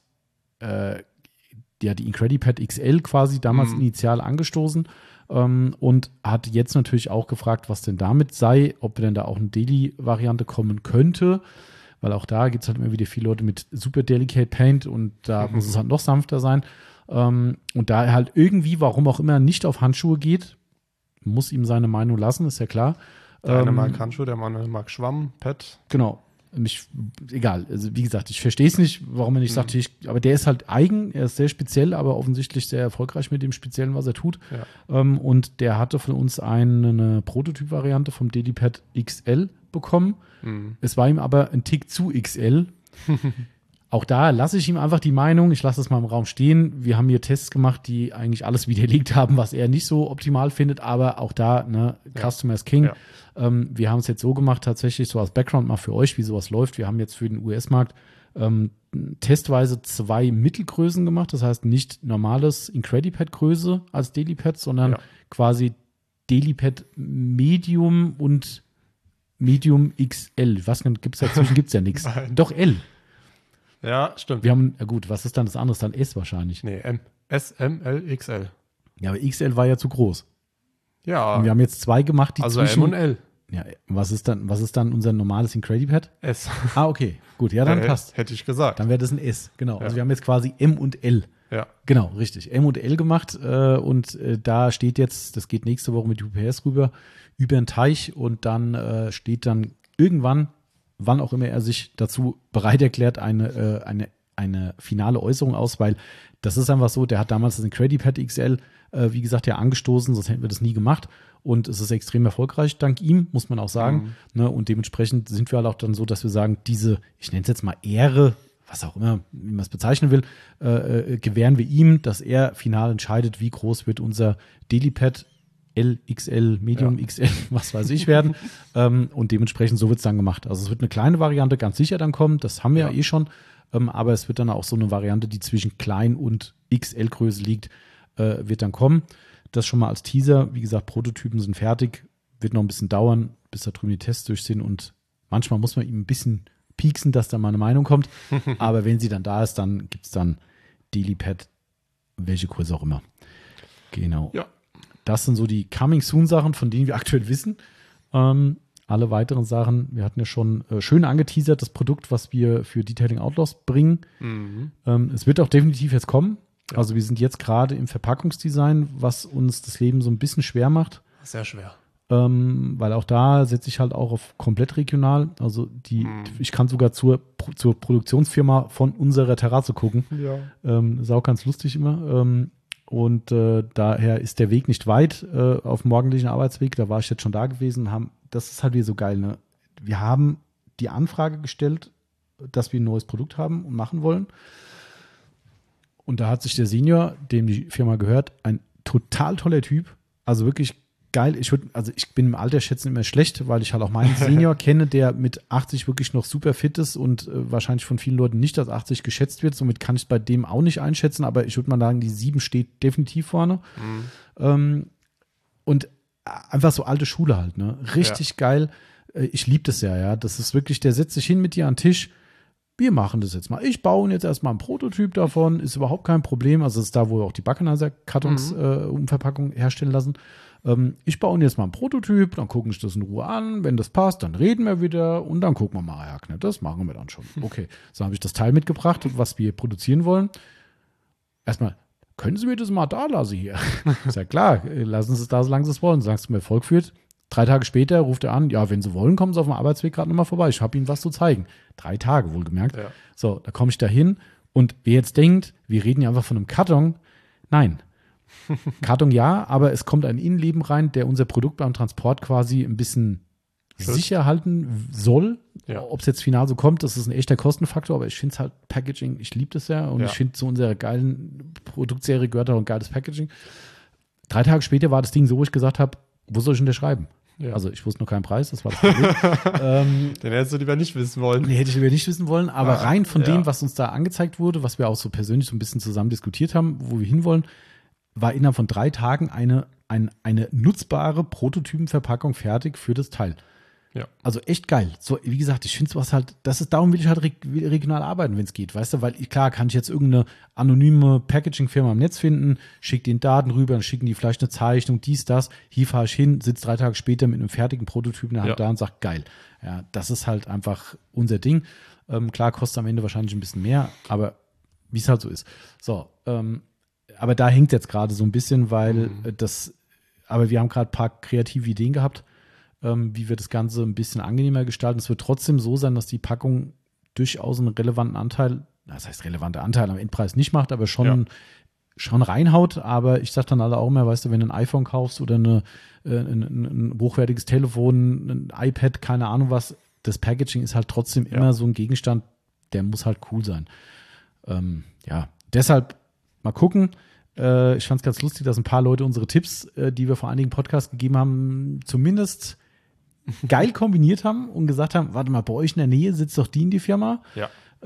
die Incredipad XL quasi damals initial angestoßen und hat jetzt natürlich auch gefragt, was denn damit sei, ob denn da auch eine Daily-Variante kommen könnte, weil auch da gibt es halt immer wieder viele Leute mit super Delicate Paint und da muss es halt noch sanfter sein. Und da er halt irgendwie, warum auch immer, nicht auf Handschuhe geht, muss ihm seine Meinung lassen, ist ja klar. Der eine mag Handschuhe, der andere mag Schwamm, Pad. Genau. Egal, also wie gesagt, ich verstehe es nicht, warum er nicht sagt, aber der ist halt eigen, er ist sehr speziell, aber offensichtlich sehr erfolgreich mit dem Speziellen, was er tut. Ja. Und der hatte von uns eine Prototyp-Variante vom DailyPad XL bekommen. Es war ihm aber ein Tick zu XL. Auch da lasse ich ihm einfach die Meinung, ich lasse es mal im Raum stehen. Wir haben hier Tests gemacht, die eigentlich alles widerlegt haben, was er nicht so optimal findet, aber auch da, ne, Customer is King. Ja. Wir haben es jetzt so gemacht, tatsächlich so als Background mal für euch, wie sowas läuft. Wir haben jetzt für den US-Markt testweise 2 Mittelgrößen gemacht, das heißt nicht normales Incredipad-Größe als DailyPad, sondern quasi DailyPad Medium und Medium XL. Was gibt es dazwischen? Gibt es ja nichts. Doch L. Ja, stimmt. Wir haben, gut, was ist dann das andere? Ist dann S wahrscheinlich. Nee, M. S, M, L, XL. Ja, aber XL war ja zu groß. Ja. Und wir haben jetzt 2 gemacht, die also zwischen. M und L. Ja, was ist dann unser normales Incredipad? S. Ah, okay. Gut, ja, dann passt. Hätte ich gesagt. Dann wäre das ein S, genau. Ja. Also wir haben jetzt quasi M und L. Ja. Genau, richtig. M und L gemacht und da steht jetzt, das geht nächste Woche mit UPS rüber, über den Teich und dann steht dann irgendwann, wann auch immer er sich dazu bereit erklärt, eine finale Äußerung aus, weil das ist einfach so, der hat damals das Incredipad XL, wie gesagt, ja angestoßen, sonst hätten wir das nie gemacht und es ist extrem erfolgreich, dank ihm, muss man auch sagen. Ne? Und dementsprechend sind wir halt auch dann so, dass wir sagen, diese, ich nenne es jetzt mal Ehre, was auch immer, wie man es bezeichnen will, gewähren wir ihm, dass er final entscheidet, wie groß wird unser DailyPad L, XL, Medium, XL, was weiß ich werden. Und dementsprechend so wird es dann gemacht. Also es wird eine kleine Variante ganz sicher dann kommen, das haben wir ja eh schon. Aber es wird dann auch so eine Variante, die zwischen klein und XL-Größe liegt, wird dann kommen. Das schon mal als Teaser. Wie gesagt, Prototypen sind fertig. Wird noch ein bisschen dauern, bis da drüben die Tests durch sind. Und manchmal muss man ihm ein bisschen pieksen, dass da mal eine Meinung kommt. Aber wenn sie dann da ist, dann gibt es dann DailyPad, welche Größe auch immer. Genau. Ja. Das sind so die Coming-Soon-Sachen, von denen wir aktuell wissen. Alle weiteren Sachen, wir hatten ja schon schön angeteasert, das Produkt, was wir für Detailing Outlaws bringen. Es wird auch definitiv jetzt kommen. Ja. Also wir sind jetzt gerade im Verpackungsdesign, was uns das Leben so ein bisschen schwer macht. Sehr schwer. Weil auch da setze ich halt auch auf komplett regional. Also ich kann sogar zur Produktionsfirma von unserer Terrasse gucken. Ja. Ist auch ganz lustig immer. Und daher ist der Weg nicht weit auf dem morgendlichen Arbeitsweg. Da war ich jetzt schon da gewesen. Das ist halt wieder so geil. Ne? Wir haben die Anfrage gestellt, dass wir ein neues Produkt haben und machen wollen. Und da hat sich der Senior, dem die Firma gehört, ein total toller Typ. Also wirklich geil. Ich bin im Alter schätzen immer schlecht, weil ich halt auch meinen Senior kenne, der mit 80 wirklich noch super fit ist und wahrscheinlich von vielen Leuten nicht als 80 geschätzt wird. Somit kann ich es bei dem auch nicht einschätzen, aber ich würde mal sagen, die 7 steht definitiv vorne. Und einfach so alte Schule halt, ne? Richtig geil. Ich liebe das ja. Das ist wirklich, der setzt sich hin mit dir an den Tisch. Wir machen das jetzt mal. Ich baue jetzt erstmal einen Prototyp davon, ist überhaupt kein Problem. Also das ist da, wo wir auch die Backenizer-Kartons Umverpackung herstellen lassen. Ich baue jetzt mal einen Prototyp, dann gucken wir das in Ruhe an. Wenn das passt, dann reden wir wieder und dann gucken wir mal, ja, das machen wir dann schon. Okay, so habe ich das Teil mitgebracht, was wir produzieren wollen. Erstmal, können Sie mir das mal da lassen hier? Ist ja klar, lassen Sie es da, solange Sie es wollen. Sagst du mir, Erfolg führt. 3 Tage später ruft er an, ja, wenn Sie wollen, kommen Sie auf dem Arbeitsweg gerade nochmal vorbei. Ich habe Ihnen was zu zeigen. 3 Tage, wohlgemerkt. Ja. So, da komme ich da hin und wer jetzt denkt, wir reden ja einfach von einem Karton. Nein. Karton ja, aber es kommt ein Innenleben rein, der unser Produkt beim Transport quasi ein bisschen sicher halten soll. Ja. Ob es jetzt final so kommt, das ist ein echter Kostenfaktor, aber ich finde es halt Packaging, ich liebe das ja und ich finde zu unserer geilen Produktserie gehört auch ein geiles Packaging. 3 Tage später war das Ding so, wo ich gesagt habe, wo soll ich unterschreiben? Ja. Also ich wusste noch keinen Preis, das war das Problem. Den hättest du lieber nicht wissen wollen. Nee, hätte ich lieber nicht wissen wollen, aber rein von dem, was uns da angezeigt wurde, was wir auch so persönlich so ein bisschen zusammen diskutiert haben, wo wir hinwollen, war innerhalb von 3 Tagen eine nutzbare Prototypenverpackung fertig für das Teil. Ja. Also echt geil. So, wie gesagt, ich finde sowas halt, darum will ich halt regional arbeiten, wenn es geht, weißt du, weil klar kann ich jetzt irgendeine anonyme Packaging-Firma im Netz finden, schicke den Daten rüber, dann schicken die vielleicht eine Zeichnung, dies, das, hier fahre ich hin, sitze 3 Tage später mit einem fertigen Prototypen in der Hand da und sage, geil. Ja, das ist halt einfach unser Ding. Klar kostet am Ende wahrscheinlich ein bisschen mehr, aber wie es halt so ist. So, aber da hängt jetzt gerade so ein bisschen, weil aber wir haben gerade ein paar kreative Ideen gehabt, wie wir das Ganze ein bisschen angenehmer gestalten. Es wird trotzdem so sein, dass die Packung durchaus einen relevanten Anteil, das heißt relevanter Anteil am Endpreis nicht macht, aber schon reinhaut. Aber ich sage dann alle auch immer, weißt du, wenn du ein iPhone kaufst oder ein hochwertiges Telefon, ein iPad, keine Ahnung was, das Packaging ist halt trotzdem immer so ein Gegenstand, der muss halt cool sein. Deshalb mal gucken. Ich fand es ganz lustig, dass ein paar Leute unsere Tipps, die wir vor einigen Podcasts gegeben haben, zumindest geil kombiniert haben und gesagt haben, warte mal, bei euch in der Nähe sitzt doch die in die Firma. Ja.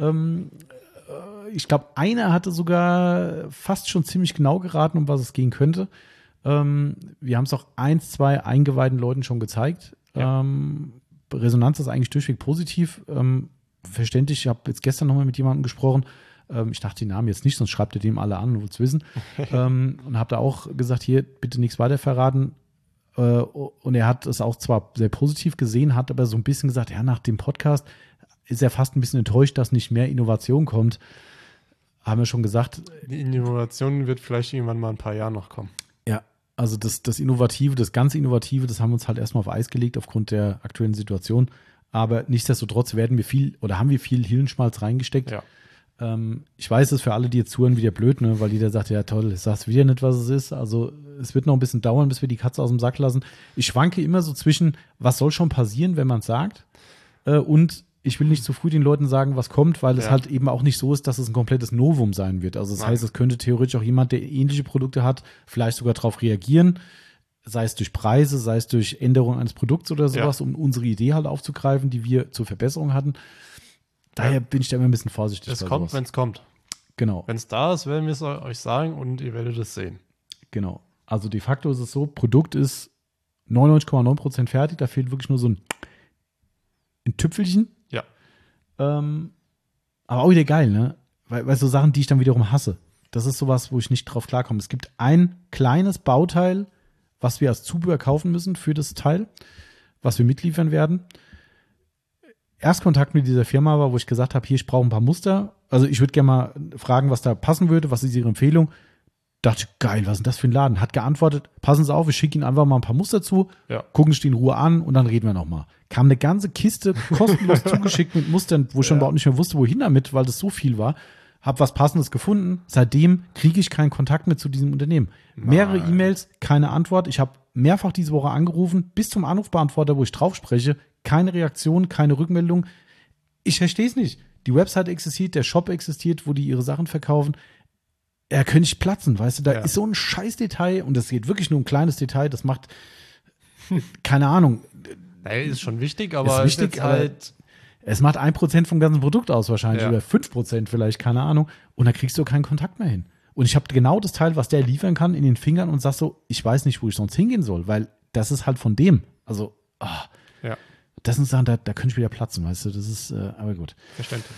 Ich glaube, einer hatte sogar fast schon ziemlich genau geraten, um was es gehen könnte. Wir haben es auch 1, 2 eingeweihten Leuten schon gezeigt. Ja. Resonanz ist eigentlich durchweg positiv. Verständlich, ich habe jetzt gestern nochmal mit jemandem gesprochen. Ich dachte die Namen jetzt nicht, sonst schreibt ihr dem alle an und wollt es wissen. Und habe da auch gesagt, hier, bitte nichts weiter verraten. Und er hat es auch zwar sehr positiv gesehen, hat aber so ein bisschen gesagt, ja, nach dem Podcast ist er fast ein bisschen enttäuscht, dass nicht mehr Innovation kommt. Haben wir schon gesagt. Die Innovation wird vielleicht irgendwann mal ein paar Jahre noch kommen. Ja, also das Innovative, das ganze Innovative, das haben wir uns halt erstmal auf Eis gelegt aufgrund der aktuellen Situation. Aber nichtsdestotrotz haben wir viel Hirnschmalz reingesteckt. Ja. Ich weiß, es ist für alle, die jetzt zuhören, wieder blöd, ne? Weil jeder sagt, ja toll, ich sag's wieder nicht, was es ist. Also es wird noch ein bisschen dauern, bis wir die Katze aus dem Sack lassen. Ich schwanke immer so zwischen, was soll schon passieren, wenn man es sagt, und ich will nicht zu früh den Leuten sagen, was kommt, weil es halt eben auch nicht so ist, dass es ein komplettes Novum sein wird. Also das heißt, es könnte theoretisch auch jemand, der ähnliche Produkte hat, vielleicht sogar darauf reagieren, sei es durch Preise, sei es durch Änderung eines Produkts oder sowas, um unsere Idee halt aufzugreifen, die wir zur Verbesserung hatten. Daher bin ich da immer ein bisschen vorsichtig. Es kommt, wenn es kommt. Genau. Wenn es da ist, werden wir es euch sagen und ihr werdet es sehen. Genau. Also de facto ist es so, Produkt ist 99,9% fertig, da fehlt wirklich nur so ein Tüpfelchen. Ja. Aber auch wieder geil, ne? Weil so Sachen, die ich dann wiederum hasse. Das ist sowas, wo ich nicht drauf klarkomme. Es gibt ein kleines Bauteil, was wir als Zubehör kaufen müssen für das Teil, was wir mitliefern werden. Erstkontakt mit dieser Firma war, wo ich gesagt habe, hier, ich brauche ein paar Muster. Also ich würde gerne mal fragen, was da passen würde, was ist Ihre Empfehlung? Dachte ich, geil, was ist denn das für ein Laden? Hat geantwortet, passen Sie auf, ich schicke Ihnen einfach mal ein paar Muster zu, gucken Sie die in Ruhe an und dann reden wir nochmal. Kam eine ganze Kiste kostenlos zugeschickt mit Mustern, wo ich schon überhaupt nicht mehr wusste, wohin damit, weil das so viel war. Hab was Passendes gefunden. Seitdem kriege ich keinen Kontakt mehr zu diesem Unternehmen. Mehrere E-Mails, keine Antwort. Ich habe mehrfach diese Woche angerufen, bis zum Anrufbeantworter, wo ich drauf spreche. Keine Reaktion, keine Rückmeldung. Ich verstehe es nicht. Die Website existiert, der Shop existiert, wo die ihre Sachen verkaufen. Ja, könnte ich platzen, weißt du, da ist so ein Scheißdetail und das geht wirklich nur ein kleines Detail, das macht, keine Ahnung. Naja, ist schon wichtig, aber ist wichtig, halt, es macht 1% vom ganzen Produkt aus wahrscheinlich oder 5% vielleicht, keine Ahnung, und da kriegst du keinen Kontakt mehr hin. Und ich habe genau das Teil, was der liefern kann, in den Fingern und sag so, ich weiß nicht, wo ich sonst hingehen soll, weil das ist halt von dem. Also, das sind Sachen, da könnte ich wieder platzen, weißt du, das ist, aber gut. Verständlich.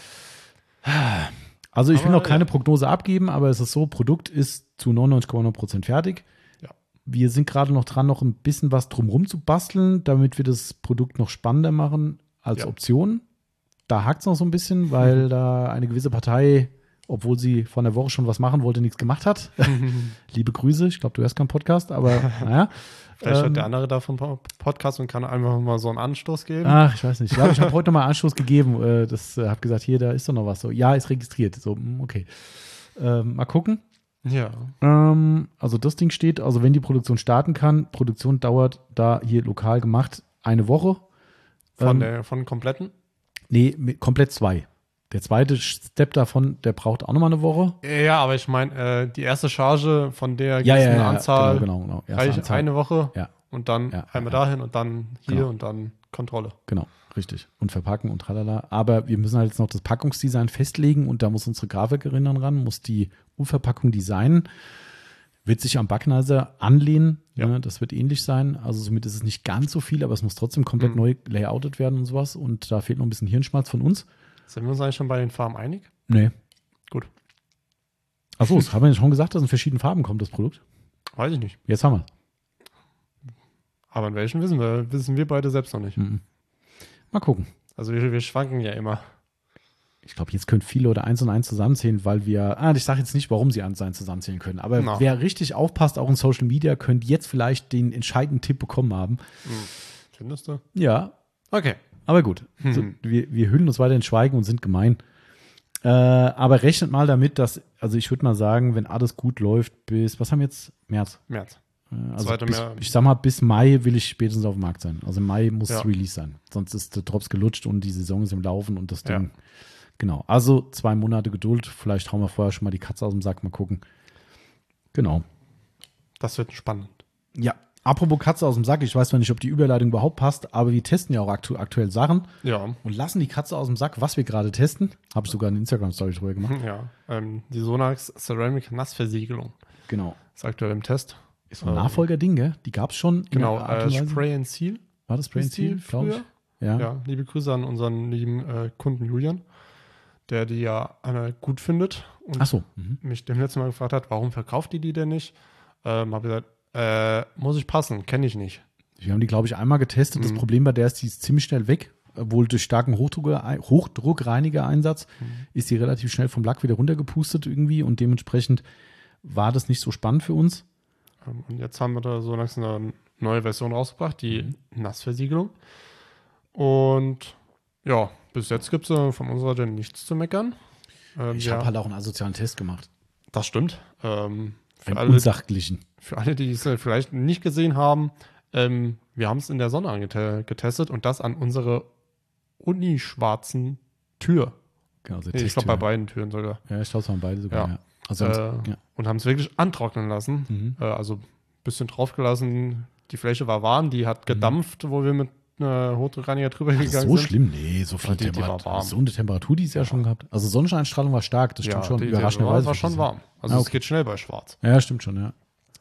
Also ich will noch keine Prognose abgeben, aber es ist so, Produkt ist zu 99,9% fertig. Ja. Wir sind gerade noch dran, noch ein bisschen was drumherum zu basteln, damit wir das Produkt noch spannender machen als Option. Da hakt es noch so ein bisschen, weil da eine gewisse Partei, obwohl sie vor einer Woche schon was machen wollte, nichts gemacht hat. Liebe Grüße, ich glaube, du hörst keinen Podcast, aber naja. Vielleicht hört der andere da vom Podcast und kann einfach mal so einen Anstoß geben. Ach, ich weiß nicht. Ja, ich habe heute nochmal Anstoß gegeben. Habe gesagt, hier, da ist doch noch was. So, ja, ist registriert. So, okay. Mal gucken. Ja. Also das Ding steht, also wenn die Produktion starten kann, Produktion dauert da hier lokal gemacht 1 Woche. Von kompletten? Nee, komplett 2. Der zweite Step davon, der braucht auch nochmal 1 Woche. Ja, aber ich meine, die erste Charge von der gewissen Anzahl genau. reicht 1 Woche. Ja. und dann einmal dahin und dann hier und dann Kontrolle. Genau, richtig. Und verpacken und tralala. Aber wir müssen halt jetzt noch das Packungsdesign festlegen und da muss unsere Grafikerin dann ran, muss die Unverpackung designen. Wird sich am Backnizer anlehnen. Ja. Ne? Das wird ähnlich sein. Also somit ist es nicht ganz so viel, aber es muss trotzdem komplett neu layoutet werden und sowas. Und da fehlt noch ein bisschen Hirnschmalz von uns. Sind wir uns eigentlich schon bei den Farben einig? Nee. Gut. Achso, haben wir ja schon gesagt, dass in verschiedenen Farben kommt, das Produkt? Weiß ich nicht. Jetzt haben wir es. Aber in welchen wissen wir beide selbst noch nicht. Mhm. Mal gucken. Also wir schwanken ja immer. Ich glaube, jetzt können viele Leute 1 und 1 zusammenzählen, weil ich sage jetzt nicht, warum sie 1 und 1 zusammenzählen können, aber wer richtig aufpasst, auch in Social Media, könnte jetzt vielleicht den entscheidenden Tipp bekommen haben. Findest du? Ja. Okay. Aber gut, so, wir hüllen uns weiter in Schweigen und sind gemein. Aber rechnet mal damit, dass, also ich würde mal sagen, wenn alles gut läuft, was haben wir jetzt? März. Also ich sag mal, bis Mai will ich spätestens auf dem Markt sein. Also im Mai muss es Release sein. Sonst ist der Drops gelutscht und die Saison ist im Laufen und das Ding. Genau. Also 2 Monate Geduld. Vielleicht hauen wir vorher schon mal die Katze aus dem Sack. Mal gucken. Genau. Das wird spannend. Ja. Apropos Katze aus dem Sack. Ich weiß zwar nicht, ob die Überleitung überhaupt passt, aber wir testen ja auch aktuell Sachen. Ja. Und lassen die Katze aus dem Sack, was wir gerade testen. Habe ich sogar eine Instagram-Story drüber gemacht. Ja. Die Sonax Ceramic Nassversiegelung. Genau. Ist aktuell im Test. Ist so ein Nachfolgerding, gell? Die gab es schon. Genau, Spray and Seal. War das Spray and Seal, glaube ich? Ja, liebe Grüße an unseren lieben Kunden Julian, der die ja gut findet und mich dem letzten Mal gefragt hat, warum verkauft die denn nicht? Habe gesagt, muss ich passen, kenne ich nicht. Wir haben die, glaube ich, einmal getestet. Das Problem bei der ist, die ist ziemlich schnell weg. Wohl durch starken Hochdruckreiniger-Einsatz ist die relativ schnell vom Lack wieder runtergepustet irgendwie und dementsprechend war das nicht so spannend für uns. Und jetzt haben wir da so langsam eine neue Version rausgebracht, die Nassversiegelung. Und ja, bis jetzt gibt es von unserer Seite nichts zu meckern. Ich habe halt auch einen asozialen Test gemacht. Das stimmt. Einen unsachlichen. Für alle, die es vielleicht nicht gesehen haben, wir haben es in der Sonne getestet und das an unsere unischwarzen Tür. Genau, ich glaube bei beiden Türen sogar. Ja, ich glaube es waren beide sogar, ja. Also und haben es wirklich antrocknen lassen. Also ein bisschen draufgelassen. Die Fläche war warm, die hat gedampft, wo wir mit Hochdruckreiniger drüber gegangen sind. So schlimm? Nee, so viel Temperatur. So eine Temperatur, die es ja schon gehabt. Also Sonneneinstrahlung war stark, das stimmt schon. Überraschenderweise war schon warm. Also es geht schnell bei Schwarz. Ja, stimmt schon, ja.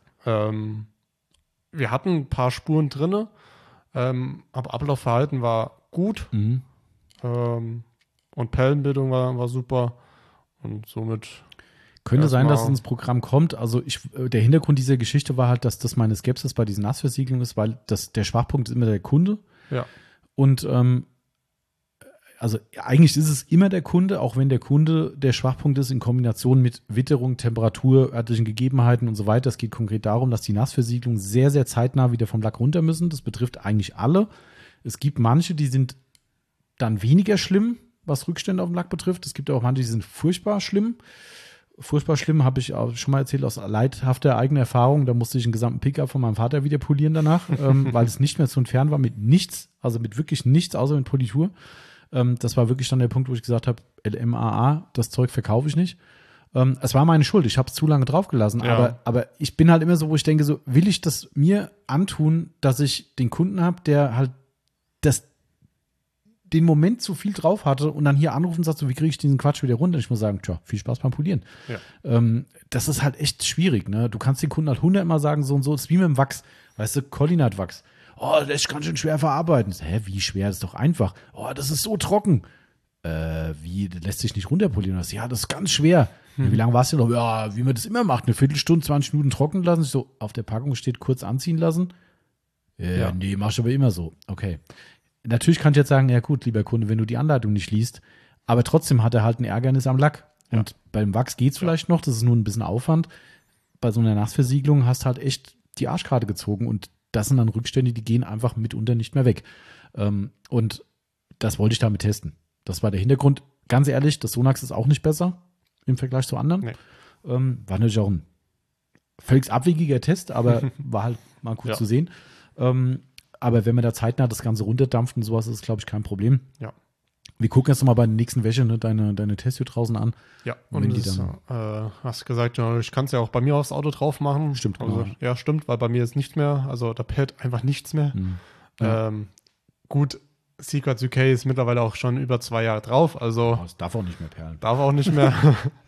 Wir hatten ein paar Spuren drin, aber Ablaufverhalten war gut. Und Pellenbildung war super. Und somit könnte sein, dass es ins Programm kommt. Also der Hintergrund dieser Geschichte war halt, dass das meine Skepsis bei diesen Nassversiegelungen ist, weil der Schwachpunkt ist immer der Kunde. Ja. Und also eigentlich ist es immer der Kunde, auch wenn der Kunde der Schwachpunkt ist in Kombination mit Witterung, Temperatur, örtlichen Gegebenheiten und so weiter. Es geht konkret darum, dass die Nassversiegelungen sehr, sehr zeitnah wieder vom Lack runter müssen. Das betrifft eigentlich alle. Es gibt manche, die sind dann weniger schlimm, was Rückstände auf dem Lack betrifft. Es gibt auch manche, die sind furchtbar schlimm. Furchtbar schlimm, habe ich auch schon mal erzählt, aus leidhafter eigener Erfahrung. Da musste ich einen gesamten Pickup von meinem Vater wieder polieren danach, weil es nicht mehr zu entfernen war mit nichts, also mit wirklich nichts, außer mit Politur. Das war wirklich dann der Punkt, wo ich gesagt habe, LMAA, das Zeug verkaufe ich nicht. Es war meine Schuld, ich habe es zu lange draufgelassen, aber ich bin halt immer so, wo ich denke, so will ich das mir antun, dass ich den Kunden habe, der halt den Moment zu viel drauf hatte und dann hier anrufen und sagt so, wie kriege ich diesen Quatsch wieder runter? Und ich muss sagen, tja, viel Spaß beim Polieren. Ja. Das ist halt echt schwierig, ne? Du kannst den Kunden halt 100-mal sagen, so und so, das ist wie mit dem Wachs. Weißt du, Collinat-Wachs. Oh, das ist ganz schön schwer verarbeiten. Wie schwer? Das ist doch einfach. Oh, das ist so trocken. Wie, das lässt sich nicht runterpolieren? Ja, das ist ganz schwer. Ja, wie lange warst du noch? Ja, wie man das immer macht, eine Viertelstunde, 20 Minuten trocknen lassen. So, auf der Packung steht, kurz anziehen lassen. Nee, mach ich aber immer so. Okay. Natürlich kann ich jetzt sagen, ja gut, lieber Kunde, wenn du die Anleitung nicht liest, aber trotzdem hat er halt ein Ärgernis am Lack. Und beim Wachs geht es vielleicht noch, das ist nur ein bisschen Aufwand. Bei so einer Nassversiegelung hast du halt echt die Arschkarte gezogen und das sind dann Rückstände, die gehen einfach mitunter nicht mehr weg. Und das wollte ich damit testen. Das war der Hintergrund. Ganz ehrlich, das Sonax ist auch nicht besser im Vergleich zu anderen. Nee. War natürlich auch ein völlig abwegiger Test, aber war halt mal gut zu sehen. Aber wenn man da zeitnah das Ganze runterdampft und sowas, ist es, glaube ich, kein Problem. Ja. Wir gucken jetzt noch mal bei der nächsten Wäsche, ne, deine Tests hier draußen an. Ja, und und die das, dann, hast gesagt, ja, ich kann es ja auch bei mir aufs Auto drauf machen. Stimmt, also, genau. Ja, stimmt, weil bei mir ist nichts mehr, also da perlt einfach nichts mehr. Ja. Gut, Secrets UK ist mittlerweile auch schon über 2 Jahre drauf, also Es darf auch nicht mehr perlen. darf auch nicht mehr.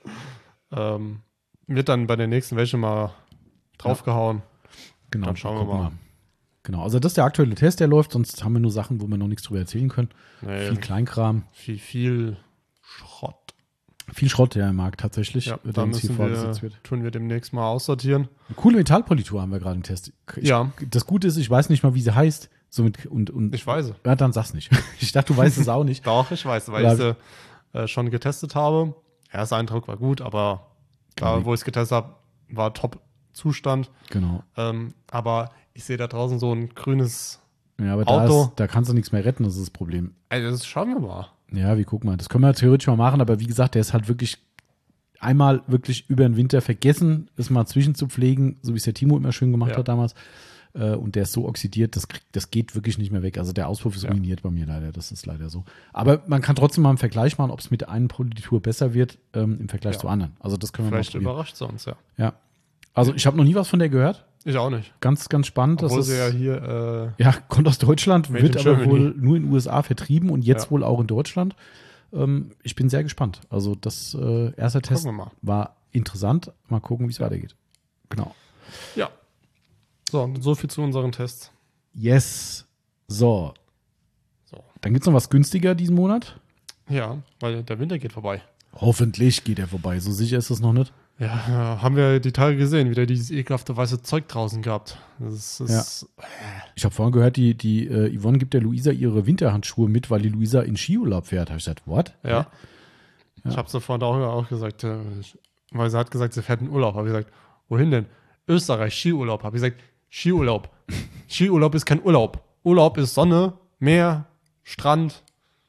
Wird dann bei der nächsten Wäsche mal draufgehauen. Genau, Dann schauen wir gucken mal. Genau, also das ist der aktuelle Test, der läuft, sonst haben wir nur Sachen, wo wir noch nichts drüber erzählen können. Nee, Viel Kleinkram, viel Schrott. viel Schrott, der im Markt tatsächlich, Ja, der da uns hier vorgesetzt tun wir demnächst mal aussortieren. Eine coole Metallpolitur haben wir gerade im Test. Ja. Das Gute ist, ich weiß nicht mal, wie sie heißt. Und Ich weiß es. Ja, dann sag's nicht. Ich dachte, du weißt es auch nicht. Doch, ich weiß, weil Oder- ich sie schon getestet habe. Erster Eindruck war gut, aber da, wo ich es getestet habe, war Top-Zustand. Genau. Aber ich sehe da draußen so ein grünes Ja, aber Auto. da kannst du nichts mehr retten, das ist das Problem. Also das schauen wir mal. Ja, wir gucken mal. Das können wir theoretisch mal machen, aber wie gesagt, der ist halt wirklich einmal wirklich über den Winter vergessen, es mal zwischenzupflegen, so wie es der Timo immer schön gemacht Ja. hat damals. Und der ist so oxidiert, das geht wirklich nicht mehr weg. Also der Auspuff ist ruiniert bei mir leider, das ist leider so. Aber man kann trotzdem mal einen Vergleich machen, ob es mit der einen Politur besser wird im Vergleich zu anderen. Also das können wir Vielleicht mal probieren. überrascht sie uns, ja. Ja. Also ich habe noch nie was von der gehört. Ich auch nicht. Ganz, ganz spannend. Obwohl das sie ist, ja hier, ja, kommt aus Deutschland, Made wird in aber Germany. wohl nur in den USA vertrieben und jetzt Ja. wohl auch in Deutschland. Ich bin sehr gespannt. Also das erste Test gucken wir mal. war interessant. Mal gucken, wie es weitergeht. Genau. Ja. So viel zu unseren Tests. Yes. So. So. Dann gibt es noch was günstiger diesen Monat. Ja, weil der Winter geht vorbei. Hoffentlich geht er vorbei. So sicher ist es noch nicht. Ja, haben wir die Tage gesehen, wieder dieses ekelhafte weiße Zeug draußen gehabt. Das ist, Ich habe vorhin gehört, die Yvonne gibt der Luisa ihre Winterhandschuhe mit, weil die Luisa in Skiurlaub fährt. Habe ich gesagt, what? Ja. Ich habe sie vorhin auch gesagt, weil sie hat gesagt, sie fährt in Urlaub. Habe ich gesagt, wohin denn? Österreich, Skiurlaub. Habe ich gesagt, Skiurlaub. Skiurlaub ist kein Urlaub. Urlaub ist Sonne, Meer, Strand.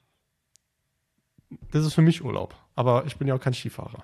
Das ist für mich Urlaub. Aber ich bin ja auch kein Skifahrer.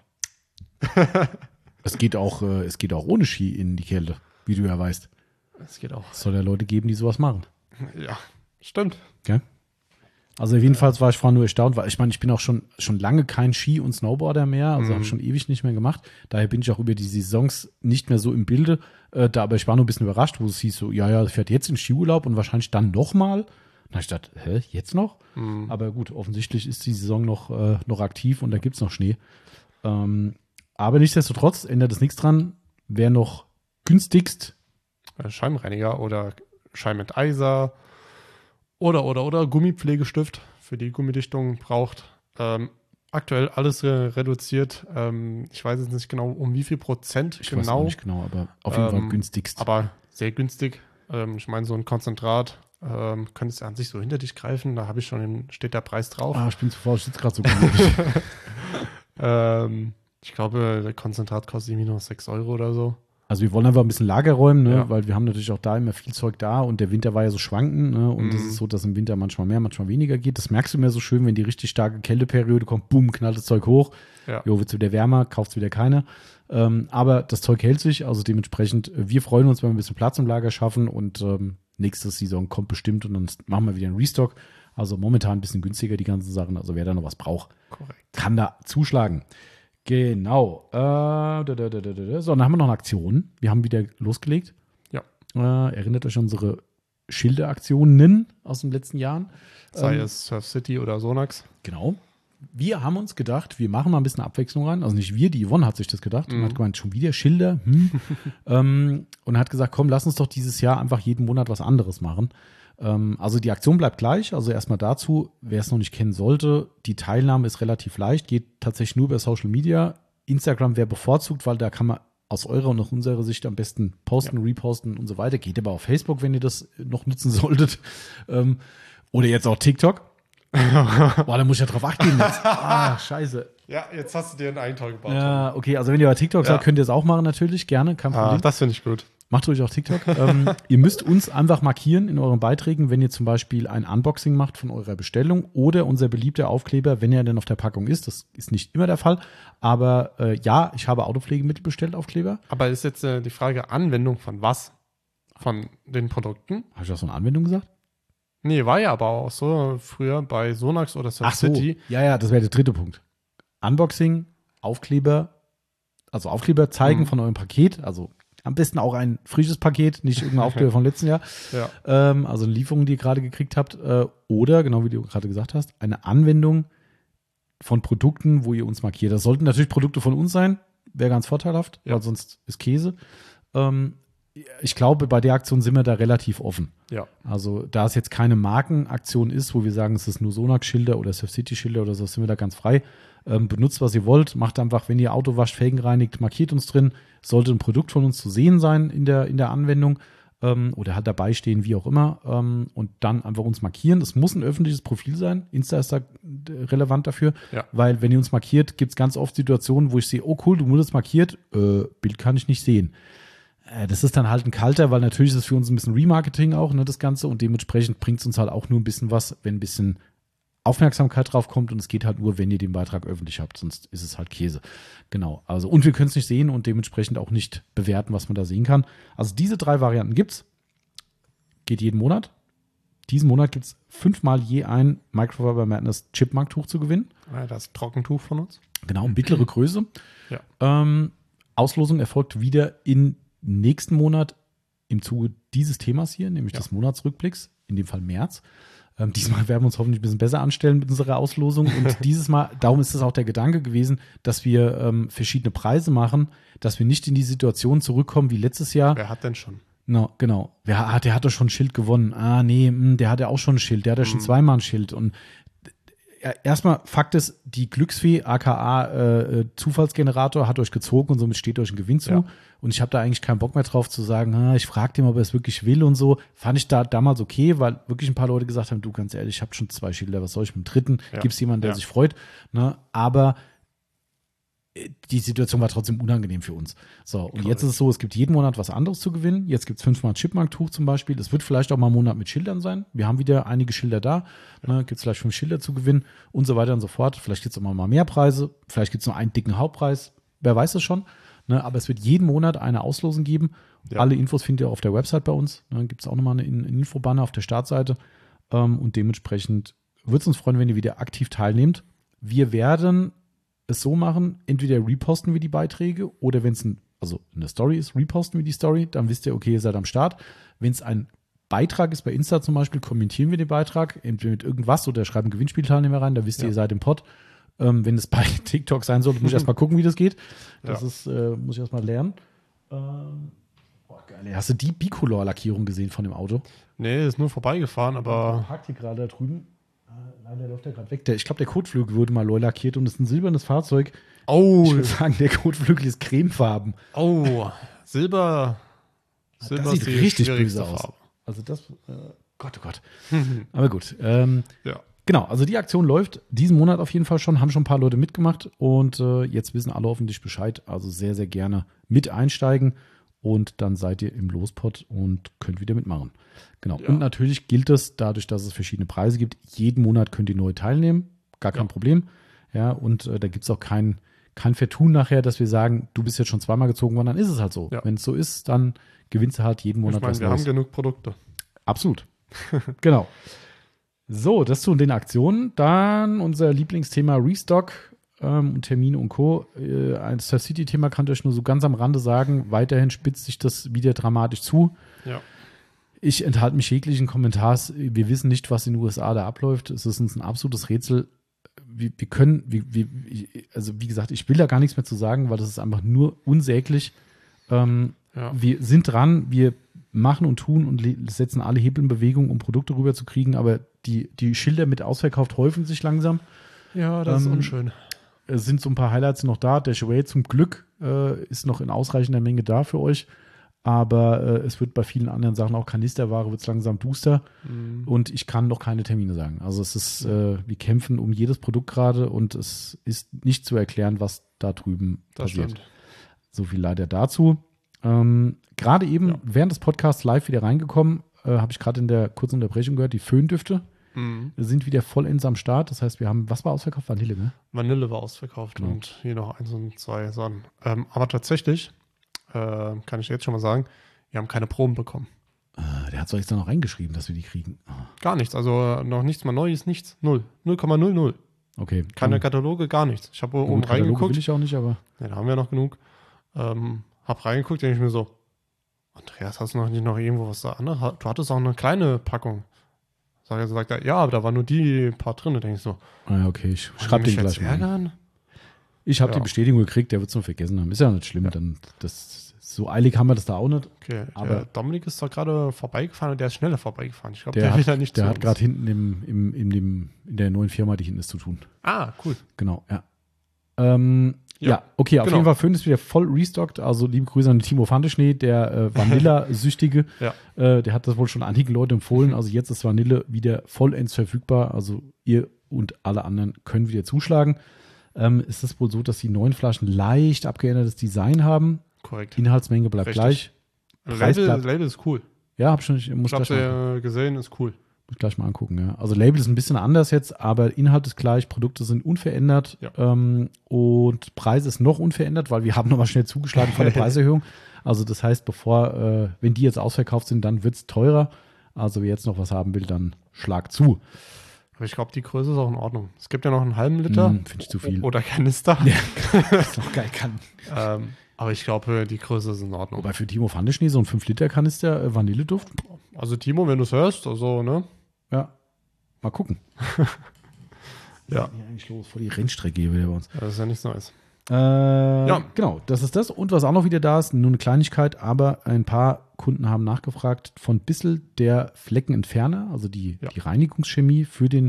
Es geht auch ohne Ski in die Kälte, wie du ja weißt. Es geht auch. Es soll ja Leute geben, die sowas machen. Ja, stimmt. Okay? Also jedenfalls war ich vorhin nur erstaunt, weil ich meine, ich bin auch schon lange kein Ski- und Snowboarder mehr, also habe ich schon ewig nicht mehr gemacht. Daher bin ich auch über die Saisons nicht mehr so im Bilde. Aber ich war nur ein bisschen überrascht, wo es hieß so, ja, fährt jetzt in Skiurlaub und wahrscheinlich dann nochmal. Dann habe ich gedacht, jetzt noch? Aber gut, offensichtlich ist die Saison noch aktiv und da gibt es noch Schnee. Aber nichtsdestotrotz ändert es nichts dran. Wer noch günstigst Scheibenreiniger oder Scheibenenteiser oder Gummipflegestift für die Gummidichtung braucht. Aktuell alles reduziert. Ich weiß jetzt nicht genau, um wie viel Prozent Ich weiß auch nicht genau, aber auf jeden Fall günstigst. Aber sehr günstig. Ich meine, so ein Konzentrat könntest du an sich so hinter dich greifen. Da habe ich schon steht der Preis drauf. Ich bin zu faul, ich sitze gerade so gemütlich. Ich glaube, der Konzentrat kostet irgendwie nur 6 Euro oder so. Also wir wollen einfach ein bisschen Lager räumen, ne? Ja. Weil wir haben natürlich auch da immer viel Zeug da und der Winter war ja so schwankend, ne? Und es ist so, dass im Winter manchmal mehr, manchmal weniger geht. Das merkst du immer so schön, wenn die richtig starke Kälteperiode kommt, boom, knallt das Zeug hoch. Ja. Jo, wird's wieder wärmer, kauft's wieder keiner. Aber das Zeug hält sich, also dementsprechend, wir freuen uns, wenn wir ein bisschen Platz im Lager schaffen und nächste Saison kommt bestimmt und dann machen wir wieder einen Restock. Also momentan ein bisschen günstiger die ganzen Sachen, also wer da noch was braucht, Korrekt. kann da zuschlagen. Genau. So, dann haben wir noch eine Aktion. Wir haben wieder losgelegt. Ja. Erinnert euch an unsere Schilderaktionen aus den letzten Jahren? Sei es Surf City oder Sonax. Genau. Wir haben uns gedacht, wir machen mal ein bisschen Abwechslung rein. Also nicht wir, die Yvonne hat sich das gedacht und hat gemeint, schon wieder Schilder. Und hat gesagt, komm, lass uns doch dieses Jahr einfach jeden Monat was anderes machen. Also die Aktion bleibt gleich. Also erstmal dazu, wer es noch nicht kennen sollte, die Teilnahme ist relativ leicht, geht tatsächlich nur über Social Media. Instagram wäre bevorzugt, weil da kann man aus eurer und aus unserer Sicht am besten posten, reposten und so weiter. Geht aber auf Facebook, wenn ihr das noch nutzen solltet. Oder jetzt auch TikTok. Boah, da muss ich ja drauf achten jetzt. Scheiße. Ja, jetzt hast du dir einen Eigentor gebaut. Ja, okay, also wenn ihr bei TikTok seid, könnt ihr es auch machen natürlich, gerne, kein Problem. Das finde ich gut. Macht ruhig auch TikTok. Ihr müsst uns einfach markieren in euren Beiträgen, wenn ihr zum Beispiel ein Unboxing macht von eurer Bestellung oder unser beliebter Aufkleber, wenn er denn auf der Packung ist. Das ist nicht immer der Fall. Aber ja, ich habe Autopflegemittel bestellt, Aufkleber. Aber ist jetzt die Frage, Anwendung von was? Von den Produkten? Habe ich auch so eine Anwendung gesagt? Nee, war ja aber auch so früher bei Sonax oder Surf City. Ja, das wäre der dritte Punkt. Unboxing, Aufkleber zeigen von eurem Paket, also am besten auch ein frisches Paket, nicht irgendein Aufkleber vom letzten Jahr. Ja. Also eine Lieferung, die ihr gerade gekriegt habt. Oder, genau wie du gerade gesagt hast, eine Anwendung von Produkten, wo ihr uns markiert. Das sollten natürlich Produkte von uns sein, wäre ganz vorteilhaft, weil sonst ist Käse. Ich glaube, bei der Aktion sind wir da relativ offen. Ja. Also da es jetzt keine Markenaktion ist, wo wir sagen, es ist nur Sonax-Schilder oder Surf City-Schilder oder so, sind wir da ganz frei. Benutzt, was ihr wollt. Macht einfach, wenn ihr Auto wascht, Felgen reinigt, markiert uns drin. Sollte ein Produkt von uns zu sehen sein in der Anwendung oder halt dabei stehen, wie auch immer. Und dann einfach uns markieren. Es muss ein öffentliches Profil sein. Insta ist da relevant dafür. Ja. Weil wenn ihr uns markiert, gibt es ganz oft Situationen, wo ich sehe, oh cool, du wurdest markiert. Bild kann ich nicht sehen. Das ist dann halt ein kalter, weil natürlich ist es für uns ein bisschen Remarketing auch, ne, das Ganze. Und dementsprechend bringt es uns halt auch nur ein bisschen was, wenn ein bisschen Aufmerksamkeit drauf kommt. Und es geht halt nur, wenn ihr den Beitrag öffentlich habt. Sonst ist es halt Käse. Genau. Also, und wir können es nicht sehen und dementsprechend auch nicht bewerten, was man da sehen kann. Also diese 3 Varianten gibt's. Geht jeden Monat. Diesen Monat gibt es 5-mal je ein Microfiber Madness Chipmark-Tuch zu gewinnen. Ja, das Trockentuch von uns. Genau, mittlere Größe. Ja. Auslosung erfolgt wieder in nächsten Monat im Zuge dieses Themas hier, nämlich des Monatsrückblicks, in dem Fall März. Diesmal werden wir uns hoffentlich ein bisschen besser anstellen mit unserer Auslosung. Und dieses Mal, darum ist es auch der Gedanke gewesen, dass wir verschiedene Preise machen, dass wir nicht in die Situation zurückkommen wie letztes Jahr. Wer hat denn schon? No, genau. Der hat doch schon ein Schild gewonnen. Der hat ja auch schon ein Schild. Der hat ja schon 2-mal ein Schild. Und erstmal, Fakt ist, die Glücksfee, aka Zufallsgenerator, hat euch gezogen und somit steht euch ein Gewinn zu. Ja. Und ich habe da eigentlich keinen Bock mehr drauf zu sagen, ich frage den, ob er es wirklich will und so. Fand ich da damals okay, weil wirklich ein paar Leute gesagt haben, du, ganz ehrlich, ich habe schon 2 Schilder, was soll ich mit dem dritten? Ja. Gibt es jemanden, der sich freut? Ne? Aber die Situation war trotzdem unangenehm für uns. So, und jetzt ist es so, es gibt jeden Monat was anderes zu gewinnen. Jetzt gibt es 5-mal ein Chipmark-Tuch zum Beispiel. Es wird vielleicht auch mal ein Monat mit Schildern sein. Wir haben wieder einige Schilder da. Ne, gibt es vielleicht 5 Schilder zu gewinnen und so weiter und so fort. Vielleicht gibt es auch mal mehr Preise. Vielleicht gibt es noch einen dicken Hauptpreis. Wer weiß es schon. Ne, aber es wird jeden Monat eine Auslosung geben. Ja. Alle Infos findet ihr auch auf der Website bei uns. Ne, gibt es auch nochmal einen Infobanner auf der Startseite. Und dementsprechend würde es uns freuen, wenn ihr wieder aktiv teilnehmt. Wir werden es so machen, entweder reposten wir die Beiträge oder wenn es eine Story ist, reposten wir die Story, dann wisst ihr, okay, ihr seid am Start. Wenn es ein Beitrag ist, bei Insta zum Beispiel, kommentieren wir den Beitrag, entweder mit irgendwas oder schreiben Gewinnspielteilnehmer rein, da wisst ihr, ihr seid im Pod. Wenn es bei TikTok sein sollte, muss ich erstmal gucken, wie das geht. Das muss ich erstmal lernen. Geil. Hast du die Bicolor-Lackierung gesehen von dem Auto? Nee, ist nur vorbeigefahren, aber. Der parkt hier gerade da drüben. Leider läuft er gerade weg. Ich glaube, der Kotflügel wurde mal neu lackiert und ist ein silbernes Fahrzeug. Oh. Ich würde sagen, der Kotflügel ist cremefarben. Oh, Silber. Das sieht richtig böse aus. Also das, Gott, oh Gott. Aber gut. Genau, also die Aktion läuft diesen Monat auf jeden Fall schon, haben schon ein paar Leute mitgemacht und jetzt wissen alle hoffentlich Bescheid. Also sehr, sehr gerne mit einsteigen und dann seid ihr im Lospot und könnt wieder mitmachen. Genau. Ja. Und natürlich gilt es, dadurch, dass es verschiedene Preise gibt, jeden Monat könnt ihr neu teilnehmen. Gar kein Problem. Ja, und da gibt es auch kein Vertun nachher, dass wir sagen, du bist jetzt schon 2-mal gezogen worden, dann ist es halt so. Ja. Wenn es so ist, dann gewinnst du halt jeden Monat was Neues. Wir haben genug Produkte. Absolut. Genau. So, das zu den Aktionen. Dann unser Lieblingsthema Restock und Termine und Co. Ein Surf City-Thema kann ich euch nur so ganz am Rande sagen. Weiterhin spitzt sich das wieder dramatisch zu. Ja. Ich enthalte mich jeglichen Kommentars. Wir wissen nicht, was in den USA da abläuft. Es ist uns ein absolutes Rätsel. Wir können, also wie gesagt, ich will da gar nichts mehr zu sagen, weil das ist einfach nur unsäglich. Wir sind dran, wir machen und tun und setzen alle Hebel in Bewegung, um Produkte rüberzukriegen, aber die Schilder mit ausverkauft häufen sich langsam. Ja, das ist unschön. Es sind so ein paar Highlights noch da. Der Shuey zum Glück ist noch in ausreichender Menge da für euch. Aber es wird bei vielen anderen Sachen, auch Kanisterware, wird es langsam duster. Und ich kann noch keine Termine sagen. Also es ist, wir kämpfen um jedes Produkt gerade und es ist nicht zu erklären, was da drüben passiert. Stimmt. So viel leider dazu. Gerade eben während des Podcasts live wieder reingekommen, habe ich gerade in der kurzen Unterbrechung gehört, die Föhndüfte sind wieder vollends am Start. Das heißt, wir haben, was war ausverkauft? Vanille, ne? Vanille war ausverkauft und hier noch 1 und 2 Sachen. Aber tatsächlich, kann ich jetzt schon mal sagen, wir haben keine Proben bekommen. der hat es doch jetzt noch reingeschrieben, dass wir die kriegen. Gar nichts, also noch nichts mal Neues, nichts. 0. 0,00. Okay. Keine Kataloge, gar nichts. Ich habe oben Kataloge reingeguckt. will ich auch nicht, aber. Ja, da haben wir noch genug. Hab reingeguckt, denke ich mir so, Andreas, hast du noch nicht noch irgendwo was da anderes? Du hattest auch eine kleine Packung. Sagt er, ja, aber da waren nur die paar drin. Da denke ich so, Ah, okay, ich schreibe den gleich mal. Ärgern? Ich habe die Bestätigung gekriegt, der wird es nur vergessen haben. Ist ja nicht schlimm, dann so eilig haben wir das da auch nicht. Okay, aber der Dominik ist doch gerade vorbeigefahren und der ist schneller vorbeigefahren. Ich glaube, der will da nicht der zu hat uns. gerade hinten in der neuen Firma, die hinten ist, zu tun. Ah, cool. Genau, ja. Ja, okay, auf genau. jeden Fall Föhn ist wieder voll restockt. Also liebe Grüße an Timo Fandeschnee, der Vanilla-Süchtige. Ja. Der hat das wohl schon einigen Leuten empfohlen. Also jetzt ist Vanille wieder vollends verfügbar. Also ihr und alle anderen können wieder zuschlagen. Ist es wohl so, dass die neuen Flaschen leicht abgeändertes Design haben. Korrekt. Inhaltsmenge bleibt Richtig. gleich. Preis bleibt. Label ist cool. Ja, hab schon, muss Ich hab's ja gesehen, ist cool. gleich mal angucken. Ja. Also Label ist ein bisschen anders jetzt, aber Inhalt ist gleich, Produkte sind unverändert und Preis ist noch unverändert, weil wir haben nochmal schnell zugeschlagen von der Preiserhöhung. Also das heißt, wenn die jetzt ausverkauft sind, dann wird es teurer. Also wer jetzt noch was haben will, dann schlag zu. Aber ich glaube, die Größe ist auch in Ordnung. Es gibt ja noch einen halben Liter. Finde ich zu viel. Oder Kanister. Ja, ist doch geil kann. Aber ich glaube, die Größe ist in Ordnung. Wobei für Timo Fandeschnee so ein 5-Liter-Kanister Vanilleduft. Also Timo, wenn du es hörst, also, ne? Ja, mal gucken. Ja. Hier eigentlich los vor die Rennstrecke hier wieder bei uns. Das ist ja nichts Neues. Genau, das ist das. Und was auch noch wieder da ist, nur eine Kleinigkeit, aber ein paar Kunden haben nachgefragt von Bissel der Fleckenentferner, also die Reinigungschemie für den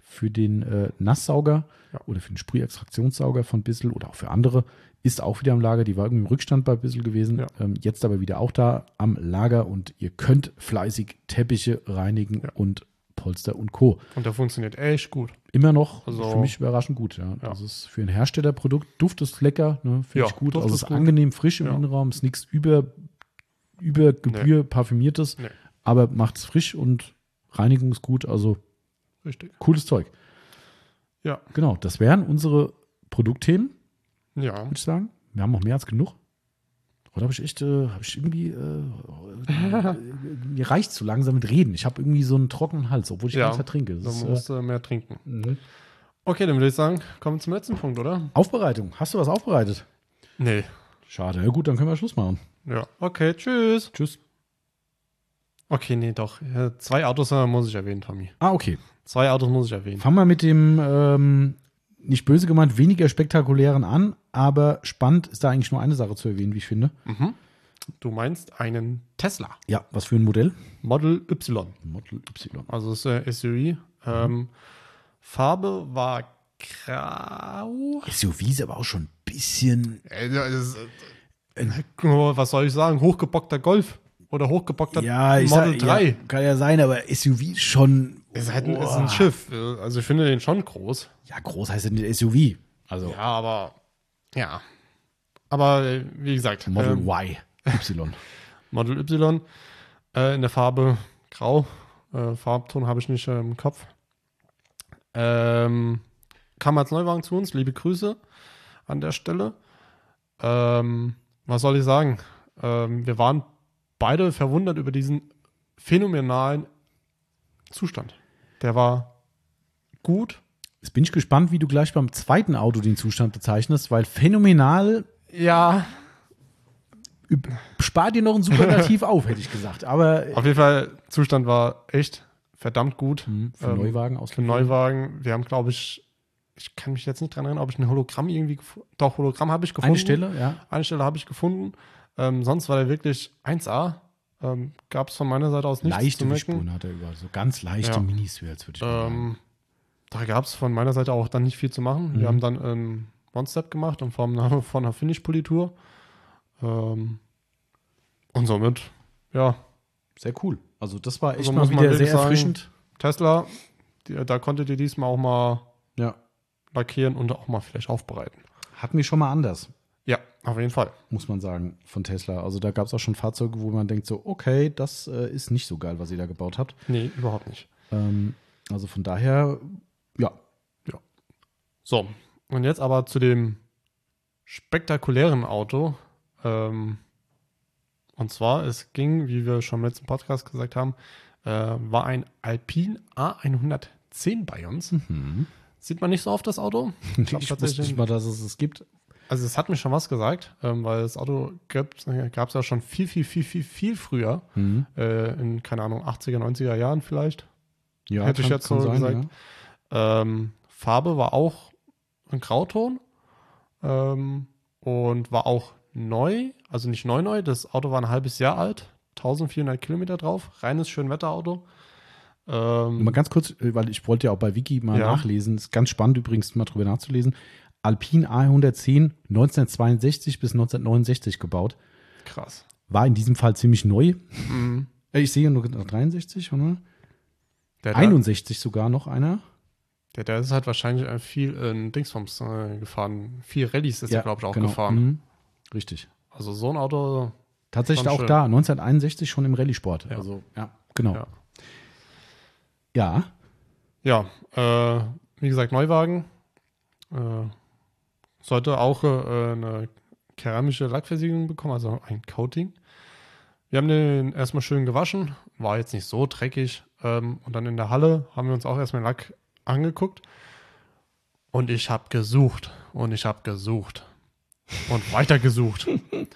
Nasssauger oder für den Sprühextraktionssauger von Bissel oder auch für andere, ist auch wieder am Lager. Die war irgendwie im Rückstand bei Bissel gewesen, jetzt aber wieder auch da am Lager und ihr könnt fleißig Teppiche reinigen und Polster und Co. Und der funktioniert echt gut. Immer noch, Also, für mich überraschend gut. Ja. Das ist für ein Herstellerprodukt. Duft ist lecker, ne, finde ich gut. Duft Also es ist ist gut. angenehm frisch im Innenraum, ist nichts über Gebühr parfümiertes, aber macht es frisch und Reinigung ist gut. Also richtig. Cooles Zeug. Ja. Genau, das wären unsere Produktthemen, würde ich sagen. Wir haben noch mehr als genug. Oder habe ich irgendwie, mir reicht zu langsam mit Reden. Ich habe irgendwie so einen trockenen Hals, obwohl ich ganz trinke. Du musst mehr trinken. Okay, dann würde ich sagen, kommen wir zum letzten Punkt, oder? Aufbereitung. Hast du was aufbereitet? Nee. Schade. Ja gut, dann können wir Schluss machen. Ja, okay, tschüss. Tschüss. Okay, nee, doch. 2 Autos muss ich erwähnen, Tommy. Ah, okay. 2 Autos muss ich erwähnen. Fangen wir mit dem, nicht böse gemeint, weniger spektakulären an, aber spannend ist da eigentlich nur eine Sache zu erwähnen, wie ich finde. Mhm. Du meinst einen Tesla. Ja, was für ein Modell? Model Y. Model Y. Also das ist SUV. Farbe war grau. SUV ist aber auch schon ein bisschen. Was soll ich sagen? Hochgebockter Golf. Oder hochgebockter Model 3. Ja, kann ja sein, aber SUV ist schon. Ist ein Schiff. Also ich finde den schon groß. Ja, groß heißt ja nicht SUV. Also. Ja, aber. Ja. Aber wie gesagt. Model Y. Model Y. In der Farbe grau. Farbton habe ich nicht im Kopf. Kam als Neuwagen zu uns. Liebe Grüße an der Stelle. Was soll ich sagen? Wir waren beide verwundert über diesen phänomenalen Zustand. Der war gut. Jetzt bin ich gespannt, wie du gleich beim zweiten Auto den Zustand bezeichnest, weil phänomenal. Ja. Spart dir noch ein Superlativ auf, hätte ich gesagt. Aber auf jeden Fall, Zustand war echt verdammt gut. Für Neuwagen ausgeliefert. Für Neuwagen. Wir haben, glaube ich kann mich jetzt nicht dran erinnern, ob ich ein Hologramm irgendwie doch, Hologramm habe ich gefunden. Eine Stelle, ja. Eine Stelle habe ich gefunden. Sonst war der wirklich 1A. Gab es von meiner Seite aus nichts leichte zu mecken. Spuren hat er überall. So ganz leichte Miniswirls, würde ich mal sagen. Da gab es von meiner Seite auch dann nicht viel zu machen. Wir haben dann One-Step gemacht in Form von einer Finish-Politur. Und somit, ja. Sehr cool. Also das war echt also mal wieder sehr erfrischend. Sagen, Tesla, da konntet ihr diesmal auch mal lackieren und auch mal vielleicht aufbereiten. Hatten wir schon mal anders. Ja, auf jeden Fall. Muss man sagen, von Tesla. Also da gab es auch schon Fahrzeuge, wo man denkt so, okay, das ist nicht so geil, was ihr da gebaut habt. Nee, überhaupt nicht. Also von daher, ja. So, und jetzt aber zu dem spektakulären Auto. Und zwar, es ging, wie wir schon im letzten Podcast gesagt haben, war ein Alpine A110 bei uns. Mhm. Sieht man nicht so oft, das Auto. Ich wusste nicht mal, dass es es gibt. Also es hat mir schon was gesagt, weil das Auto gab es ja schon viel früher. Mhm. In, keine Ahnung, 80er, 90er Jahren vielleicht. Ja, Hätte ich jetzt so gesagt. Ja. Farbe war auch ein Grauton und war auch neu, also nicht neu. Das Auto war ein halbes Jahr alt, 1400 Kilometer drauf, reines Schönwetterauto. Mal ganz kurz, weil ich wollte ja auch bei Wiki mal nachlesen. Ist ganz spannend übrigens, mal drüber nachzulesen. Alpine A110, 1962 bis 1969 gebaut. Krass. War in diesem Fall ziemlich neu. Mhm. Ich sehe nur 63, oder? Der 61 sogar noch einer. Der ist halt wahrscheinlich viel in Dingsbums gefahren. Viel Rallyes ist er, glaube ich, auch genau. gefahren. Mhm. Richtig. Also so ein Auto. Tatsächlich auch schön. da, 1961 schon im Rallye-Sport. Ja. Also, ja, genau. Ja. Ja, wie gesagt, Neuwagen. Sollte auch eine keramische Lackversiegelung bekommen, also ein Coating. Wir haben den erstmal schön gewaschen, war jetzt nicht so dreckig. Und dann in der Halle haben wir uns auch erstmal den Lack angeguckt. Und ich habe gesucht und weiter gesucht.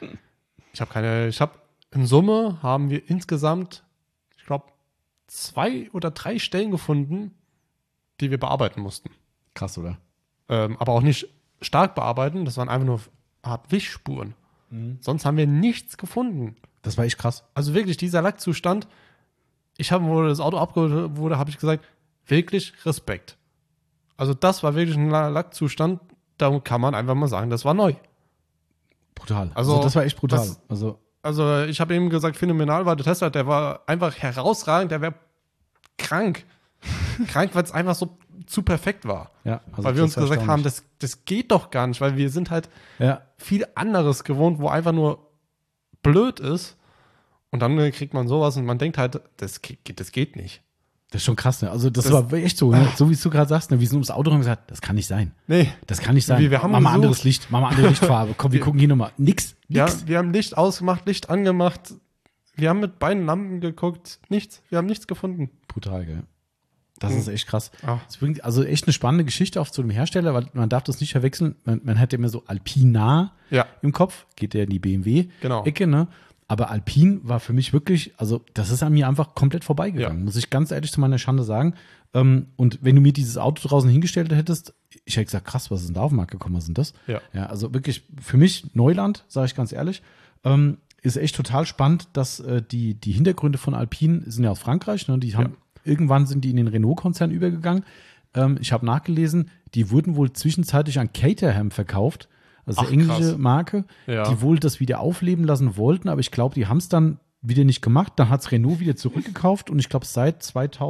In Summe haben wir insgesamt, ich glaube, 2 oder 3 Stellen gefunden, die wir bearbeiten mussten. Krass, oder? Aber auch nicht stark bearbeiten, das waren einfach nur Art Wischspuren. Mhm. Sonst haben wir nichts gefunden. Das war echt krass. Also wirklich, dieser Lackzustand, wo das Auto abgeholt wurde, habe ich gesagt, wirklich Respekt. Also das war wirklich ein Lackzustand, da kann man einfach mal sagen, das war neu. Brutal. Also das war echt brutal. Also ich habe eben gesagt, phänomenal war der Tesla, der war einfach herausragend, der wäre krank. Krank, weil es einfach so zu perfekt war. Ja, also weil wir uns gesagt haben, das geht doch gar nicht, weil wir sind halt viel anderes gewohnt, wo einfach nur blöd ist. Und dann kriegt man sowas und man denkt halt, das geht nicht. Das ist schon krass, ne? Also das war echt so, ne? So wie du gerade sagst, ne? Wir sind ums Auto und gesagt, das kann nicht sein. Nee. Das kann nicht sein. Wir haben mach mal anderes Licht, mach mal andere Lichtfarbe. Komm, wir gucken hier nochmal. Nix. Ja, wir haben Licht ausgemacht, Licht angemacht. Wir haben mit beiden Lampen geguckt. Nichts. Wir haben nichts gefunden. Brutal, gell? Das ist echt krass. Ach. Das bringt also echt eine spannende Geschichte auch zu dem Hersteller, weil man darf das nicht verwechseln. Man hat ja immer so Alpina im Kopf. Geht ja in die BMW-Ecke, ne? Aber Alpine war für mich wirklich, also das ist an mir einfach komplett vorbeigegangen, muss ich ganz ehrlich zu meiner Schande sagen. Und wenn du mir dieses Auto draußen hingestellt hättest, ich hätte gesagt, krass, was ist denn da auf den Markt gekommen, was ist denn das? Ja, also wirklich für mich Neuland, sage ich ganz ehrlich. Ist echt total spannend, dass die Hintergründe von Alpine sind ja aus Frankreich, ne? Irgendwann sind die in den Renault-Konzern übergegangen. Ich habe nachgelesen, die wurden wohl zwischenzeitlich an Caterham verkauft. Also eine englische Marke, die wohl das wieder aufleben lassen wollten, aber ich glaube, die haben es dann wieder nicht gemacht. Dann hat es Renault wieder zurückgekauft und ich glaube, seit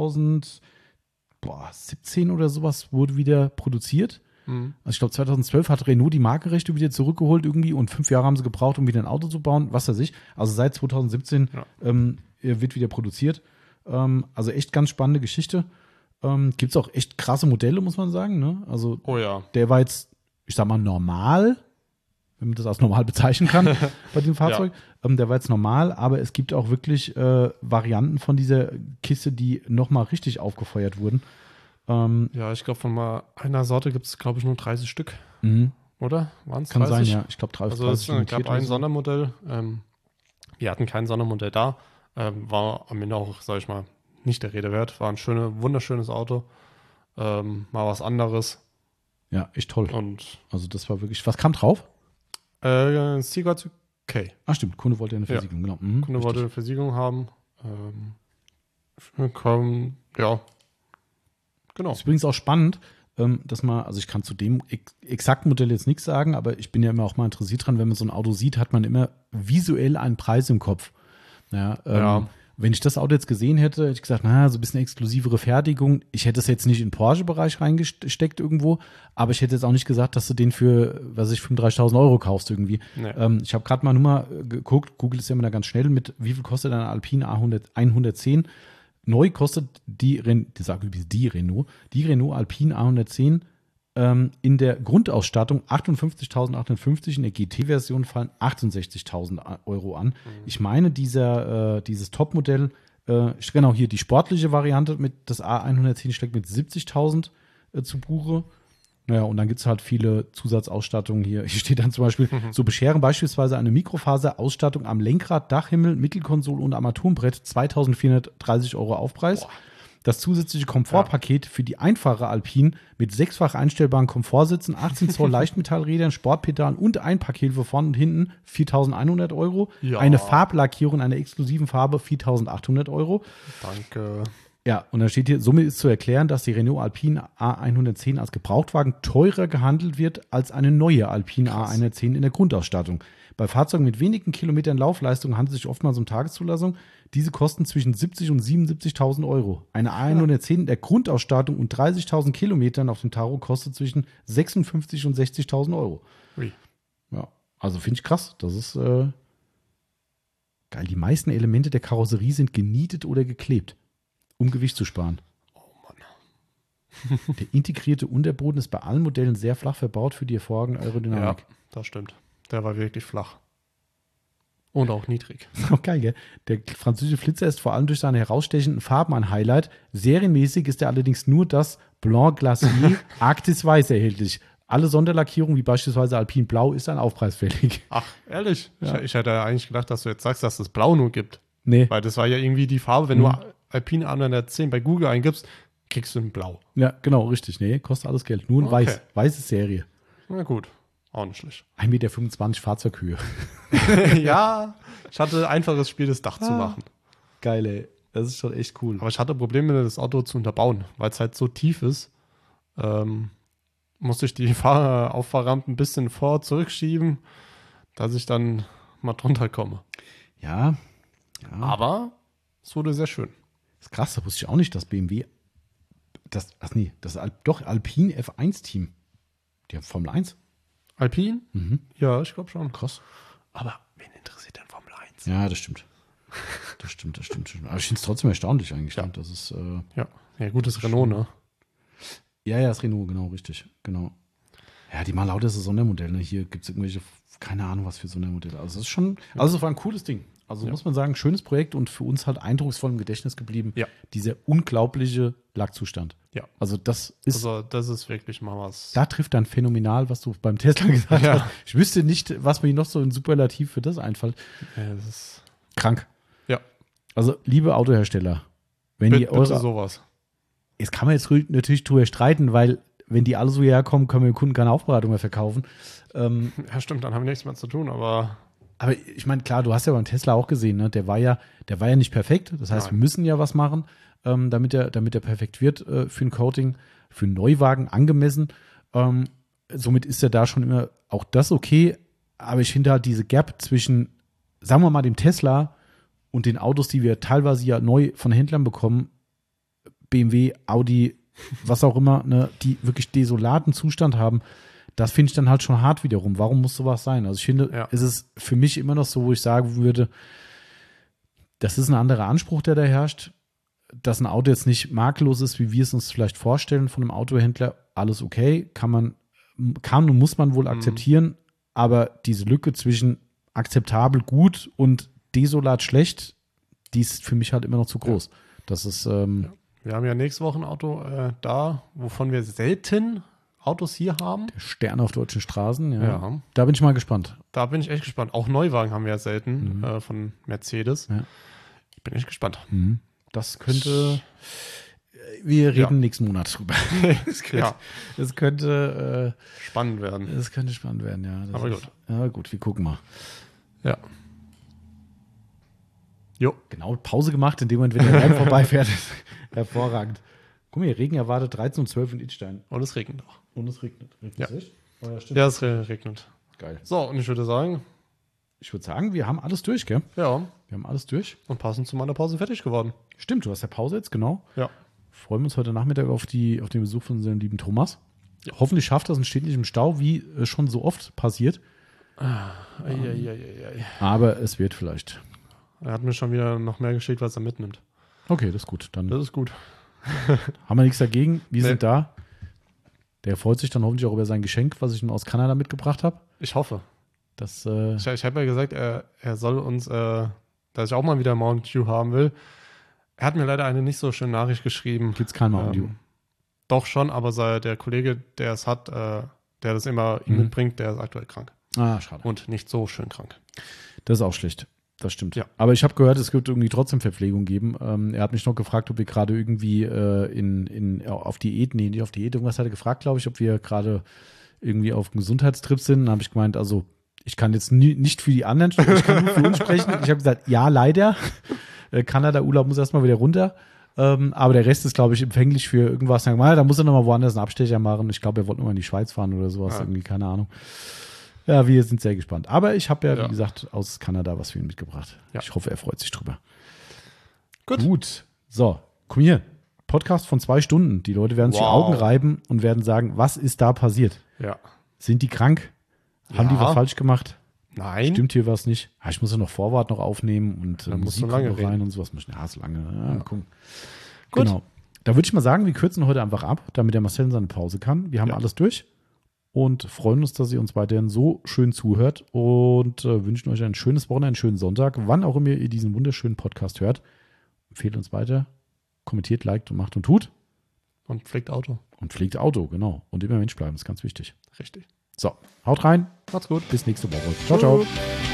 2017 oder sowas wurde wieder produziert. Mhm. Also ich glaube, 2012 hat Renault die Markenrechte wieder zurückgeholt irgendwie und 5 Jahre haben sie gebraucht, um wieder ein Auto zu bauen, was weiß ich. Also seit 2017 wird wieder produziert. Also echt ganz spannende Geschichte. Gibt es auch echt krasse Modelle, muss man sagen. Ne? Also der war jetzt, ich sag mal, normal, wenn man das als normal bezeichnen kann bei dem Fahrzeug. Der war jetzt normal, aber es gibt auch wirklich Varianten von dieser Kiste, die nochmal richtig aufgefeuert wurden. Ich glaube, von mal einer Sorte gibt es, glaube ich, nur 30 Stück. Mhm. Oder? Waren es 30? Kann sein, ja. Ich glaube, 30. Also es gab ein Sondermodell. Wir hatten kein Sondermodell da. War am Ende auch, sag ich mal, nicht der Rede wert. War ein wunderschönes Auto. Mal was anderes. Ja, echt toll. Und also das war wirklich, was kam drauf? Seagulls UK. Ah, stimmt, Kunde wollte eine Versiegelung, genau. Mhm, Kunde wollte eine Versiegelung haben. Genau. Das ist übrigens auch spannend, dass man, also ich kann zu dem exakten Modell jetzt nichts sagen, aber ich bin ja immer auch mal interessiert dran, wenn man so ein Auto sieht, hat man immer visuell einen Preis im Kopf. Wenn ich das Auto jetzt gesehen hätte, hätte ich gesagt, so ein bisschen exklusivere Fertigung. Ich hätte es jetzt nicht in den Porsche-Bereich reingesteckt irgendwo, aber ich hätte jetzt auch nicht gesagt, dass du den für, 35.000 Euro kaufst irgendwie. Nee. Ich habe gerade mal nur mal geguckt, Google ist ja immer da ganz schnell mit, wie viel kostet ein Alpine A110? Neu kostet die Renault Alpine A110 In der Grundausstattung 58.850, in der GT-Version fallen 68.000 Euro an. Ich meine, dieses Topmodell, genau hier die sportliche Variante mit das A110 schlägt mit 70.000 zu Buche. Naja, und dann gibt es halt viele Zusatzausstattungen hier. Hier steht dann zum Beispiel, so bescheren beispielsweise eine Mikrofaserausstattung am Lenkrad, Dachhimmel, Mittelkonsole und Armaturenbrett 2.430 Euro Aufpreis. Boah. Das zusätzliche Komfortpaket für die einfache Alpine mit 6-fach einstellbaren Komfortsitzen, 18 Zoll Leichtmetallrädern, Sportpedalen und Einpackhilfe vorne und hinten 4.100 Euro. Ja. Eine Farblackierung einer exklusiven Farbe 4.800 Euro. Danke. Ja, und dann steht hier, somit ist zu erklären, dass die Renault Alpine A110 als Gebrauchtwagen teurer gehandelt wird als eine neue Alpine A110 in der Grundausstattung. Bei Fahrzeugen mit wenigen Kilometern Laufleistung handelt es sich oftmals um Tageszulassung. Diese kosten zwischen 70.000 und 77.000 Euro. Eine A110 in der Grundausstattung und 30.000 Kilometern auf dem Tacho kostet zwischen 56.000 und 60.000 Euro. Ui. Ja, also finde ich krass. Das ist geil. Die meisten Elemente der Karosserie sind genietet oder geklebt, um Gewicht zu sparen. Oh Mann. Der integrierte Unterboden ist bei allen Modellen sehr flach verbaut für die hervorragende Aerodynamik. Ja, das stimmt. Der war wirklich flach. Und auch niedrig. Das ist auch geil, gell? Der französische Flitzer ist vor allem durch seine herausstechenden Farben ein Highlight. Serienmäßig ist er allerdings nur das Blanc Glacier Arctis Weiß erhältlich. Alle Sonderlackierungen, wie beispielsweise Alpine Blau, ist dann aufpreisfällig. Ach, ehrlich? Ja. Ich hätte eigentlich gedacht, dass du jetzt sagst, dass es Blau nur gibt. Nee. Weil das war ja irgendwie die Farbe, wenn du Alpine A110 bei Google eingibst, kriegst du ein Blau. Ja, genau, richtig. Nee, kostet alles Geld. Nur ein Weiß. Weiße Serie. Na gut. Auch nicht schlecht. 1,25 Meter Fahrzeughöhe. Ja, ich hatte ein einfaches Spiel, das Dach zu machen. Geil, ey. Das ist schon echt cool. Aber ich hatte Probleme, das Auto zu unterbauen, weil es halt so tief ist. Musste ich die Auffahrrampen ein bisschen zurückschieben, dass ich dann mal drunter komme. Ja. Aber es wurde sehr schön. Das ist krass, da wusste ich auch nicht, dass BMW Alpine F1-Team. Die haben Formel 1. Alpine? Mhm. Ja, ich glaube schon. Krass. Aber wen interessiert denn Formel 1? Ja, das stimmt. Das stimmt. Aber ich finde es trotzdem erstaunlich eigentlich. Ja, ne? Das ist, ja, gutes Renault, ne? Ja, das Renault, genau, richtig. Genau. Ja, die machen lauter so Sondermodelle. Ne? Hier gibt es irgendwelche, keine Ahnung, was für Sondermodelle. Also, das ist schon, es war ein cooles Ding. Also, muss man sagen, schönes Projekt und für uns halt eindrucksvoll im Gedächtnis geblieben. Ja. Dieser unglaubliche Lackzustand. Ja. Also, das ist wirklich mal was. Da trifft dann phänomenal, was du beim Tesla gesagt hast. Ich wüsste nicht, was mir noch so ein Superlativ für das einfällt. Ja, das ist krank. Ja. Also, liebe Autohersteller, wenn ihr bitte sowas. Jetzt kann man jetzt natürlich drüber streiten, weil wenn die alle so herkommen, können wir dem Kunden keine Aufbereitung mehr verkaufen. Ja, stimmt, dann haben wir nichts mehr zu tun, aber ich meine, klar, du hast ja beim Tesla auch gesehen, ne? Der war ja nicht perfekt. Das heißt, wir müssen ja was machen, damit er perfekt wird für ein Coating, für einen Neuwagen angemessen. Somit ist ja da schon immer auch das okay. Aber ich finde halt diese Gap zwischen, sagen wir mal, dem Tesla und den Autos, die wir teilweise ja neu von Händlern bekommen, BMW, Audi, was auch immer, ne, die wirklich desolaten Zustand haben, das finde ich dann halt schon hart wiederum. Warum muss sowas sein? Also ich finde, es ist für mich immer noch so, wo ich sagen würde, das ist ein anderer Anspruch, der da herrscht, dass ein Auto jetzt nicht makellos ist, wie wir es uns vielleicht vorstellen von einem Autohändler. Alles okay, kann und muss man wohl akzeptieren, aber diese Lücke zwischen akzeptabel gut und desolat schlecht, die ist für mich halt immer noch zu groß. Ja. Das ist Wir haben ja nächste Woche ein Auto da, wovon wir selten Autos hier haben. Der Stern auf deutschen Straßen, ja. Da bin ich mal gespannt. Da bin ich echt gespannt. Auch Neuwagen haben wir ja selten von Mercedes. Ja. Ich bin echt gespannt. Mhm. Das könnte. Wir reden nächsten Monat drüber. Das könnte spannend werden. Das könnte spannend werden, ja. Aber gut. Ja, gut, wir gucken mal. Ja. Jo. Genau, Pause gemacht, in dem Moment, wenn der Rennen vorbeifährt. Hervorragend. Guck mal, hier Regen erwartet 13 und 12 in Idstein. Und es regnet auch. Und es regnet. Ja. Es Oh, ja, stimmt. Ja, es regnet. Geil. So, und ich würde sagen, wir haben alles durch, gell? Ja. Wir haben alles durch. Und passend zu meiner Pause fertig geworden. Stimmt, du hast ja Pause jetzt, genau. Ja. Freuen wir uns heute Nachmittag auf den Besuch von unserem lieben Thomas. Ja. Hoffentlich schafft er es und steht nicht im Stau, wie schon so oft passiert. Aber es wird vielleicht. Er hat mir schon wieder noch mehr geschickt, was er mitnimmt. Okay, das ist gut. Das ist gut. Haben wir nichts dagegen. Wir sind da. Der freut sich dann hoffentlich auch über sein Geschenk, was ich ihm aus Kanada mitgebracht habe. Ich hoffe. Das, ich habe ja gesagt, er soll uns, dass ich auch mal wieder Mountain Dew haben will. Er hat mir leider eine nicht so schöne Nachricht geschrieben. Gibt's kein Mountain Dew? Doch schon, aber der Kollege, der es hat, der das immer ihm mitbringt, der ist aktuell krank. Ah, schade. Und nicht so schön krank. Das ist auch schlecht. Das stimmt. Ja. Aber ich habe gehört, es wird irgendwie trotzdem Verpflegung geben. Er hat mich noch gefragt, ob wir gerade irgendwie auf Diät, nee, nicht auf Diät, irgendwas hat er gefragt, glaube ich, ob wir gerade irgendwie auf dem Gesundheitstrip sind. Dann habe ich gemeint, also ich kann jetzt nicht für die anderen, ich kann nur für uns sprechen. Ich habe gesagt, ja, leider. Kanada-Urlaub muss erstmal wieder runter. Aber der Rest ist, glaube ich, empfänglich für irgendwas. Sagen, da muss er nochmal woanders einen Abstecher machen. Ich glaube, er wollte nochmal in die Schweiz fahren oder sowas. Ja. Irgendwie, keine Ahnung. Ja, wir sind sehr gespannt. Aber ich habe ja, wie gesagt, aus Kanada was für ihn mitgebracht. Ja. Ich hoffe, er freut sich drüber. Gut. So, komm hier. Podcast von 2 Stunden. Die Leute werden sich die Augen reiben und werden sagen, was ist da passiert? Ja. Sind die krank? Haben die was falsch gemacht? Nein. Stimmt hier was nicht? Ich muss ja noch Vorwort noch aufnehmen und dann musst du lange rein und sowas. Ja, so lange. Ja, gucken. Gut. Genau. Da würde ich mal sagen, wir kürzen heute einfach ab, damit der Marcel in seine Pause kann. Wir haben alles durch und freuen uns, dass ihr uns weiterhin so schön zuhört und wünschen euch ein schönes Wochenende, einen schönen Sonntag, wann auch immer ihr diesen wunderschönen Podcast hört. Empfehlt uns weiter, kommentiert, liked und macht und tut. Und pflegt Auto. Und pflegt Auto, genau. Und immer Mensch bleiben, ist ganz wichtig. Richtig. So, haut rein. Macht's gut. Bis nächste Woche. Ciao, ciao.